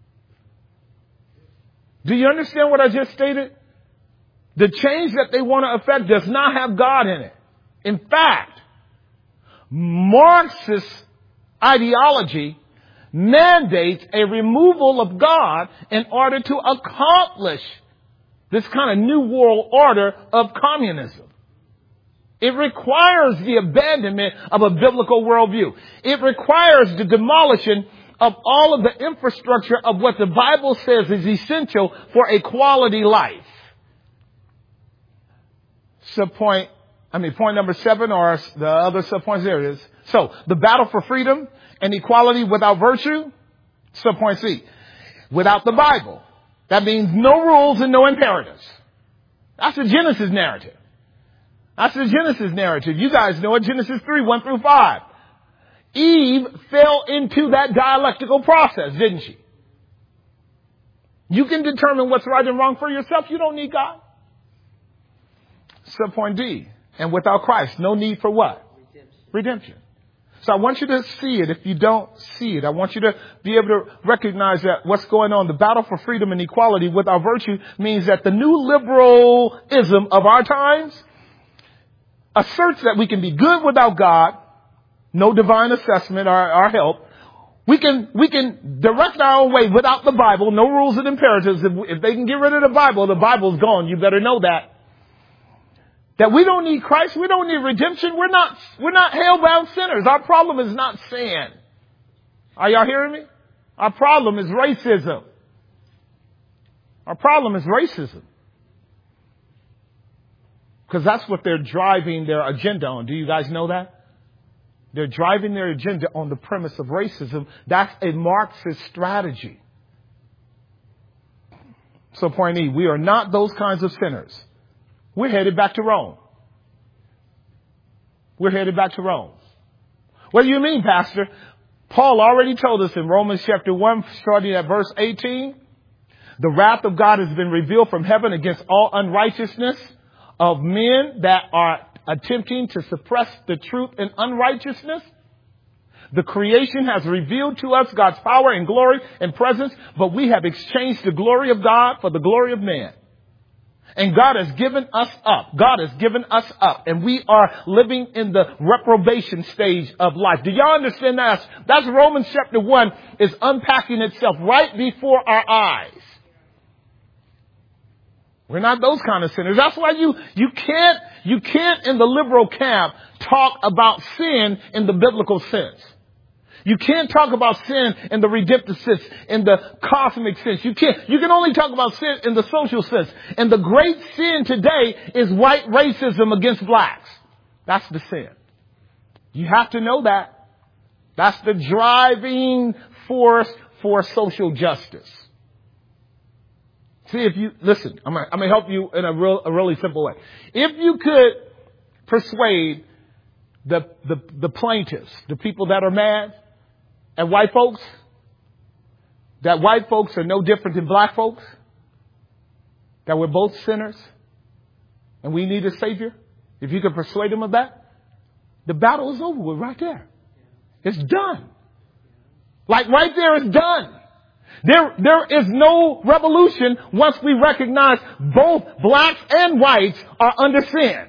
Do you understand what I just stated? The change that they want to affect does not have God in it. In fact, Marxist ideology mandates a removal of God in order to accomplish this kind of new world order of communism. It requires the abandonment of a biblical worldview. It requires the demolition of all of the infrastructure of what the Bible says is essential for a quality life. Subpoint, I mean, point number seven, or the other subpoints there it is. So, the battle for freedom and equality without virtue. Subpoint C. Without the Bible. That means no rules and no imperatives. That's the Genesis narrative. That's the Genesis narrative. You guys know it. Genesis three, one through five. Eve fell into that dialectical process, didn't she? You can determine what's right and wrong for yourself. You don't need God. Subpoint D. And without Christ, no need for what? Redemption. Redemption. So I want you to see it if you don't see it. I want you to be able to recognize that what's going on. The battle for freedom and equality without virtue means that the new liberalism of our times asserts that we can be good without God, no divine assessment or, or help. We can, we can direct our own way without the Bible, no rules and imperatives. If, if they can get rid of the Bible, the Bible's gone. You better know that. That we don't need Christ. We don't need redemption. We're not, we're not hell-bound sinners. Our problem is not sin. Are y'all hearing me? Our problem is racism. Our problem is racism. Because that's what they're driving their agenda on. Do you guys know that? They're driving their agenda on the premise of racism. That's a Marxist strategy. So point E, we are not those kinds of sinners. We're headed back to Rome. We're headed back to Rome. What do you mean, Pastor? Paul already told us in Romans chapter one, starting at verse eighteen, the wrath of God has been revealed from heaven against all unrighteousness of men that are attempting to suppress the truth in unrighteousness. The creation has revealed to us God's power and glory and presence, but we have exchanged the glory of God for the glory of man. And God has given us up. God has given us up. And we are living in the reprobation stage of life. Do y'all understand that? That's Romans chapter one is unpacking itself right before our eyes. We're not those kind of sinners. That's why you, you can't, you can't in the liberal camp talk about sin in the biblical sense. You can't talk about sin in the redemptive sense, in the cosmic sense. You can't. You can only talk about sin in the social sense. And the great sin today is white racism against blacks. That's the sin. You have to know that. That's the driving force for social justice. See if you, listen, I'm going to help you in a real, a really simple way. If you could persuade the, the, the plaintiffs, the people that are mad at white folks, that white folks are no different than black folks, that we're both sinners and we need a savior, if you could persuade them of that, the battle is over with right there. It's done. Like right there, it's done. There, there is no revolution once we recognize both blacks and whites are under sin.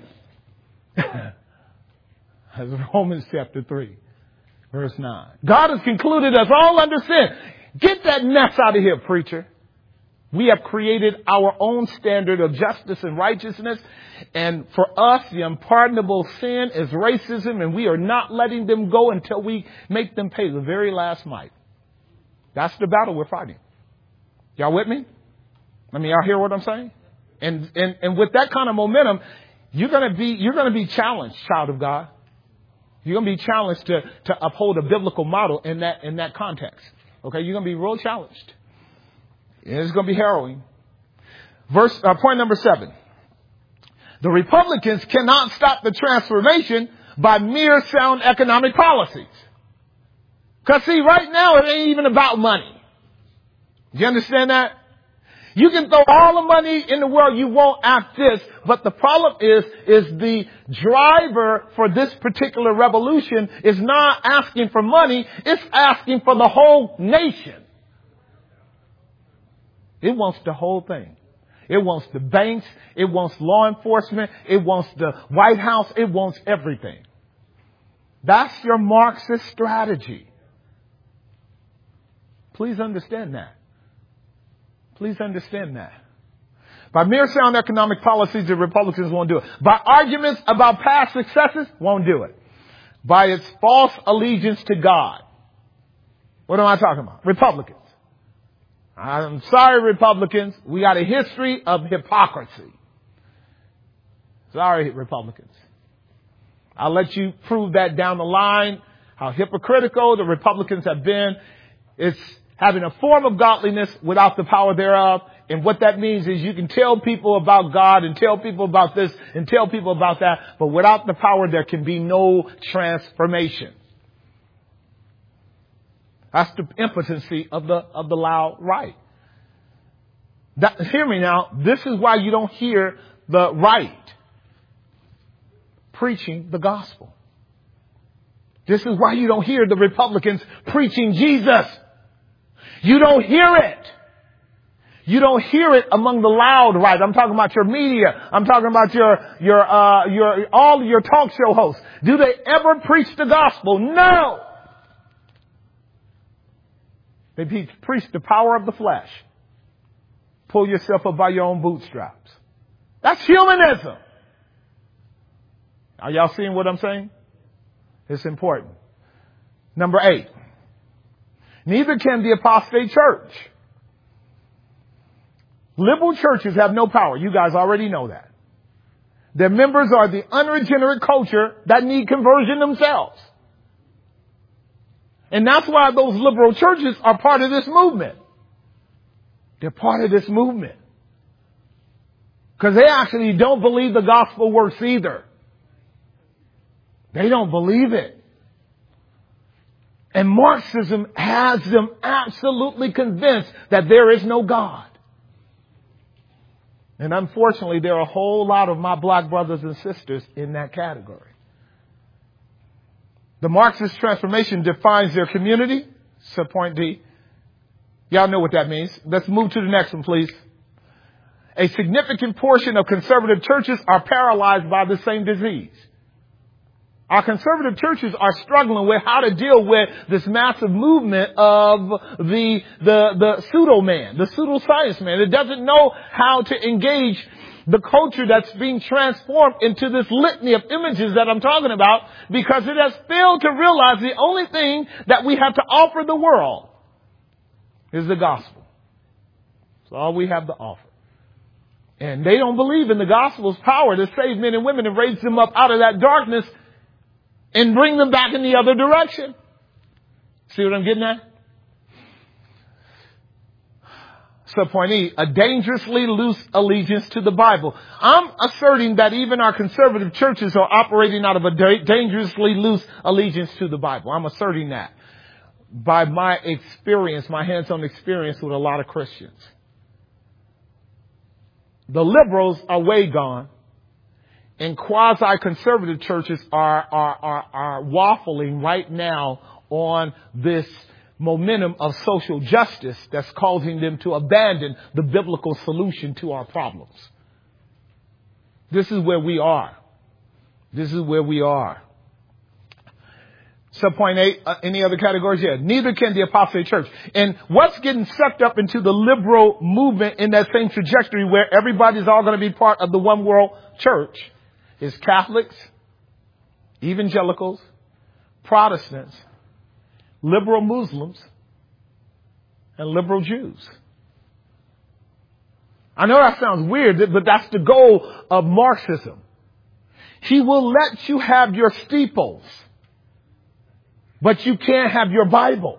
As Romans chapter three, verse nine. God has concluded us all under sin. Get that mess out of here, preacher. We have created our own standard of justice and righteousness. And for us, the unpardonable sin is racism, and we are not letting them go until we make them pay the very last mite. That's the battle we're fighting. Y'all with me? I mean, y'all hear what I'm saying? And, and, and with that kind of momentum, you're going to be, you're going to be challenged, child of God. You're going to be challenged to, to uphold a biblical model in that, in that context. Okay. You're going to be real challenged. And it's going to be harrowing. Verse, uh, point number seven. The Republicans cannot stop the transformation by mere sound economic policies. Because, see, right now it ain't even about money. Do you understand that? You can throw all the money in the world you want at this, but the problem is, is the driver for this particular revolution is not asking for money, it's asking for the whole nation. It wants the whole thing. It wants the banks, it wants law enforcement, it wants the White House, it wants everything. That's your Marxist strategy. Please understand that. Please understand that. By mere sound economic policies, the Republicans won't do it. By arguments about past successes, won't do it. By its false allegiance to God. What am I talking about? Republicans. I'm sorry, Republicans. We got a history of hypocrisy. Sorry, Republicans. I'll let you prove that down the line, how hypocritical the Republicans have been. It's having a form of godliness without the power thereof. And what that means is you can tell people about God and tell people about this and tell people about that, but without the power, there can be no transformation. That's the impotency of the, of the loud right. That, hear me now. This is why you don't hear the right preaching the gospel. This is why you don't hear the Republicans preaching Jesus. You don't hear it. You don't hear it among the loud right. I'm talking about your media. I'm talking about your, your, uh, your, all your talk show hosts. Do they ever preach the gospel? No. They preach the power of the flesh. Pull yourself up by your own bootstraps. That's humanism. Are y'all seeing what I'm saying? It's important. Number eight. Neither can the apostate church. Liberal churches have no power. You guys already know that. Their members are the unregenerate culture that need conversion themselves. And that's why those liberal churches are part of this movement. They're part of this movement. Because they actually don't believe the gospel works either. They don't believe it. And Marxism has them absolutely convinced that there is no God. And unfortunately, there are a whole lot of my black brothers and sisters in that category. The Marxist transformation defines their community. So point D. Y'all know what that means. Let's move to the next one, please. A significant portion of conservative churches are paralyzed by the same disease. Our conservative churches are struggling with how to deal with this massive movement of the, the, the pseudo man, the pseudoscience man. It doesn't know how to engage the culture that's being transformed into this litany of images that I'm talking about, because it has failed to realize the only thing that we have to offer the world is the gospel. It's all we have to offer. And they don't believe in the gospel's power to save men and women and raise them up out of that darkness and bring them back in the other direction. See what I'm getting at? Subpoint E, a dangerously loose allegiance to the Bible. I'm asserting that even our conservative churches are operating out of a da- dangerously loose allegiance to the Bible. I'm asserting that by my experience, my hands-on experience with a lot of Christians. The liberals are way gone, and quasi-conservative churches are, are, are, are waffling right now on this momentum of social justice that's causing them to abandon the biblical solution to our problems. This is where we are. This is where we are. Subpoint eight, uh, any other categories? Yeah. Neither can the apostate church. And what's getting sucked up into the liberal movement in that same trajectory where everybody's all going to be part of the one world church is Catholics, evangelicals, Protestants, liberal Muslims, and liberal Jews. I know that sounds weird, but that's the goal of Marxism. He will let you have your steeples, but you can't have your Bible.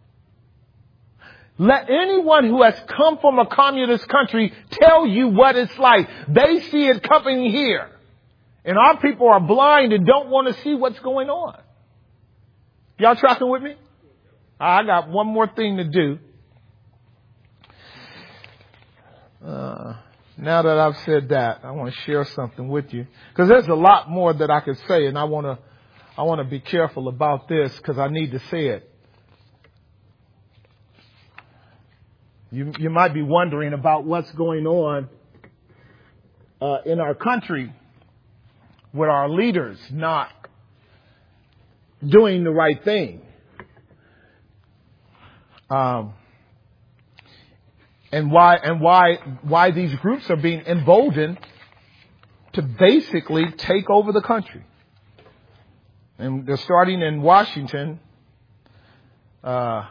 Let anyone who has come from a communist country tell you what it's like. They see it coming here. And our people are blind and don't want to see what's going on. Y'all tracking with me? I got one more thing to do. Uh, now that I've said that, I want to share something with you. Because there's a lot more that I could say, and I want to I want to be careful about this because I need to say it. You, you might be wondering about what's going on uh, in our country with our leaders not doing the right thing. Um, and why and why why these groups are being emboldened to basically take over the country. And they're starting in Washington. Uh,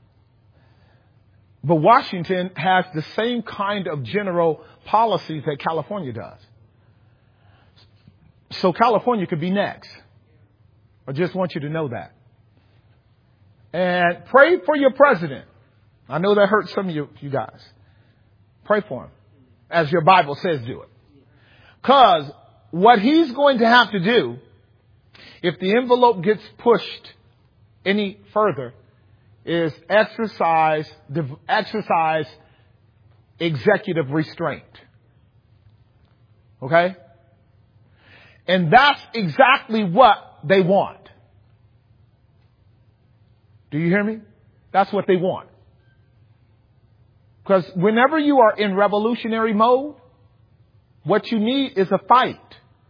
but Washington has the same kind of general policies that California does. So California could be next. I just want you to know that. And pray for your president. I know that hurts some of you, you guys. Pray for him. As your Bible says, do it. Because what he's going to have to do, if the envelope gets pushed any further, is exercise, exercise executive restraint. Okay? And that's exactly what they want. Do you hear me? That's what they want. Because whenever you are in revolutionary mode, what you need is a fight.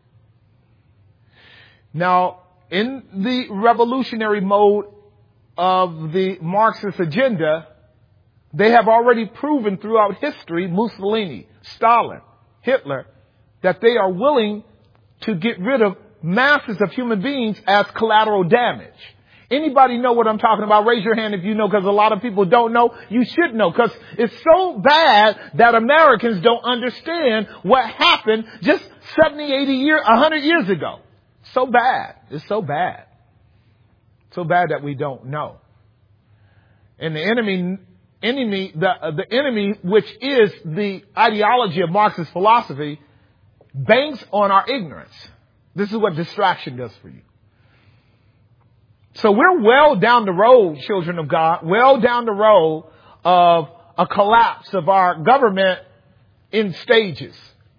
Now, in the revolutionary mode of the Marxist agenda, they have already proven throughout history, Mussolini, Stalin, Hitler, that they are willing to get rid of masses of human beings as collateral damage. Anybody know what I'm talking about? Raise your hand if you know, because a lot of people don't know. You should know, because it's so bad that Americans don't understand what happened just seventy, eighty years, one hundred years ago. So bad. It's so bad. So bad that we don't know. And the enemy, enemy, the, the enemy, which is the ideology of Marxist philosophy, banks on our ignorance. This is what distraction does for you. So we're well down the road, children of God, well down the road of a collapse of our government in stages.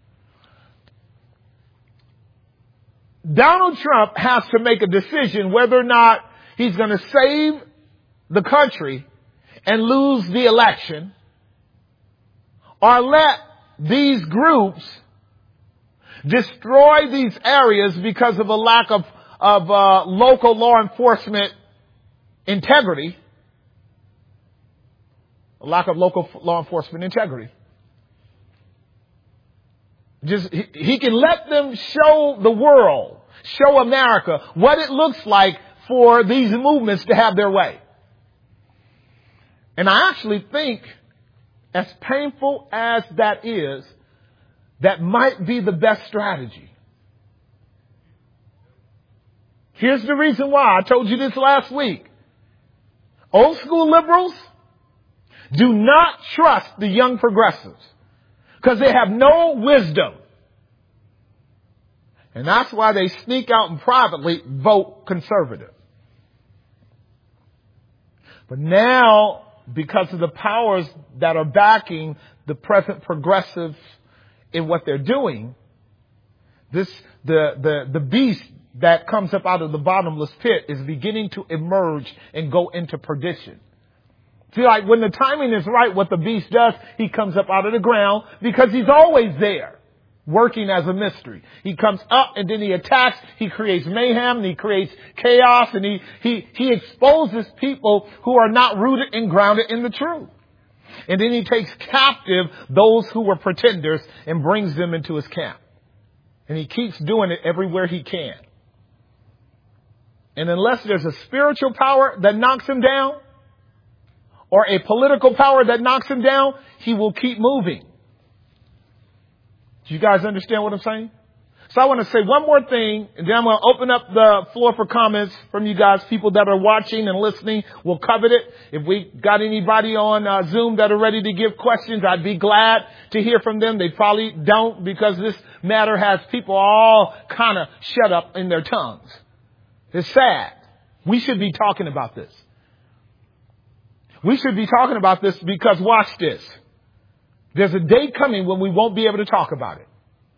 Donald Trump has to make a decision whether or not he's going to save the country and lose the election, or let these groups destroy these areas because of a lack of of uh, local law enforcement integrity, a lack of local law enforcement integrity. Just he, he can let them show the world, show America what it looks like for these movements to have their way. And I actually think, as painful as that is, that might be the best strategy. Here's the reason why. I told you this last week. Old school liberals, Do not trust the young progressives because they have no wisdom. And that's why they sneak out and privately vote conservative. But now, because of the powers that are backing the present progressives in what they're doing, this the the the beast that comes up out of the bottomless pit is beginning to emerge and go into perdition. See, like when the timing is right, what the beast does, he comes up out of the ground because he's always there, working as a mystery. He comes up and then he attacks, he creates mayhem, and he creates chaos, and he, he, he exposes people who are not rooted and grounded in the truth. And then he takes captive those who were pretenders and brings them into his camp. And he keeps doing it everywhere he can. And unless there's a spiritual power that knocks him down, or a political power that knocks him down, he will keep moving. Do you guys understand what I'm saying? So I want to say one more thing, and then I'm going to open up the floor for comments from you guys. People that are watching and listening will covet it. If we got anybody on uh, Zoom that are ready to give questions, I'd be glad to hear from them. They probably don't, because this matter has people all kind of shut up in their tongues. It's sad. We should be talking about this. We should be talking about this because, watch this, there's a day coming when we won't be able to talk about it.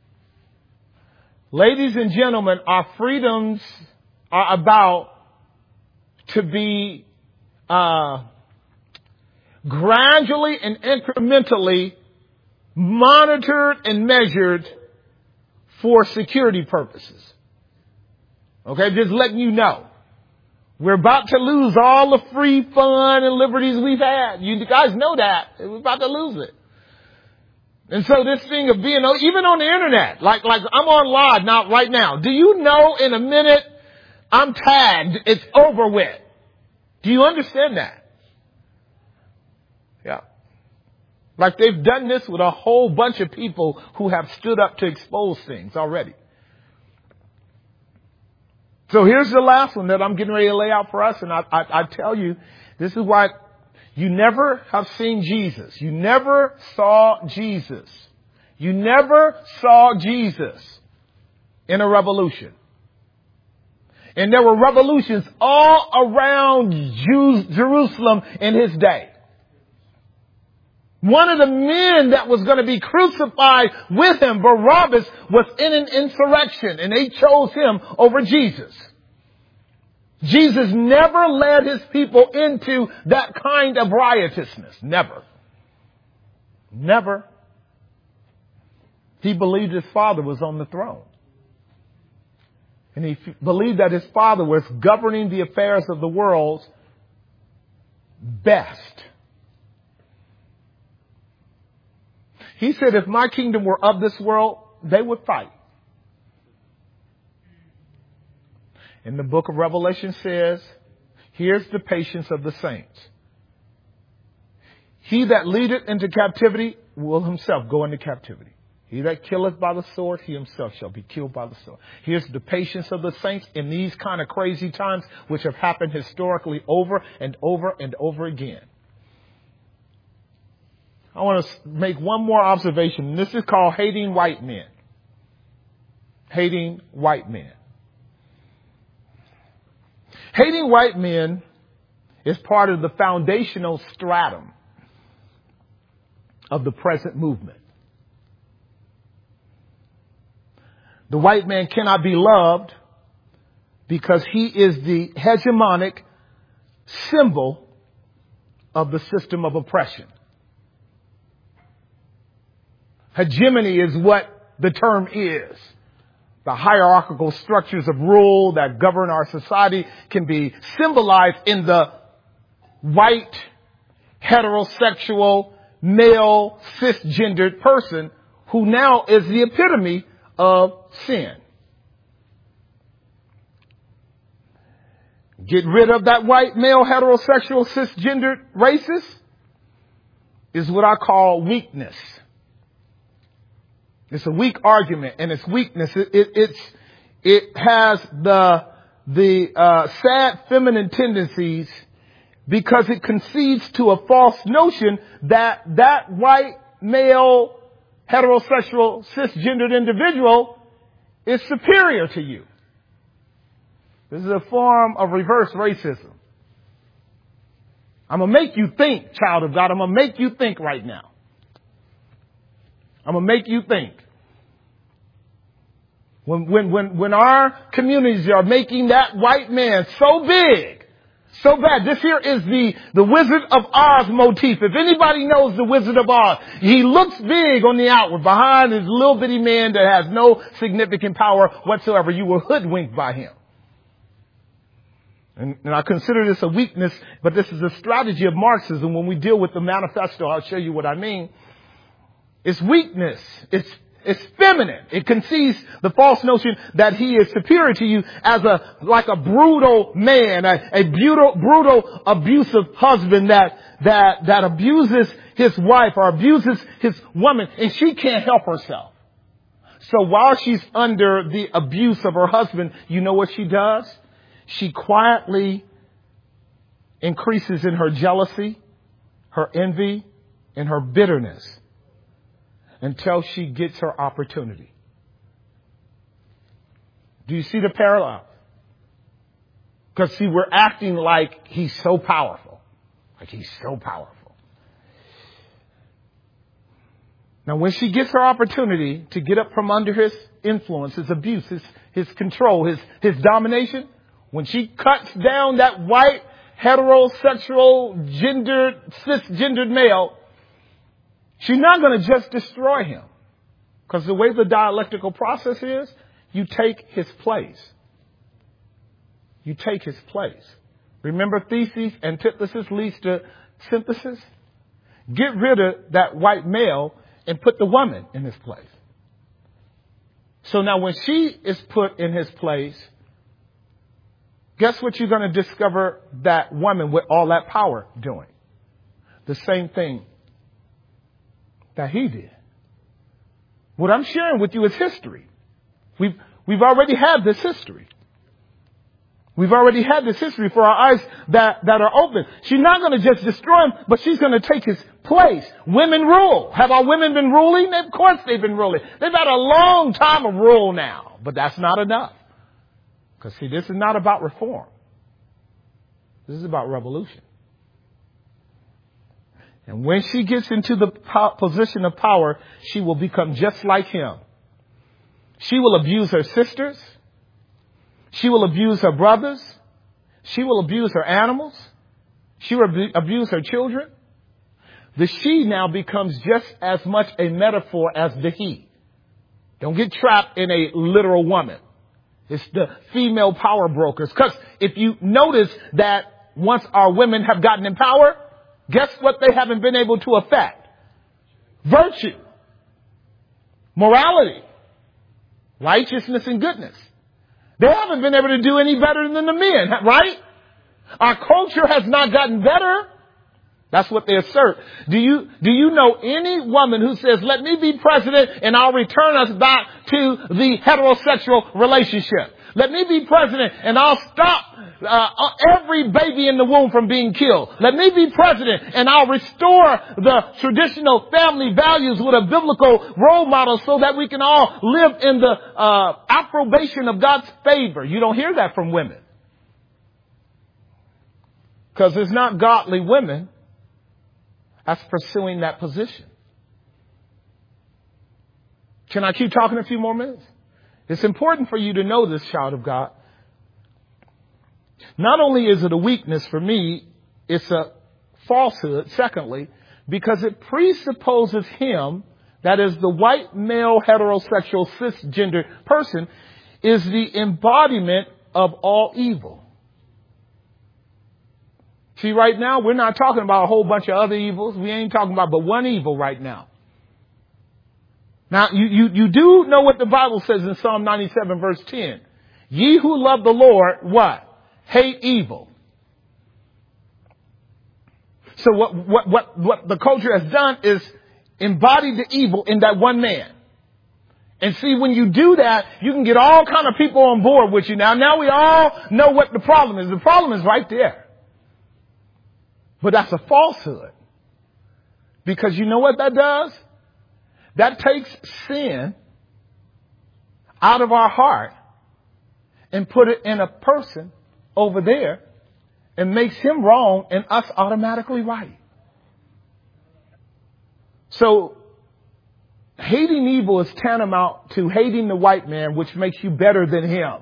Ladies and gentlemen, our freedoms are about to be uh, gradually and incrementally monitored and measured for security purposes. Okay, just letting you know. We're about to lose all the free fun and liberties we've had. You guys know that. We're about to lose it. And so this thing of being, even on the internet, like, like I'm on live now, right now. Do you know in a minute I'm tagged, it's over with? Do you understand that? Yeah. Like they've done this with a whole bunch of people who have stood up to expose things already. So here's the last one that I'm getting ready to lay out for us. And I, I, I tell you, this is why you never have seen Jesus. You never saw Jesus. You never saw Jesus in a revolution. And there were revolutions all around Jews, Jerusalem in his day. One of the men that was going to be crucified with him, Barabbas, was in an insurrection, and they chose him over Jesus. Jesus never led his people into that kind of riotousness. Never. Never. He believed his Father was on the throne. And he f- believed that his Father was governing the affairs of the world best. He said, if my kingdom were of this world, they would fight. And the book of Revelation says, here's the patience of the saints. He that leadeth into captivity will himself go into captivity. He that killeth by the sword, he himself shall be killed by the sword. Here's the patience of the saints in these kind of crazy times, which have happened historically over and over and over again. I want to make one more observation. This is called hating white men. Hating white men. Hating white men is part of the foundational stratum of the present movement. The white man cannot be loved because he is the hegemonic symbol of the system of oppression. Hegemony is what the term is. The hierarchical structures of rule that govern our society can be symbolized in the white, heterosexual, male, cisgendered person who now is the epitome of sin. Get rid of that white, male, heterosexual, cisgendered racist is what I call weakness. It's a weak argument, and its weakness, it, it, it's, it has the, the, uh, sad feminine tendencies because it concedes to a false notion that that white male heterosexual cisgendered individual is superior to you. This is a form of reverse racism. I'm going to make you think, child of God. I'm going to make you think right now. I'm going to make you think. When, when, when, when our communities are making that white man so big, so bad. This here is the, the Wizard of Oz motif. If anybody knows the Wizard of Oz, he looks big on the outward. Behind his little bitty man that has no significant power whatsoever. You were hoodwinked by him. And, and I consider this a weakness, but this is a strategy of Marxism. When we deal with the manifesto, I'll show you what I mean. It's weakness. It's It's feminine. It concedes the false notion that he is superior to you as a, like a brutal man, a, a brutal, brutal, abusive husband that, that, that abuses his wife or abuses his woman, and she can't help herself. So while she's under the abuse of her husband, you know what she does? She quietly increases in her jealousy, her envy, and her bitterness, until she gets her opportunity. Do you see the parallel? Because see, we're acting like he's so powerful. Like he's so powerful. Now when she gets her opportunity to get up from under his influence, his abuse, his, his control, his, his domination, when she cuts down that white, heterosexual, gendered, cisgendered male, she's not going to just destroy him. Because the way the dialectical process is, you take his place. You take his place. Remember, thesis, antithesis leads to synthesis? Get rid of that white male and put the woman in his place. So now when she is put in his place, guess what you're going to discover that woman with all that power doing? The same thing that he did. What I'm sharing with you is history. We've, we've already had this history. We've already had this history for our eyes that, that are open. She's not going to just destroy him, but she's going to take his place. Women rule. Have our women been ruling? Of course they've been ruling. They've had a long time of rule now, but that's not enough. Because see, this is not about reform. This is about revolution. And when she gets into the po- position of power, she will become just like him. She will abuse her sisters. She will abuse her brothers. She will abuse her animals. She will ab- abuse her children. The she now becomes just as much a metaphor as the he. Don't get trapped in a literal woman. It's the female power brokers. Because if you notice that once our women have gotten in power, guess what they haven't been able to affect? Virtue, morality, righteousness, and goodness. They haven't been able to do any better than the men, right? Our culture has not gotten better. That's what they assert. Do you, do you know any woman who says, let me be president and I'll return us back to the heterosexual relationship? Let me be president and I'll stop uh, every baby in the womb from being killed. Let me be president and I'll restore the traditional family values with a biblical role model so that we can all live in the uh, approbation of God's favor. You don't hear that from women. Because it's not godly women that's pursuing that position. Can I keep talking a few more minutes? It's important for you to know this, child of God. Not only is it a weakness for me, it's a falsehood, secondly, because it presupposes him, that is the white male heterosexual cisgender person, is the embodiment of all evil. See, right now, we're not talking about a whole bunch of other evils. We ain't talking about but one evil right now. Now, you, you, you do know what the Bible says in Psalm ninety-seven, verse ten. Ye who love the Lord, what? Hate evil. So what, what, what, what the culture has done is embody the evil in that one man. And see, when you do that, you can get all kind of people on board with you. Now, now we all know what the problem is. The problem is right there. But that's a falsehood. Because you know what that does? That takes sin out of our heart and put it in a person over there and makes him wrong and us automatically right. So hating evil is tantamount to hating the white man, which makes you better than him.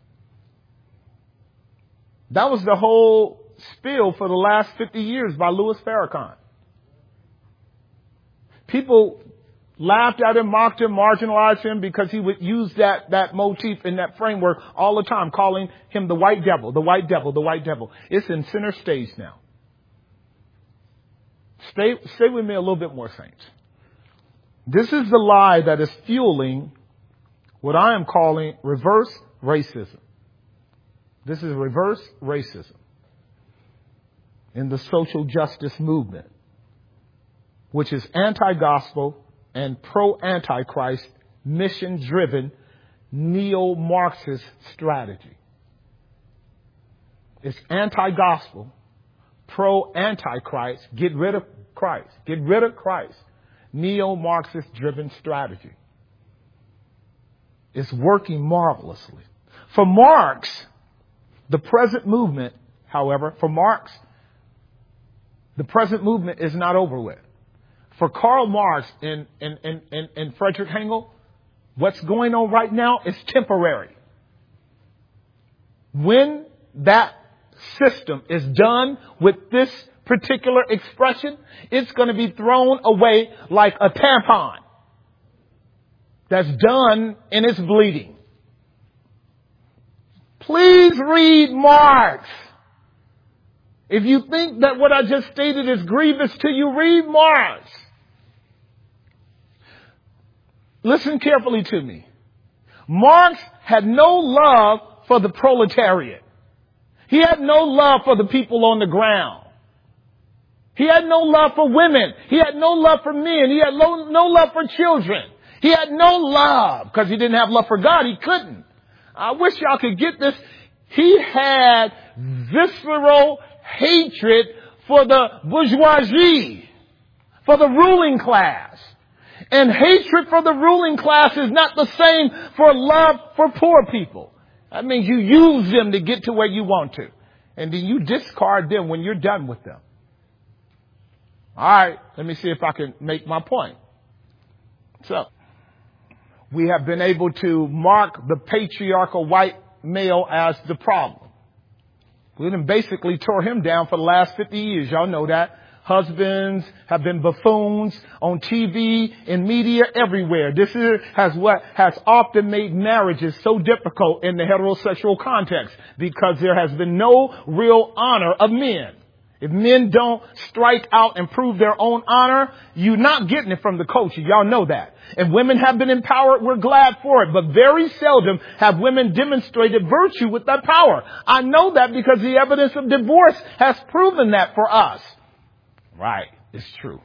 That was the whole spiel for the last fifty years by Louis Farrakhan. People laughed at him, mocked him, marginalized him because he would use that, that motif and that framework all the time, calling him the white devil, the white devil, the white devil. It's in center stage now. Stay, stay with me a little bit more, saints. This is the lie that is fueling what I am calling reverse racism. This is reverse racism in the social justice movement, which is anti-gospel and pro-antichrist, mission-driven, neo-Marxist strategy. It's anti-gospel, pro-antichrist, get rid of Christ, get rid of Christ, neo-Marxist-driven strategy. It's working marvelously. For Marx, the present movement, however, for Marx, the present movement is not over with. For Karl Marx and, and, and, and, and Frederick Engel, what's going on right now is temporary. When that system is done with this particular expression, it's going to be thrown away like a tampon that's done and it's bleeding. Please read Marx. If you think that what I just stated is grievous to you, read Marx. Listen carefully to me. Marx had no love for the proletariat. He had no love for the people on the ground. He had no love for women. He had no love for men. He had no, no love for children. He had no love because he didn't have love for God. He couldn't. I wish y'all could get this. He had visceral hatred for the bourgeoisie, for the ruling class. And hatred for the ruling class is not the same for love for poor people. That means you use them to get to where you want to. And then you discard them when you're done with them. All right, let me see if I can make my point. So, we have been able to mark the patriarchal white male as the problem. We done basically tore him down for the last fifty years. Y'all know that. Husbands have been buffoons on T V and media everywhere. This is, has what has often made marriages so difficult in the heterosexual context because there has been no real honor of men. If men don't strike out and prove their own honor, you're not getting it from the culture. Y'all know that. And women have been empowered. We're glad for it. But very seldom have women demonstrated virtue with that power. I know that because the evidence of divorce has proven that for us. Right. It's true.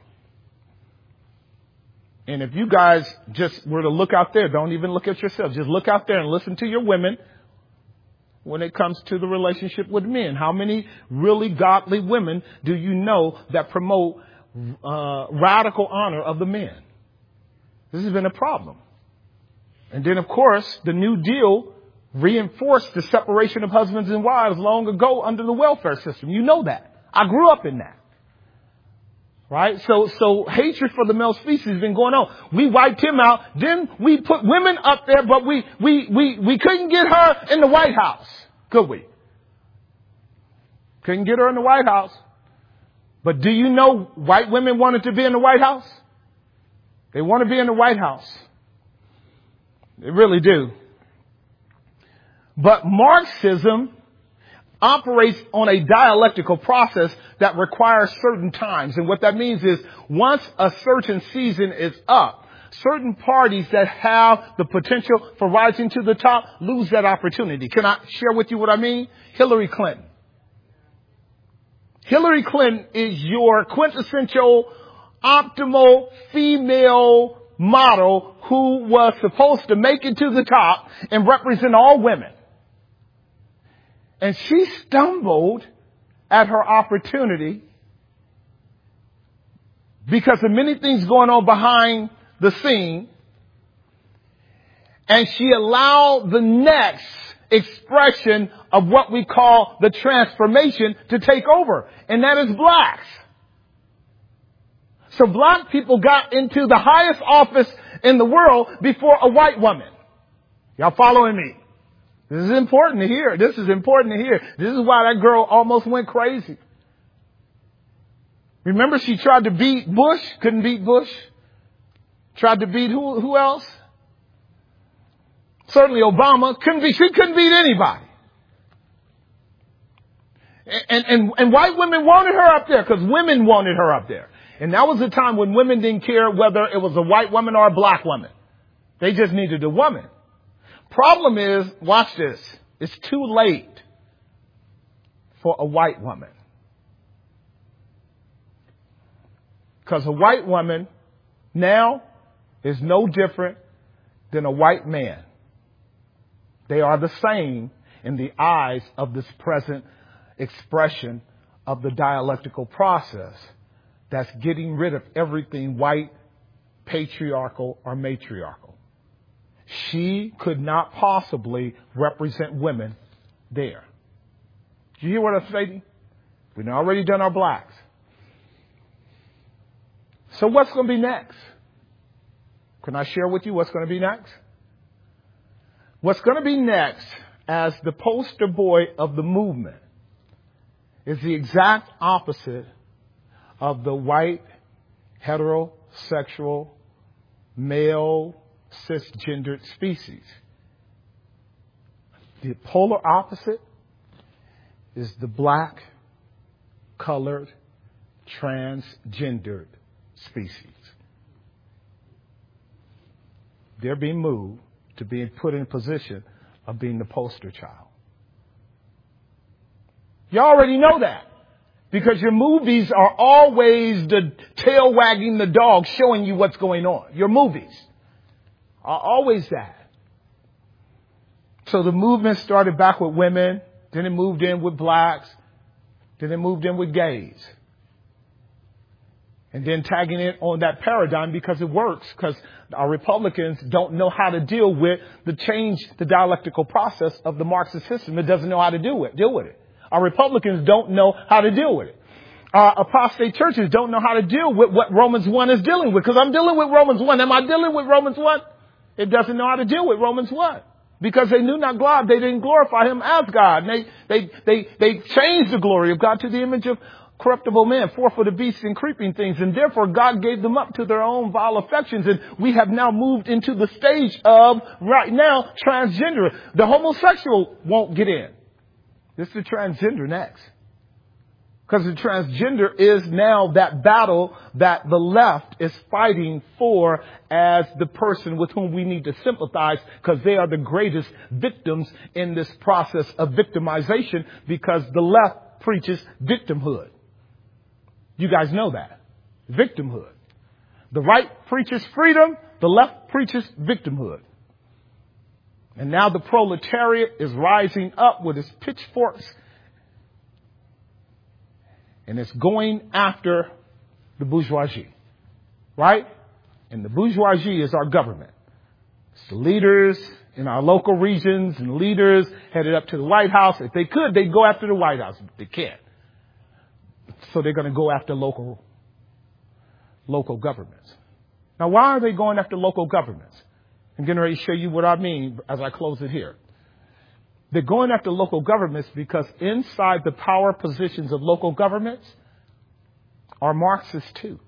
And if you guys just were to look out there, don't even look at yourself. Just look out there and listen to your women when it comes to the relationship with men. How many really godly women do you know that promote uh, radical honor of the men? This has been a problem. And then, of course, the New Deal reinforced the separation of husbands and wives long ago under the welfare system. You know that. I grew up in that. Right? So, so hatred for the male species has been going on. We wiped him out. Then we put women up there, but we, we, we, we couldn't get her in the White House. Could we? Couldn't get her in the White House. But do you know white women wanted to be in the White House? They want to be in the White House. They really do. But Marxism operates on a dialectical process that requires certain times. And what that means is once a certain season is up, certain parties that have the potential for rising to the top lose that opportunity. Can I share with you what I mean? Hillary Clinton. Hillary Clinton is your quintessential, optimal female model who was supposed to make it to the top and represent all women. And she stumbled at her opportunity because of many things going on behind the scene. And she allowed the next expression of what we call the transformation to take over. And that is blacks. So black people got into the highest office in the world before a white woman. Y'all following me? This is important to hear. This is important to hear. This is why that girl almost went crazy. Remember, she tried to beat Bush, couldn't beat Bush. Tried to beat who, who else? Certainly Obama. Couldn't beat, she couldn't beat anybody. And, and, and white women wanted her up there because women wanted her up there. And that was a time when women didn't care whether it was a white woman or a black woman. They just needed a woman. Problem is, watch this, it's too late for a white woman. Because a white woman now is no different than a white man. They are the same in the eyes of this present expression of the dialectical process that's getting rid of everything white, patriarchal, or matriarchal. She could not possibly represent women there. Do you hear what I'm saying? We've already done our blacks. So what's going to be next? Can I share with you what's going to be next? What's going to be next as the poster boy of the movement is the exact opposite of the white, heterosexual, male, cisgendered species. The polar opposite is the black, colored, transgendered species. They're being moved to being put in a position of being the poster child. You already know that. Because your movies are always the tail wagging the dog showing you what's going on. Your movies are always that. So the movement started back with women, then it moved in with blacks, then it moved in with gays. And then tagging it on that paradigm because it works, because our Republicans don't know how to deal with the change, the dialectical process of the Marxist system. It doesn't know how to deal with, deal with it. Our Republicans don't know how to deal with it. Our apostate churches don't know how to deal with what Romans one is dealing with. Because I'm dealing with Romans one. Am I dealing with Romans one? It doesn't know how to deal with Romans one. Because they knew not God. They didn't glorify him as God. And they, they, they, they changed the glory of God to the image of corruptible man, four-footed beasts and creeping things. And therefore God gave them up to their own vile affections. And we have now moved into the stage of, right now, transgender. The homosexual won't get in. This is the transgender next. Because the transgender is now that battle that the left is fighting for as the person with whom we need to sympathize, because they are the greatest victims in this process of victimization, because the left preaches victimhood. You guys know that. Victimhood. The right preaches freedom. The left preaches victimhood. And now the proletariat is rising up with its pitchforks, and it's going after the bourgeoisie, right? And the bourgeoisie is our government. It's the leaders in our local regions and leaders headed up to the White House. If they could, they'd go after the White House. But they can't. So they're going to go after local, local governments. Now, why are they going after local governments? I'm getting ready to show you what I mean as I close it here. They're going after local governments because inside the power positions of local governments are Marxists too,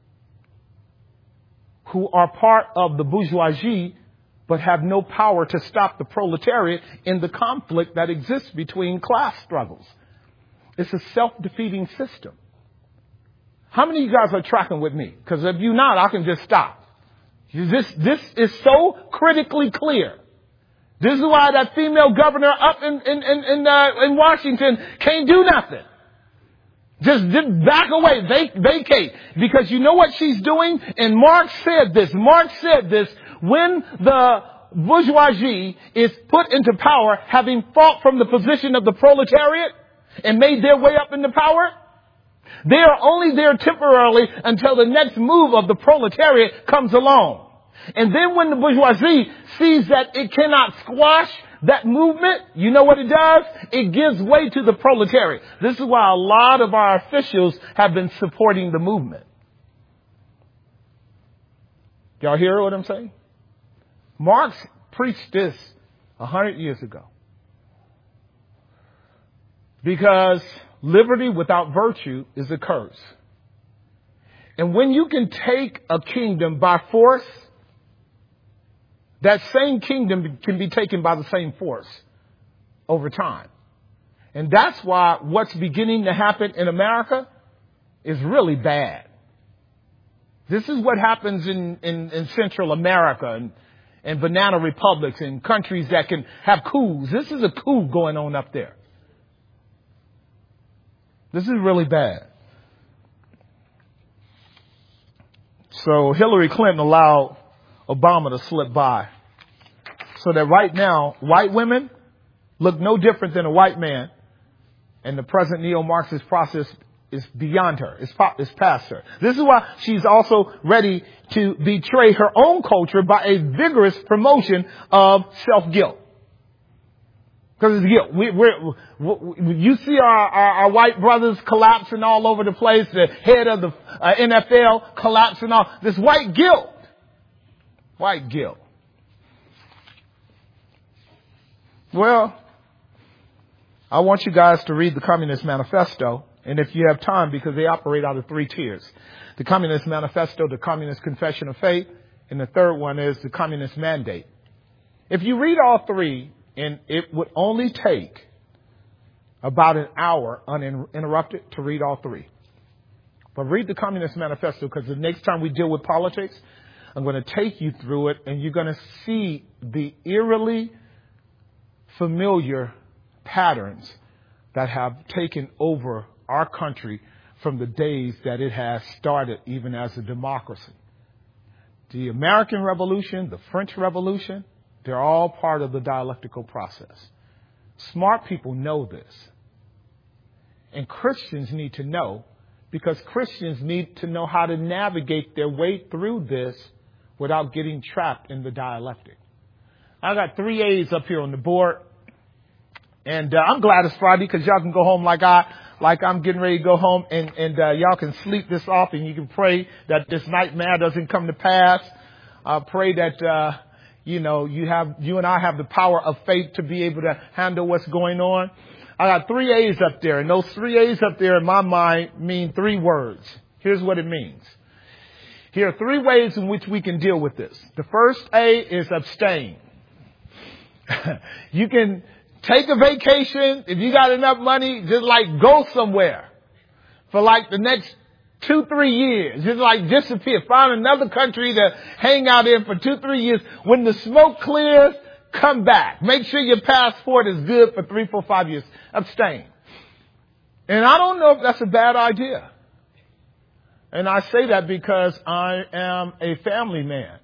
who are part of the bourgeoisie but have no power to stop the proletariat in the conflict that exists between class struggles. It's a self-defeating system. How many of you guys are tracking with me? Because if you're not, I can just stop. This, this is so critically clear. This is why that female governor up in, in, in, in, uh, in Washington can't do nothing. Just, just back away, vac- vacate. Because you know what she's doing? And Marx said this. Marx said this. When the bourgeoisie is put into power, having fought from the position of the proletariat and made their way up into power, They are only there temporarily until the next move of the proletariat comes along. And then when the bourgeoisie sees that it cannot squash that movement, you know what it does? It gives way to the proletariat. This is why a lot of our officials have been supporting the movement. Y'all hear what I'm saying? Marx preached this a hundred years ago. Because liberty without virtue is a curse. And when you can take a kingdom by force, that same kingdom can be taken by the same force over time. And that's why what's beginning to happen in America is really bad. This is what happens in, in, in Central America and, and banana republics and countries that can have coups. This is a coup going on up there. This is really bad. So Hillary Clinton allowed Obama to slip by. So that right now, white women look no different than a white man. And the present neo-Marxist process is beyond her. It's, it's past her. This is why she's also ready to betray her own culture by a vigorous promotion of self-guilt. Because it's guilt. We, we're, we, you see our, our, our white brothers collapsing all over the place. The head of the uh, N F L collapsing all. This white guilt. White guilt. Well, I want you guys to read the Communist Manifesto. And if you have time, because they operate out of three tiers. The Communist Manifesto, the Communist Confession of Faith, and the third one is the Communist Mandate. If you read all three, and it would only take about an hour uninterrupted to read all three. But read the Communist Manifesto, because the next time we deal with politics, I'm going to take you through it, and you're going to see the eerily familiar patterns that have taken over our country from the days that it has started even as a democracy. The American Revolution, the French Revolution, they're all part of the dialectical process. Smart people know this. And Christians need to know, because Christians need to know how to navigate their way through this without getting trapped in the dialectic. I got three A's up here on the board. And uh, I'm glad it's Friday, because y'all can go home like I, like I'm getting ready to go home, and, and uh, y'all can sleep this off, and you can pray that this nightmare doesn't come to pass. Uh, pray that, uh, you know, you have, you and I have the power of faith to be able to handle what's going on. I got three A's up there, and those three A's up there in my mind mean three words. Here's what it means. Here are three ways in which we can deal with this. The first A is abstain. You can take a vacation. If you got enough money, just like go somewhere for like the next two, three years. Just like disappear. Find another country to hang out in for two, three years. When the smoke clears, come back. Make sure your passport is good for three, four, five years. Abstain. And I don't know if that's a bad idea. And I say that because I am a family man.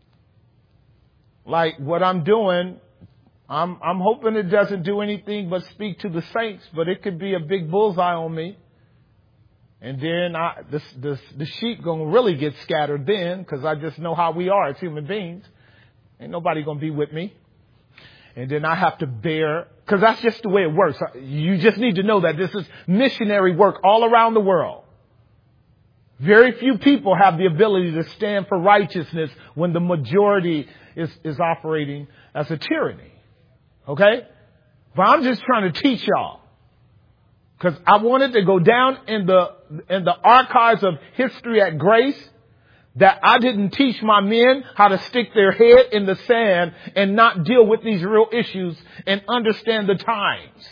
Like what I'm doing, I'm, I'm hoping it doesn't do anything but speak to the saints, but it could be a big bullseye on me. And then I, the, the, the sheep gonna really get scattered then, because I just know how we are as human beings. Ain't nobody gonna be with me. And then I have to bear, because that's just the way it works. You just need to know that this is missionary work all around the world. Very few people have the ability to stand for righteousness when the majority is, is operating as a tyranny. Okay? But I'm just trying to teach y'all. Because I wanted to go down in the, in the archives of history at Grace, that I didn't teach my men how to stick their head in the sand and not deal with these real issues and understand the times.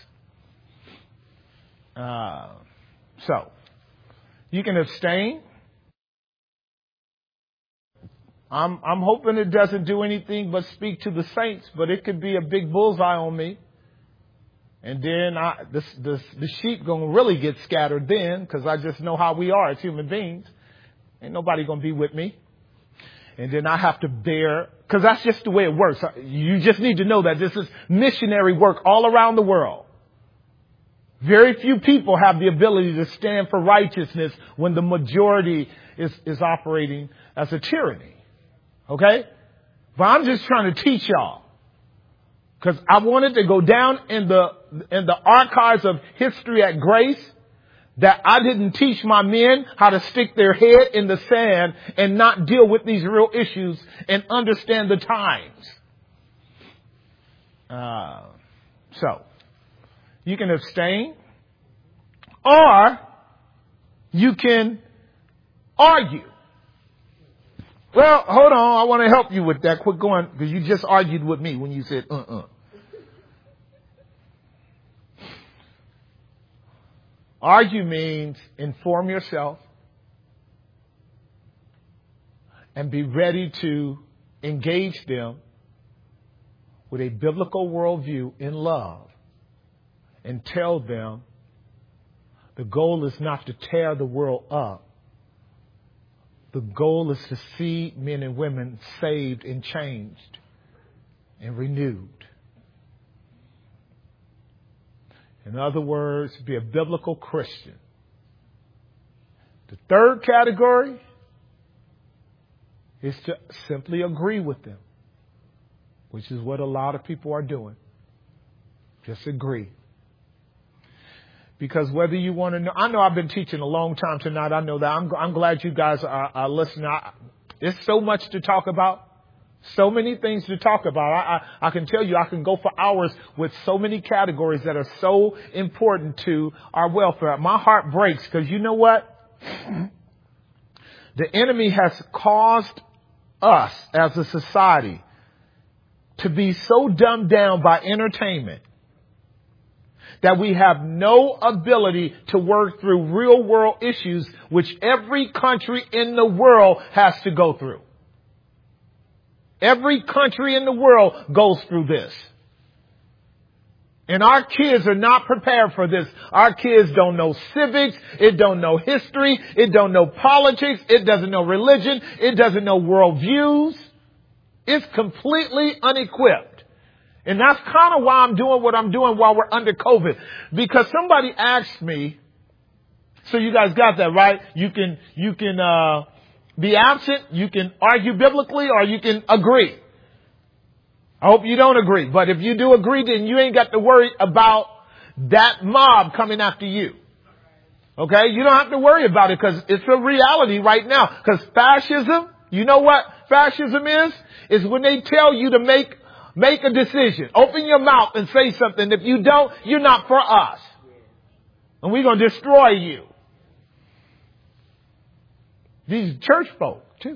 Uh, so, you can abstain. I'm, I'm hoping it doesn't do anything but speak to the saints, but it could be a big bullseye on me. And then I, the, the, the sheep gonna really get scattered then, because I just know how we are as human beings. Ain't nobody gonna be with me. And then I have to bear, because that's just the way it works. You just need to know that this is missionary work all around the world. Very few people have the ability to stand for righteousness when the majority is, is operating as a tyranny. Okay? But I'm just trying to teach y'all. Because I wanted to go down in the, in the archives of history at Grace that I didn't teach my men how to stick their head in the sand and not deal with these real issues and understand the times. Uh, so, you can abstain or you can argue. Well, hold on. I want to help you with that. Quit going because you just argued with me when you said, uh-uh. Argue means inform yourself and be ready to engage them with a biblical worldview in love and tell them the goal is not to tear the world up. The goal is to see men and women saved and changed and renewed. In other words, be a biblical Christian. The third category is to simply agree with them, which is what a lot of people are doing. Just agree. Because whether you want to know, I know I've been teaching a long time tonight. I know that. I'm, I'm glad you guys are, are listening. I, there's so much to talk about. So many things to talk about. I, I, I can tell you I can go for hours with so many categories that are so important to our welfare. My heart breaks because you know what? The enemy has caused us as a society to be so dumbed down by entertainment that we have no ability to work through real world issues which every country in the world has to go through. Every country in the world goes through this. And our kids are not prepared for this. Our kids don't know civics. It don't know history. It don't know politics. It doesn't know religion. It doesn't know worldviews. It's completely unequipped. And that's kind of why I'm doing what I'm doing while we're under COVID. Because somebody asked me, so you guys got that, right? You can, you can, uh, be absent, you can argue biblically, or you can agree. I hope you don't agree. But if you do agree, then you ain't got to worry about that mob coming after you. Okay? You don't have to worry about it because it's a reality right now. Because fascism, you know what fascism is? Is when they tell you to make, make a decision. Open your mouth and say something. If you don't, you're not for us. And we're going to destroy you. These church folk, too.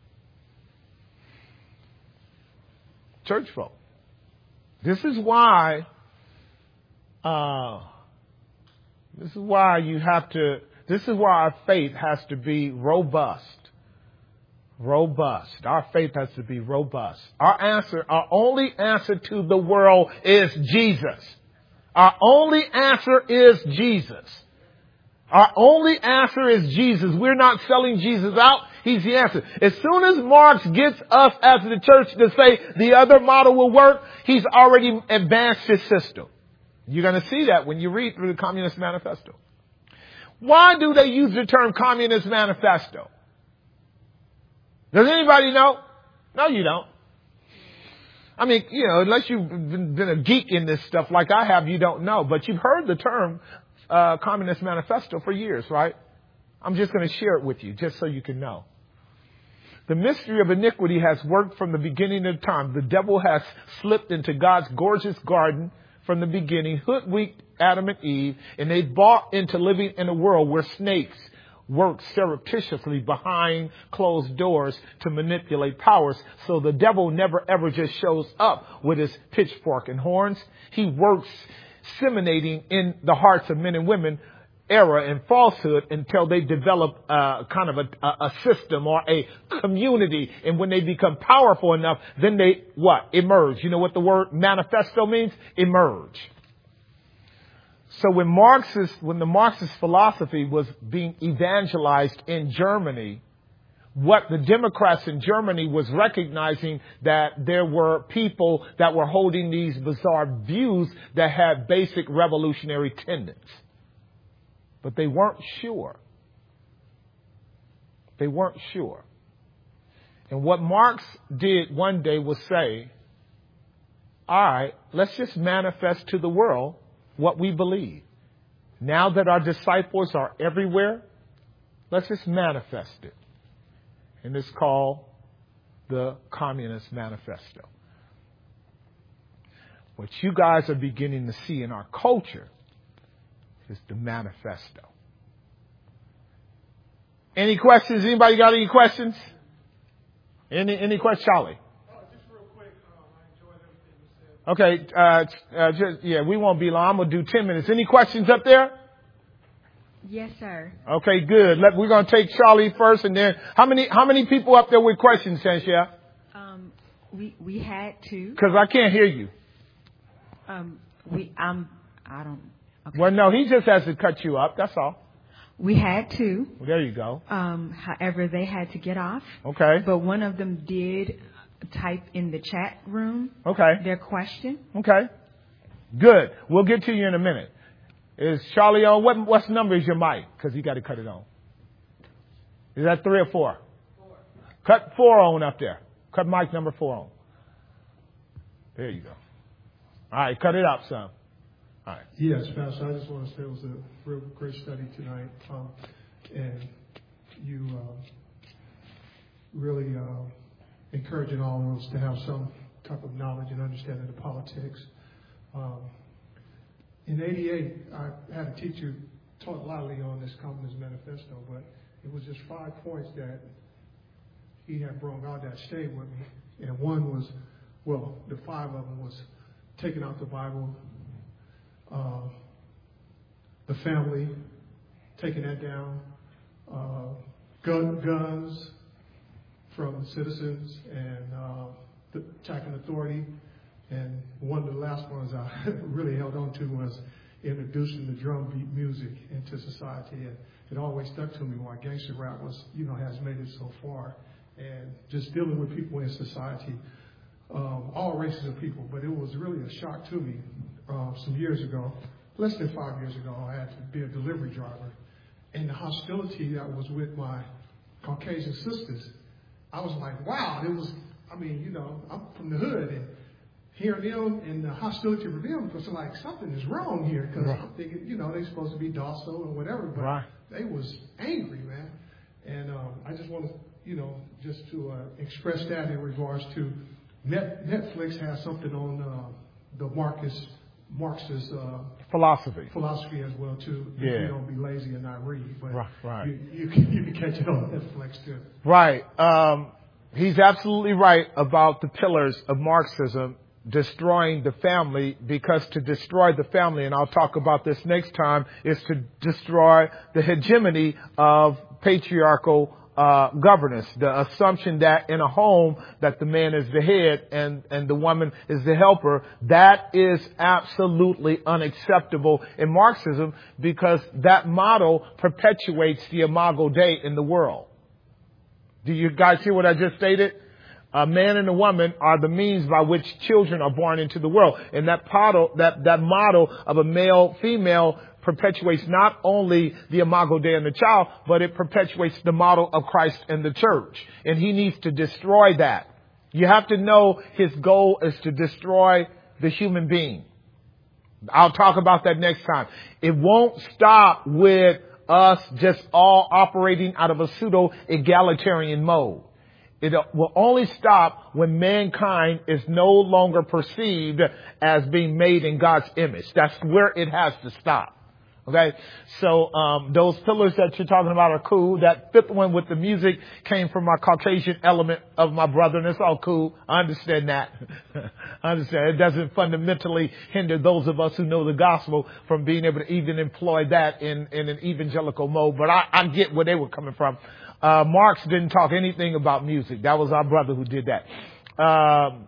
Church folk. This is why, uh, this is why you have to, this is why our faith has to be robust. Robust. Our faith has to be robust. Our answer, our only answer to the world is Jesus. Our only answer is Jesus. Our only answer is Jesus. We're not selling Jesus out. He's the answer. As soon as Marx gets us as the church to say the other model will work, he's already advanced his system. You're going to see that when you read through the Communist Manifesto. Why do they use the term Communist Manifesto? Does anybody know? No, you don't. I mean, you know, unless you've been, been a geek in this stuff like I have, you don't know. But you've heard the term uh, Communist Manifesto for years, right? I'm just going to share it with you just so you can know. The mystery of iniquity has worked from the beginning of time. The devil has slipped into God's gorgeous garden from the beginning, hoodwinked Adam and Eve, and they bought into living in a world where snakes work surreptitiously behind closed doors to manipulate powers. So the devil never ever just shows up with his pitchfork and horns. He works disseminating in the hearts of men and women error and falsehood until they develop uh, kind of a, a system or a community. And when they become powerful enough, then they what? Emerge. You know what the word manifesto means? Emerge. So when Marxist, when the Marxist philosophy was being evangelized in Germany, what the Democrats in Germany was recognizing, that there were people that were holding these bizarre views that had basic revolutionary tendencies. But they weren't sure. They weren't sure. And what Marx did one day was say, all right, let's just manifest to the world what we believe. Now that our disciples are everywhere, let's just manifest it. And it's called the Communist Manifesto. What you guys are beginning to see in our culture is the manifesto. Any questions? Anybody got any questions? Any any questions, Charlie? Uh, just real quick, um, I enjoyed everything you said. Okay, uh, uh, just, yeah, we won't be long. I'm gonna do ten minutes. Any questions up there? Yes, sir. Okay, good. Let, we're gonna take Charlie first, and then how many how many people up there with questions, Sanshia? Um, we we had to. Because I can't hear you. Um, we um I don't. Okay. Well, no, he just has to cut you up. That's all. We had to. Well, there you go. Um, however, they had to get off. Okay. But one of them did type in the chat room. Okay. Their question. Okay. Good. We'll get to you in a minute. Is Charlie on? What what number is your mic? Because you got to cut it on. Is that three or four? Four. Cut four on up there. Cut mic number four on. There you go. All right, cut it up some. All right. Yes, Pastor, I just want to say it was a real great study tonight. Um, and you uh, really uh, encouraging all of us to have some type of knowledge and understanding of politics. Um, in eighty-eight, I had a teacher taught lightly on this Communist Manifesto, but it was just five points that he had brought out that stayed with me. And one was, well, the five of them was taking out the Bible, Uh, the family, taking that down, uh, gun, guns from the citizens, and uh, the attacking authority. And one of the last ones I really held on to was introducing the drum beat music into society. And it always stuck to me why gangster rap was, you know, has made it so far. And just dealing with people in society, um, all races of people. But it was really a shock to me. Uh, some years ago, less than five years ago, I had to be a delivery driver. And the hostility that was with my Caucasian sisters, I was like, wow, it was, I mean, you know, I'm from the hood, and hearing them and the hostility with them was like, something is wrong here, because right. I'm thinking, you know, they're supposed to be docile and whatever, but right. they was angry, man. And um, I just want to, you know, just to uh, express that in regards to Net, Netflix has something on uh, the Marcus Marxist uh, philosophy philosophy as well too. Yeah. You don't be lazy and not read, but right, right. You, you can you can catch it on Netflix too. Right. Um, he's absolutely right about the pillars of Marxism destroying the family, because to destroy the family, and I'll talk about this next time, is to destroy the hegemony of patriarchal Uh, governance, the assumption that in a home that the man is the head and, and the woman is the helper. That is absolutely unacceptable in Marxism, because that model perpetuates the Imago Dei in the world. Do you guys hear what I just stated? A man and a woman are the means by which children are born into the world. And that model, that, that model of a male, female perpetuates not only the Imago Dei in the child, but it perpetuates the model of Christ and the church. And he needs to destroy that. You have to know his goal is to destroy the human being. I'll talk about that next time. It won't stop with us just all operating out of a pseudo-egalitarian mode. It will only stop when mankind is no longer perceived as being made in God's image. That's where it has to stop. Okay, so um those pillars that you're talking about are cool. That fifth one with the music came from my Caucasian element of my brother, and it's all cool. I understand that. I understand. It doesn't fundamentally hinder those of us who know the gospel from being able to even employ that in, in an evangelical mode. But I, I get where they were coming from. Uh, Marx didn't talk anything about music. That was our brother who did that. Um,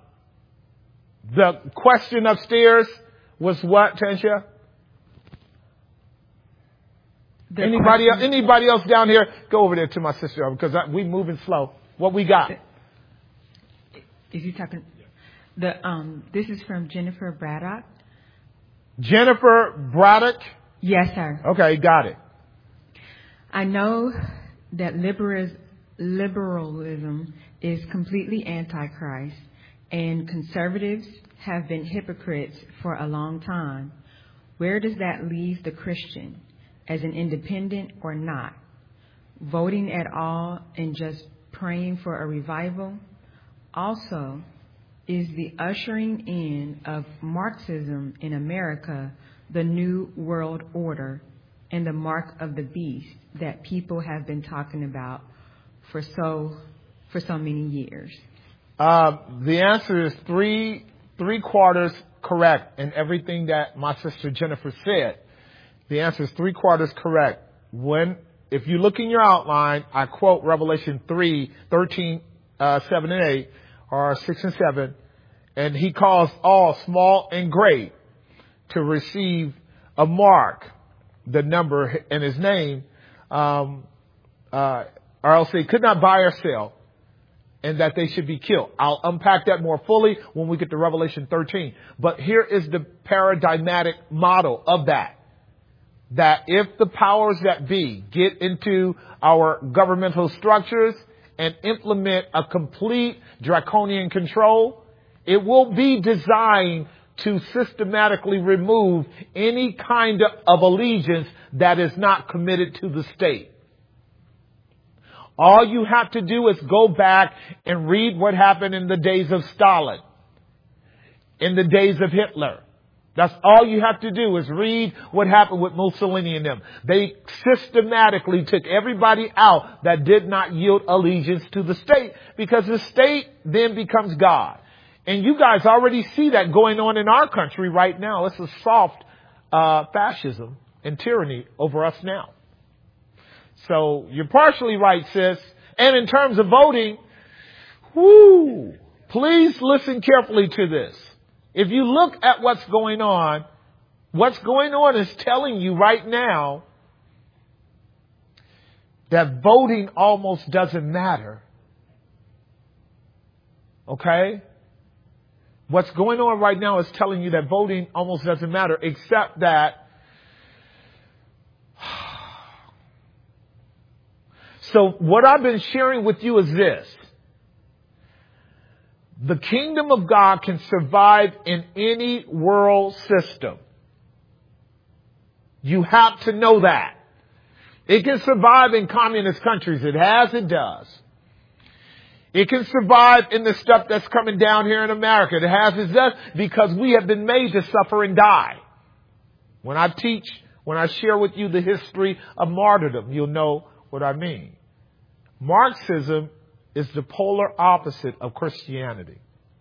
the question upstairs was what, Tansha? The Anybody else, question- anybody else down here? Go over there to my sister because I, we moving slow. What we got? Is you talking? The um. This is from Jennifer Braddock. Jennifer Braddock. Yes, sir. Okay, got it. I know that liberal, liberalism is completely antichrist, and conservatives have been hypocrites for a long time. Where does that leave the Christian, as an independent or not? Voting at all and just praying for a revival? Also, is the ushering in of Marxism in America the new world order and the mark of the beast that people have been talking about for so for so many years? Uh, the answer is three three quarters correct in everything that my sister Jennifer said. The answer is three quarters correct. When, if you look in your outline, I quote Revelation three, thirteen, uh, seven and eight, or six and seven, and he calls all, small and great, to receive a mark, the number in his name, um, uh, or else they could not buy or sell, and that they should be killed. I'll unpack that more fully when we get to Revelation thirteen. But here is the paradigmatic model of that. That if the powers that be get into our governmental structures and implement a complete draconian control, it will be designed to systematically remove any kind of allegiance that is not committed to the state. All you have to do is go back and read what happened in the days of Stalin, in the days of Hitler. That's all you have to do is read what happened with Mussolini and them. They systematically took everybody out that did not yield allegiance to the state, because the state then becomes God. And you guys already see that going on in our country right now. It's a soft uh, fascism and tyranny over us now. So you're partially right, sis. And in terms of voting, whoo, please listen carefully to this. If you look at what's going on, what's going on is telling you right now that voting almost doesn't matter. Okay? What's going on right now is telling you that voting almost doesn't matter, except that so what I've been sharing with you is this. The kingdom of God can survive in any world system. You have to know that. It can survive in communist countries. It has, it does. It can survive in the stuff that's coming down here in America. It has, it does, because we have been made to suffer and die. When I teach, when I share with you the history of martyrdom, you'll know what I mean. Marxism is the polar opposite of Christianity.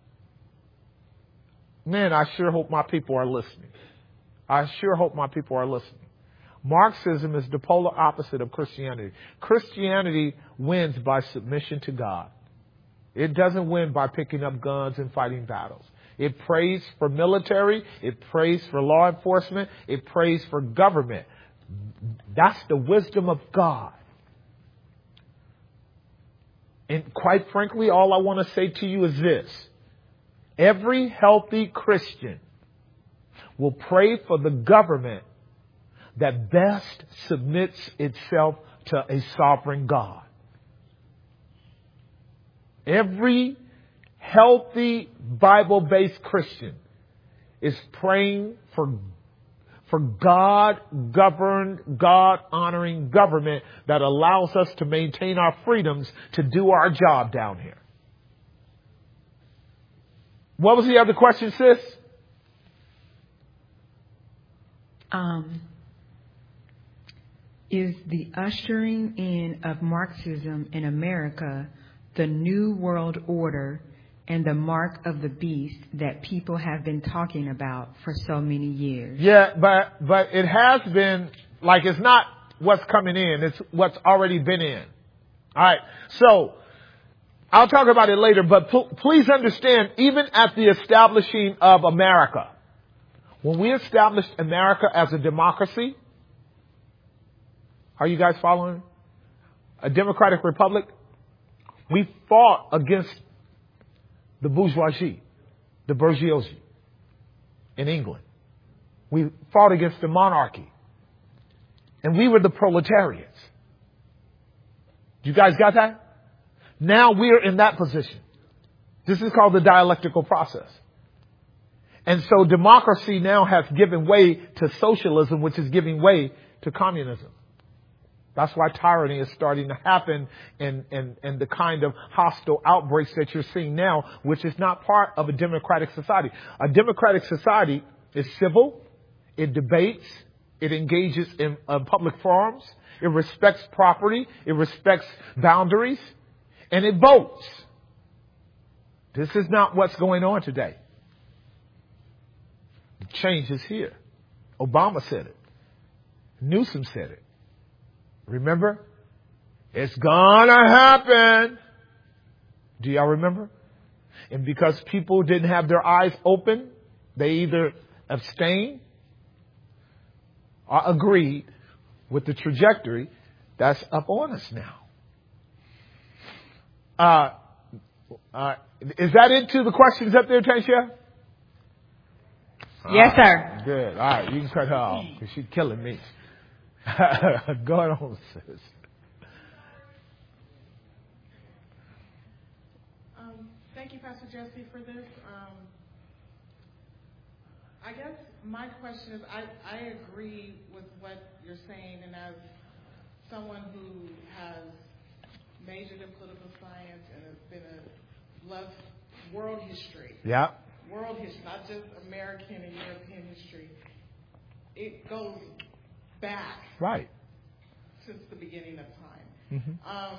Man, I sure hope my people are listening. I sure hope my people are listening. Marxism is the polar opposite of Christianity. Christianity wins by submission to God. It doesn't win by picking up guns and fighting battles. It prays for military. It prays for law enforcement. It prays for government. That's the wisdom of God. And quite frankly, all I want to say to you is this. Every healthy Christian will pray for the government that best submits itself to a sovereign God. Every healthy Bible-based Christian is praying for for God-governed, God-honoring government that allows us to maintain our freedoms to do our job down here. What was the other question, sis? Um, is the ushering in of Marxism in America the new world order and the mark of the beast that people have been talking about for so many years? Yeah, but but it has been, like, it's not what's coming in, it's what's already been in. All right, so I'll talk about it later, but pl- please understand, even at the establishing of America, when we established America as a democracy, Are you guys following? A democratic republic. We fought against the bourgeoisie, the bourgeoisie in England. We fought against the monarchy. And we were the proletariats. You guys got that? Now we're in that position. This is called the dialectical process. And so democracy now has given way to socialism, which is giving way to communism. That's why tyranny is starting to happen and, and, and the kind of hostile outbreaks that you're seeing now, which is not part of a democratic society. A democratic society is civil. It debates. It engages in uh, public forums. It respects property. It respects boundaries. And it votes. This is not what's going on today. The change is here. Obama said it. Newsom said it. Remember? It's gonna happen. Do y'all remember? And because people didn't have their eyes open, they either abstained or agreed with the trajectory that's up on us now. Uh, uh, is that into the questions up there, Tancia? Yes, sir. Good. All right, you can cut her off because she's killing me. Go on, sis. Um, thank you, Pastor Jesse, for this. Um, I guess my question is, I, I agree with what you're saying, and as someone who has majored in political science and has been a love world history. Yeah. World history, not just American and European history. It goes back. Right. Since the beginning of time. Mm-hmm. Um,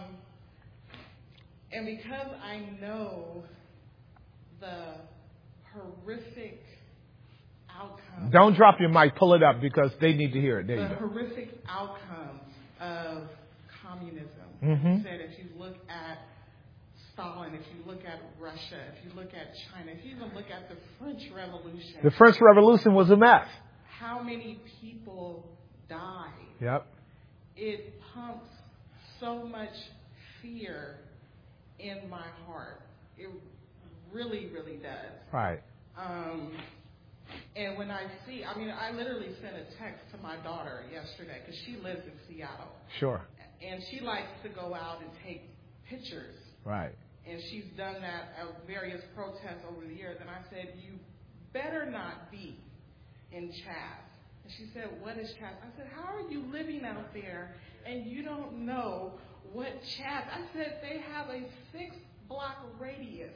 and because I know the horrific outcomes. Don't drop your mic. Pull it up because they need to hear it. There the you go. horrific outcomes of communism. Mm-hmm. You said if you look at Stalin, if you look at Russia, if you look at China, if you even look at the French Revolution. The French Revolution was a mess. How many people died? Yep. It pumps so much fear in my heart. It really, really does. Right. Um, and when I see, I mean, I literally sent a text to my daughter yesterday because she lives in Seattle. Sure. And she likes to go out and take pictures. Right. And she's done that at various protests over the years. And I said, you better not be in Chaz. And she said, what is Chaz? I said, how are you living out there and you don't know what Chaz? I said, they have a six-block radius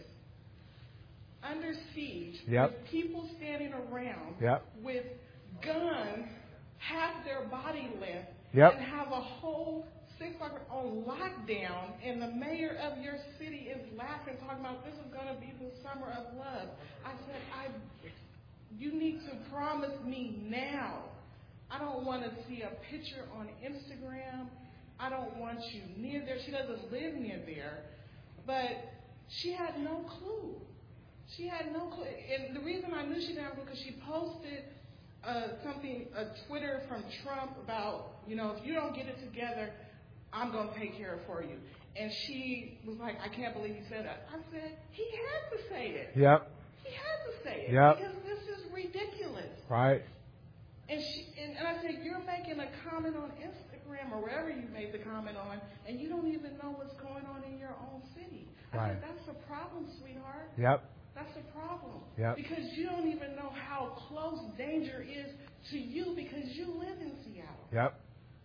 under siege yep. with people standing around yep. with guns half their body length yep. and have a whole six-block on lockdown, and the mayor of your city is laughing, talking about this is going to be the summer of love. I said, I, you need to promise me now. I don't want to see a picture on Instagram. I don't want you near there. She doesn't live near there. But she had no clue. She had no clue. And the reason I knew she didn't have a clue because she posted uh, something, a Twitter from Trump about, you know, if you don't get it together, I'm going to take care of it for you. And she was like, I can't believe he said that. I said, he had to say it. Yep. He had to say it. Yep. Because this is ridiculous. Right. And she and, and I said, you're making a comment on Instagram or wherever you made the comment on, and you don't even know what's going on in your own city. I right. said, that's a problem, sweetheart. Yep. That's a problem. Yep. Because you don't even know how close danger is to you because you live in Seattle. Yep.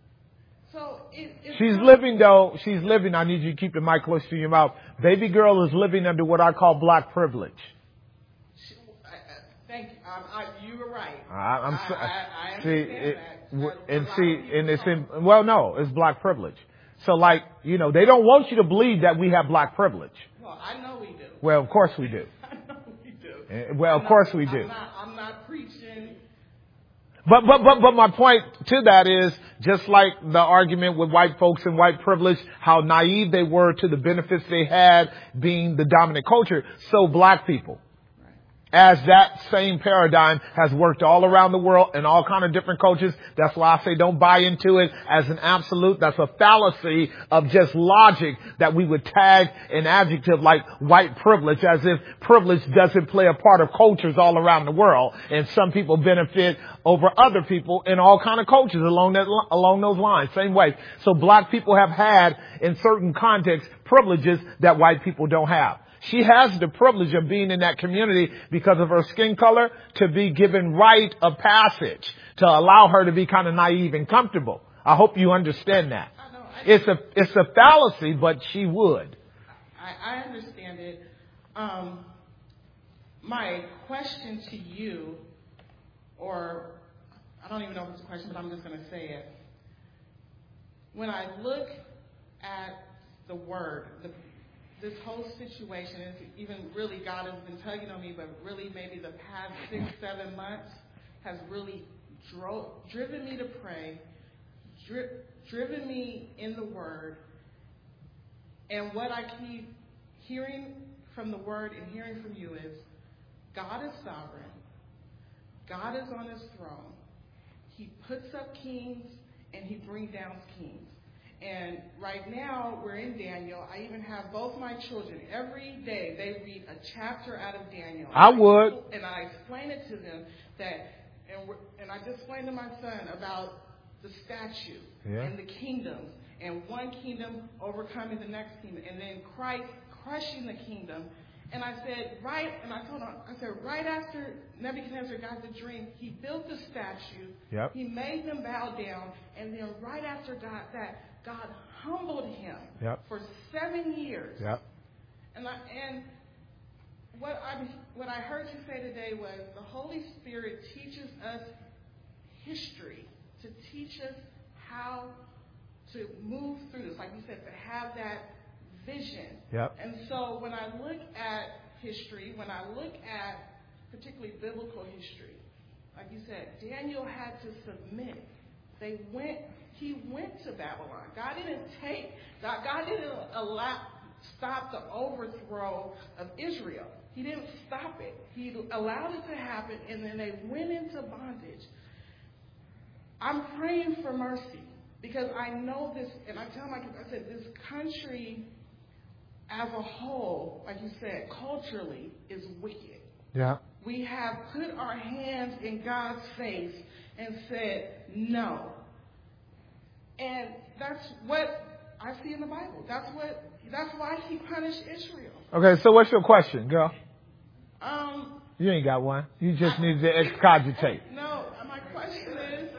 So it, it's She's not, living, though. She's living. I need you to keep the mic close to your mouth. Baby girl is living under what I call black privilege. She, I, I, thank you. I, I, you were right. I, I'm so, I, I, I see, understand it, that. w- A and lot see, of people and it's don't. in. Well, no, it's black privilege. So, like, you know, they don't want you to believe that we have black privilege. Well, I know we do. Well, of course we do. I know we do. Uh, well, I'm of course not, we do. I'm not, I'm not preaching. But, but, but, but my point to that is just like the argument with white folks and white privilege, how naive they were to the benefits they had being the dominant culture, so black people. as that same paradigm has worked all around the world in all kind of different cultures. That's why I say don't buy into it as an absolute. That's a fallacy of just logic that we would tag an adjective like white privilege, as if privilege doesn't play a part of cultures all around the world. And some people benefit over other people in all kind of cultures along that, along those lines. Same way. So black people have had in certain contexts privileges that white people don't have. She has the privilege of being in that community because of her skin color to be given rite of passage, to allow her to be kind of naive and comfortable. I hope you understand that. I know, I it's a it's a fallacy, but she would. I, I understand it. Um, my question to you, or I don't even know if it's a question, but I'm just going to say it. When I look at the word, the this whole situation is even really, God has been tugging on me, but really maybe the past six, seven months has really dro- driven me to pray, dri- driven me in the Word. And what I keep hearing from the Word and hearing from you is God is sovereign. God is on his throne. He puts up kings and he brings down kings. And right now, we're in Daniel. I even have both my children. Every day, they read a chapter out of Daniel. I would. And I explain it to them that, and, we're, and I just explained to my son about the statue yeah. and the kingdoms, and one kingdom overcoming the next kingdom, and then Christ crushing the kingdom. And I said, right, and I told him, I said, right after Nebuchadnezzar got the dream, he built the statue. Yep. He made them bow down. And then right after God, that, God humbled him yep. for seven years. Yep. And I, and what I what I heard you say today was the Holy Spirit teaches us history to teach us how to move through this. Like you said, to have that vision. Yep. And so when I look at history, when I look at particularly biblical history, like you said, Daniel had to submit. They went, he went to Babylon. God didn't take, God, God didn't allow, stop the overthrow of Israel. He didn't stop it. He allowed it to happen, and then they went into bondage. I'm praying for mercy because I know this, and I tell my kids, I said, this country as a whole, like you said, culturally is wicked. Yeah. We have put our hands in God's face and said, no. And that's what I see in the Bible. That's what, that's why he punished Israel. Okay, so what's your question, girl? Um, you ain't got one. You just need to excogitate. No, my question is,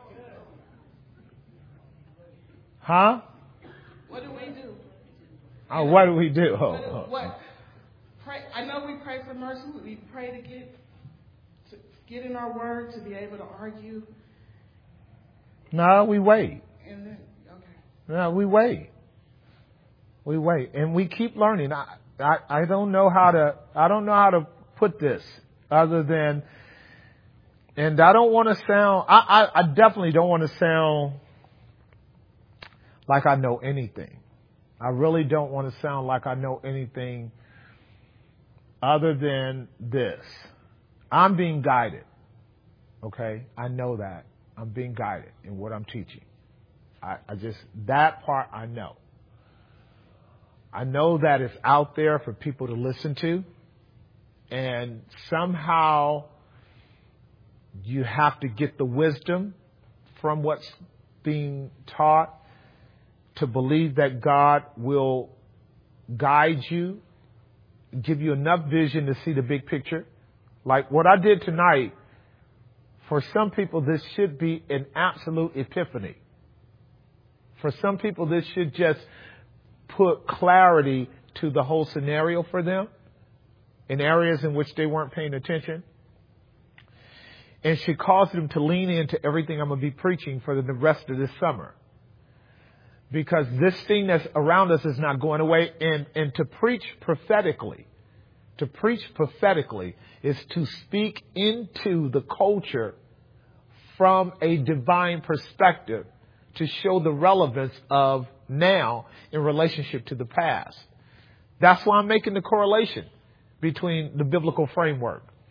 huh? What do we do? Oh, what do we do? Oh, what, oh. what? Pray, I know we pray for mercy. We pray to get to get in our word to be able to argue. No, we wait. And then, okay. No, we wait. We wait, and we keep learning. I, I, I don't know how to. I don't know how to put this other than. And I don't want to sound. I, I, I definitely don't want to sound like I know anything. I really don't want to sound like I know anything other than this. I'm being guided. Okay? I know that. I'm being guided in what I'm teaching. I, I just, that part I know. I know that it's out there for people to listen to. And somehow you have to get the wisdom from what's being taught to believe that God will guide you, give you enough vision to see the big picture. Like what I did tonight, for some people, this should be an absolute epiphany. For some people, this should just put clarity to the whole scenario for them in areas in which they weren't paying attention. And should cause them to lean into everything I'm going to be preaching for the rest of this summer. Because this thing that's around us is not going away. And, and to preach prophetically, to preach prophetically is to speak into the culture from a divine perspective to show the relevance of now in relationship to the past. That's why I'm making the correlation between the biblical framework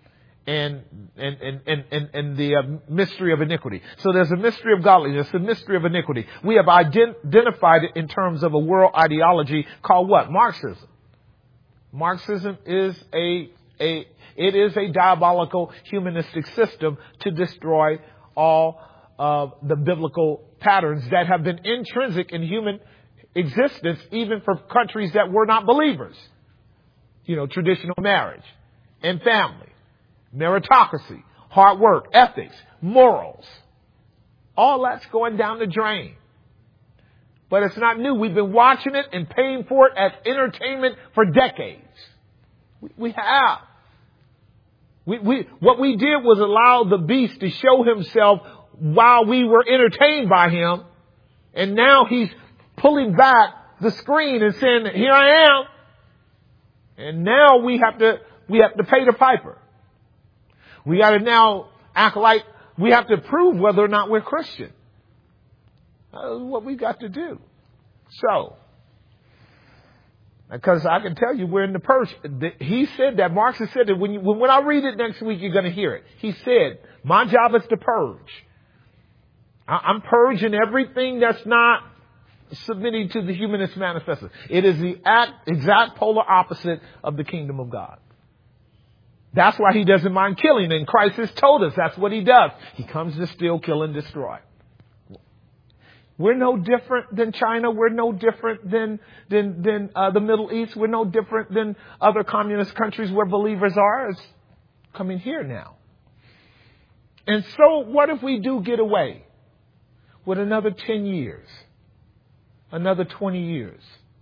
and and and and and, and the uh, mystery of iniquity. So there's a mystery of godliness, a mystery of iniquity. We have ident- identified it in terms of a world ideology called what? Marxism. Marxism is a a it is a diabolical humanistic system to destroy all of the biblical patterns that have been intrinsic in human existence, even for countries that were not believers. You know, traditional marriage and family, meritocracy, hard work, ethics, morals. All that's going down the drain. But it's not new. We've been watching it and paying for it as entertainment for decades. We, we have. We, we, what we did was allow the beast to show himself while we were entertained by him. And now he's pulling back the screen and saying, here I am. And now we have to, we have to pay the piper. We got to now act like we have to prove whether or not we're Christian. That's what we got to do. So, because I can tell you we're in the purge. He said that, Marx has said that when, you, when I read it next week, you're going to hear it. He said, my job is to purge. I'm purging everything that's not submitting to the humanist manifesto. It is the act, exact polar opposite of the kingdom of God. That's why he doesn't mind killing. And Christ has told us that's what he does. He comes to steal, kill, and destroy. We're no different than China. We're no different than than, than uh, the Middle East. We're no different than other communist countries where believers are. It's coming here now. And so what if we do get away with another ten years? Another twenty years?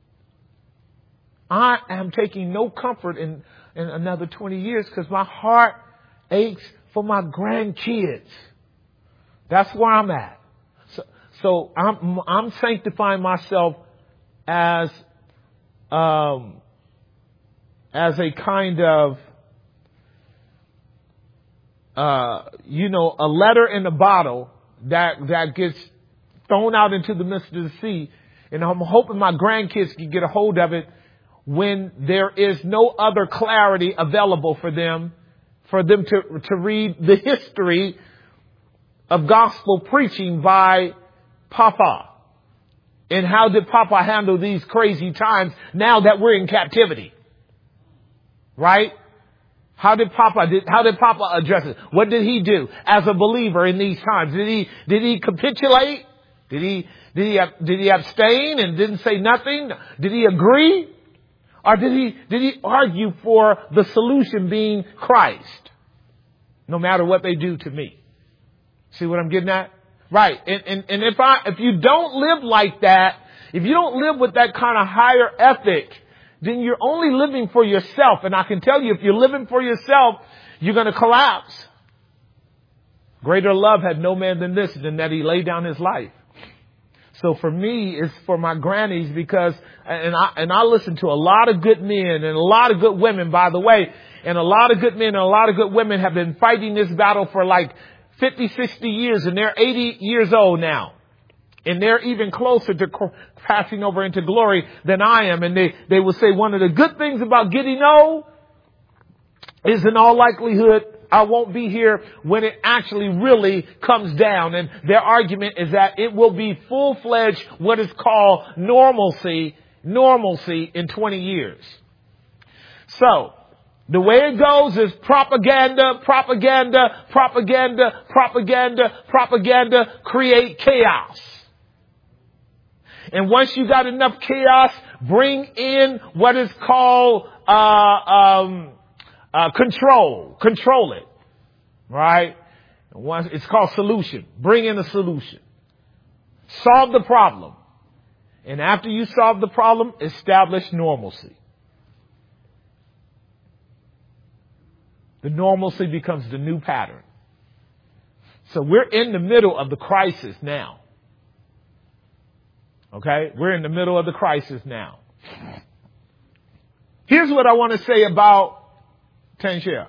I am taking no comfort in, in another twenty years because my heart aches for my grandkids. That's where I'm at. So, so I'm, I'm sanctifying myself as, um, as a kind of, uh, you know, a letter in a bottle that, that gets thrown out into the midst of the sea. And I'm hoping my grandkids can get a hold of it when there is no other clarity available for them, for them to, to read the history of gospel preaching by Papa. And how did Papa handle these crazy times now that we're in captivity? Right? How did Papa, did, how did Papa address it? What did he do as a believer in these times? Did he, did he capitulate? Did he, did he, did he abstain and didn't say nothing? Did he agree? Or did he, did he argue for the solution being Christ? No matter what they do to me. See what I'm getting at? Right. And, and, and if I, if you don't live like that, if you don't live with that kind of higher ethic, then you're only living for yourself. And I can tell you, if you're living for yourself, you're going to collapse. Greater love had no man than this, than that he laid down his life. So for me, it's for my grannies because, and I, and I listen to a lot of good men and a lot of good women, by the way, and a lot of good men and a lot of good women have been fighting this battle for like fifty, sixty years, and they're eighty years old now. And they're even closer to passing over into glory than I am. And they, they will say one of the good things about getting old is in all likelihood, I won't be here when it actually really comes down. And their argument is that it will be full-fledged, what is called normalcy, normalcy in twenty years. So the way it goes is propaganda, propaganda, propaganda, propaganda, propaganda, create chaos. And once you got enough chaos, bring in what is called uh, um, uh, control. Control it. Right? Once it's called solution. Bring in a solution. Solve the problem. And after you solve the problem, establish normalcy. The normalcy becomes the new pattern. So we're in the middle of the crisis now. Okay? We're in the middle of the crisis now. Here's what I want to say about Tanshia.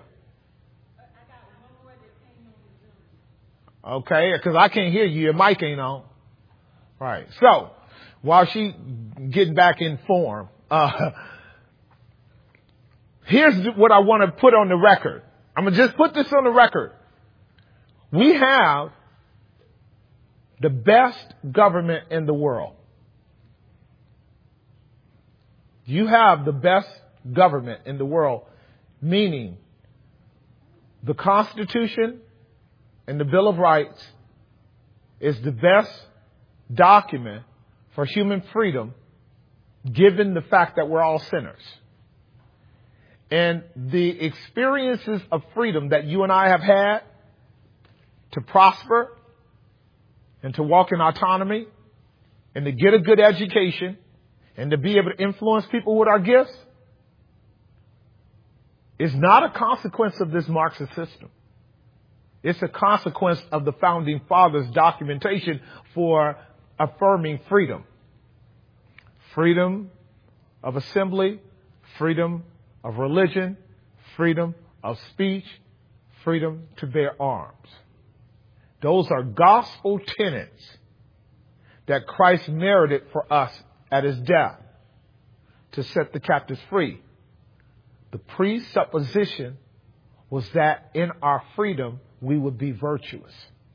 Okay, because I can't hear you. Your mic ain't on. Right. So, while she getting back in form, uh, here's what I want to put on the record. I'm going to just put this on the record. We have the best government in the world. You have the best government in the world, meaning the Constitution and the Bill of Rights is the best document for human freedom, given the fact that we're all sinners. And the experiences of freedom that you and I have had to prosper and to walk in autonomy and to get a good education and to be able to influence people with our gifts is not a consequence of this Marxist system. It's a consequence of the founding fathers' documentation for affirming freedom. Freedom of assembly, freedom of religion, freedom of speech, freedom to bear arms. Those are gospel tenets that Christ merited for us at his death to set the captives free. The presupposition was that in our freedom, we would be virtuous.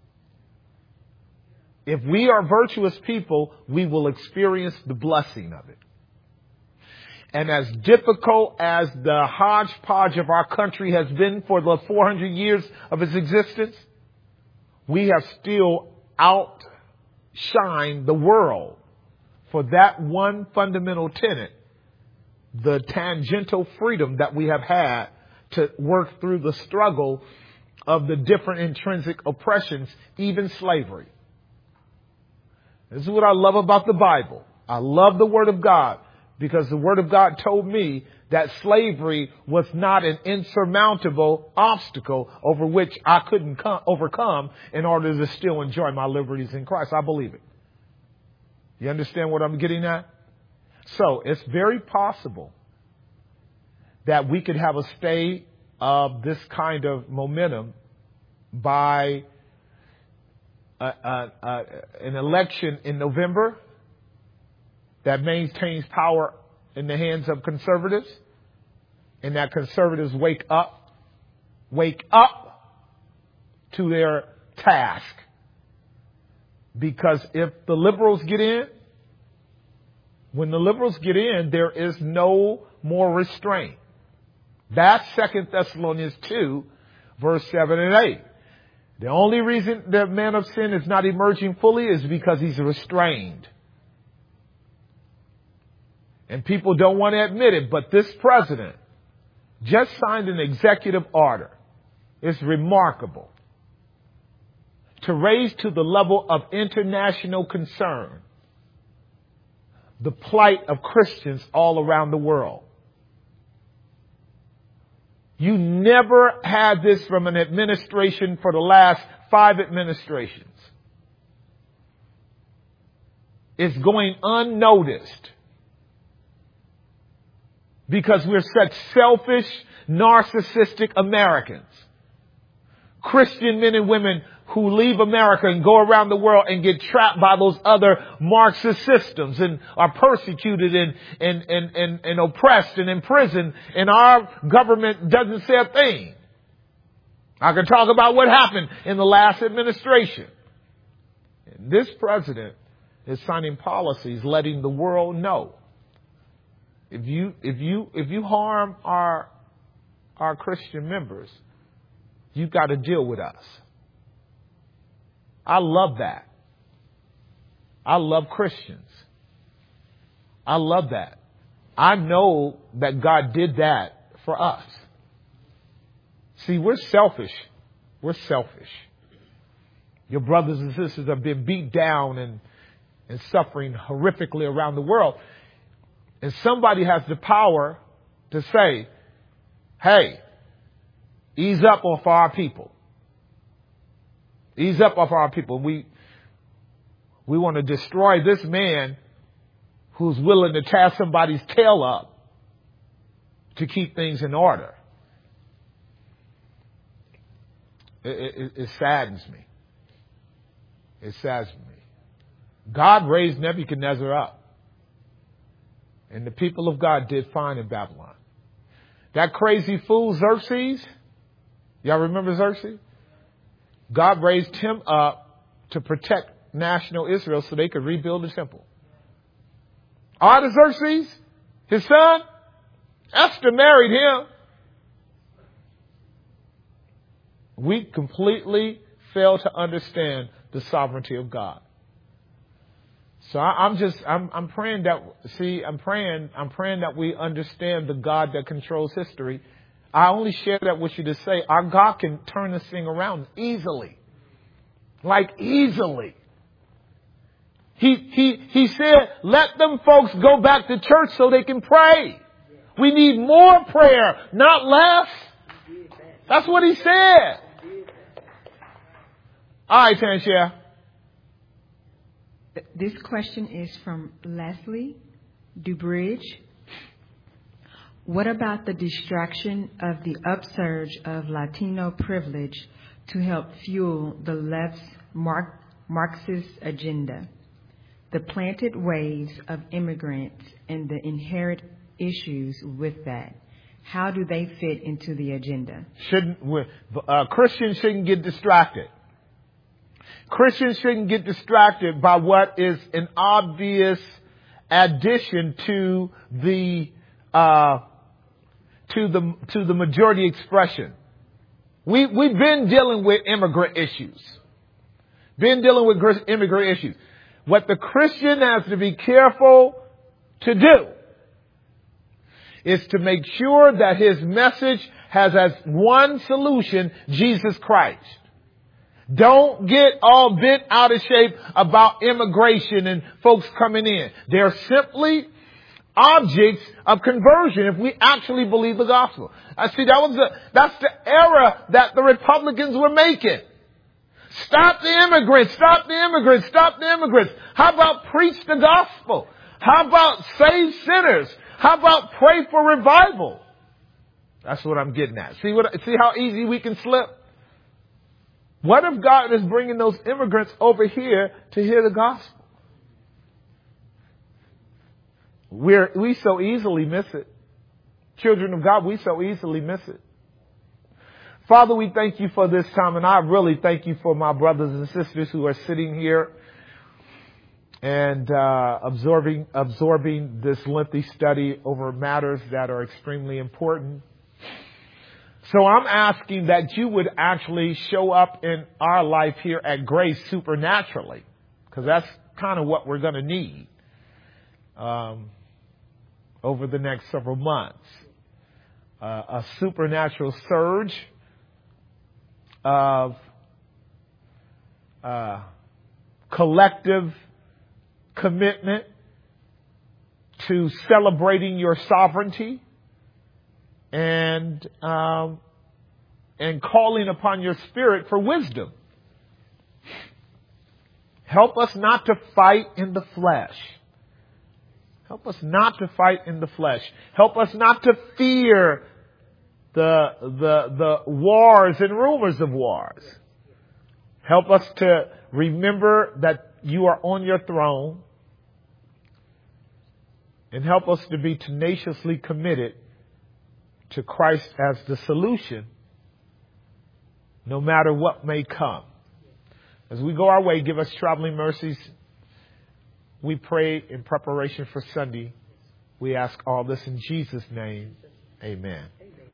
If we are virtuous people, we will experience the blessing of it. And as difficult as the hodgepodge of our country has been for the four hundred years of its existence, we have still outshined the world for that one fundamental tenet, the tangential freedom that we have had to work through the struggle of the different intrinsic oppressions, even slavery. This is what I love about the Bible. I love the Word of God because the Word of God told me that slavery was not an insurmountable obstacle over which I couldn't come, overcome in order to still enjoy my liberties in Christ. I believe it. You understand what I'm getting at? So it's very possible that we could have a state of this kind of momentum by uh, uh, uh, an election in November that maintains power in the hands of conservatives, and that conservatives wake up, wake up to their task. Because if the liberals get in, when the liberals get in, there is no more restraint. That's Second Thessalonians two, verse seven and eight. The only reason the man of sin is not emerging fully is because he's restrained. And people don't want to admit it, but this president just signed an executive order. It's remarkable. To raise to the level of international concern the plight of Christians all around the world. You never had this from an administration for the last five administrations. It's going unnoticed because we're such selfish, narcissistic Americans. Christian men and women who leave America and go around the world and get trapped by those other Marxist systems and are persecuted and, and, and, and, and oppressed and imprisoned, and our government doesn't say a thing. I can talk about what happened in the last administration. And this president is signing policies letting the world know if you if you if you harm our our Christian members, you've got to deal with us. I love that. I love Christians. I love that. I know that God did that for us. See, we're selfish. We're selfish. Your brothers and sisters have been beat down and, and suffering horrifically around the world. And somebody has the power to say, hey, ease up off our people. Ease up off our people. We, we want to destroy this man who's willing to tear somebody's tail up to keep things in order. It, it, it saddens me. It saddens me. God raised Nebuchadnezzar up. And the people of God did fine in Babylon. That crazy fool Xerxes, Y'all remember Xerxes? God raised him up to protect national Israel so they could rebuild the temple. Artaxerxes, his son, Esther married him. We completely fail to understand the sovereignty of God. So I, I'm just, I'm, I'm praying that, see, I'm praying, I'm praying that we understand the God that controls history. I only share that with you to say our God can turn this thing around easily. Like easily. He, he, he said, let them folks go back to church so they can pray. We need more prayer, not less. That's what he said. All right, Tanshia. This question is from Leslie Dubridge. What about the distraction of the upsurge of Latino privilege to help fuel the left's Mark, Marxist agenda? The planted waves of immigrants and the inherent issues with that. How do they fit into the agenda? Shouldn't uh, Christians shouldn't get distracted. Christians shouldn't get distracted by what is an obvious addition to the uh, to the to the majority expression. We we've been dealing with immigrant issues. Been dealing with immigrant issues. What the Christian has to be careful to do is to make sure that his message has as one solution, Jesus Christ. Don't get all bent out of shape about immigration and folks coming in. They're simply objects of conversion if we actually believe the gospel. I see that was the, that's the error that the Republicans were making. Stop the immigrants, stop the immigrants, stop the immigrants. How about preach the gospel? How about save sinners? How about pray for revival? That's what I'm getting at. See what, see how easy we can slip? What if God is bringing those immigrants over here to hear the gospel? We're, we so easily miss it. Children of God, we so easily miss it. Father, we thank you for this time, and I really thank you for my brothers and sisters who are sitting here and uh, absorbing absorbing this lengthy study over matters that are extremely important. So I'm asking that you would actually show up in our life here at Grace supernaturally, because that's kind of what we're going to need um, over the next several months. Uh, a supernatural surge of uh, collective commitment to celebrating your sovereignty and um, and calling upon your spirit for wisdom. Help us not to fight in the flesh. Help us not to fight in the flesh. Help us not to fear the the the wars and rumors of wars. Help us to remember that you are on your throne. And help us to be tenaciously committed to Christ as the solution, no matter what may come. As we go our way, give us traveling mercies. We pray in preparation for Sunday. We ask all this in Jesus' name. Amen.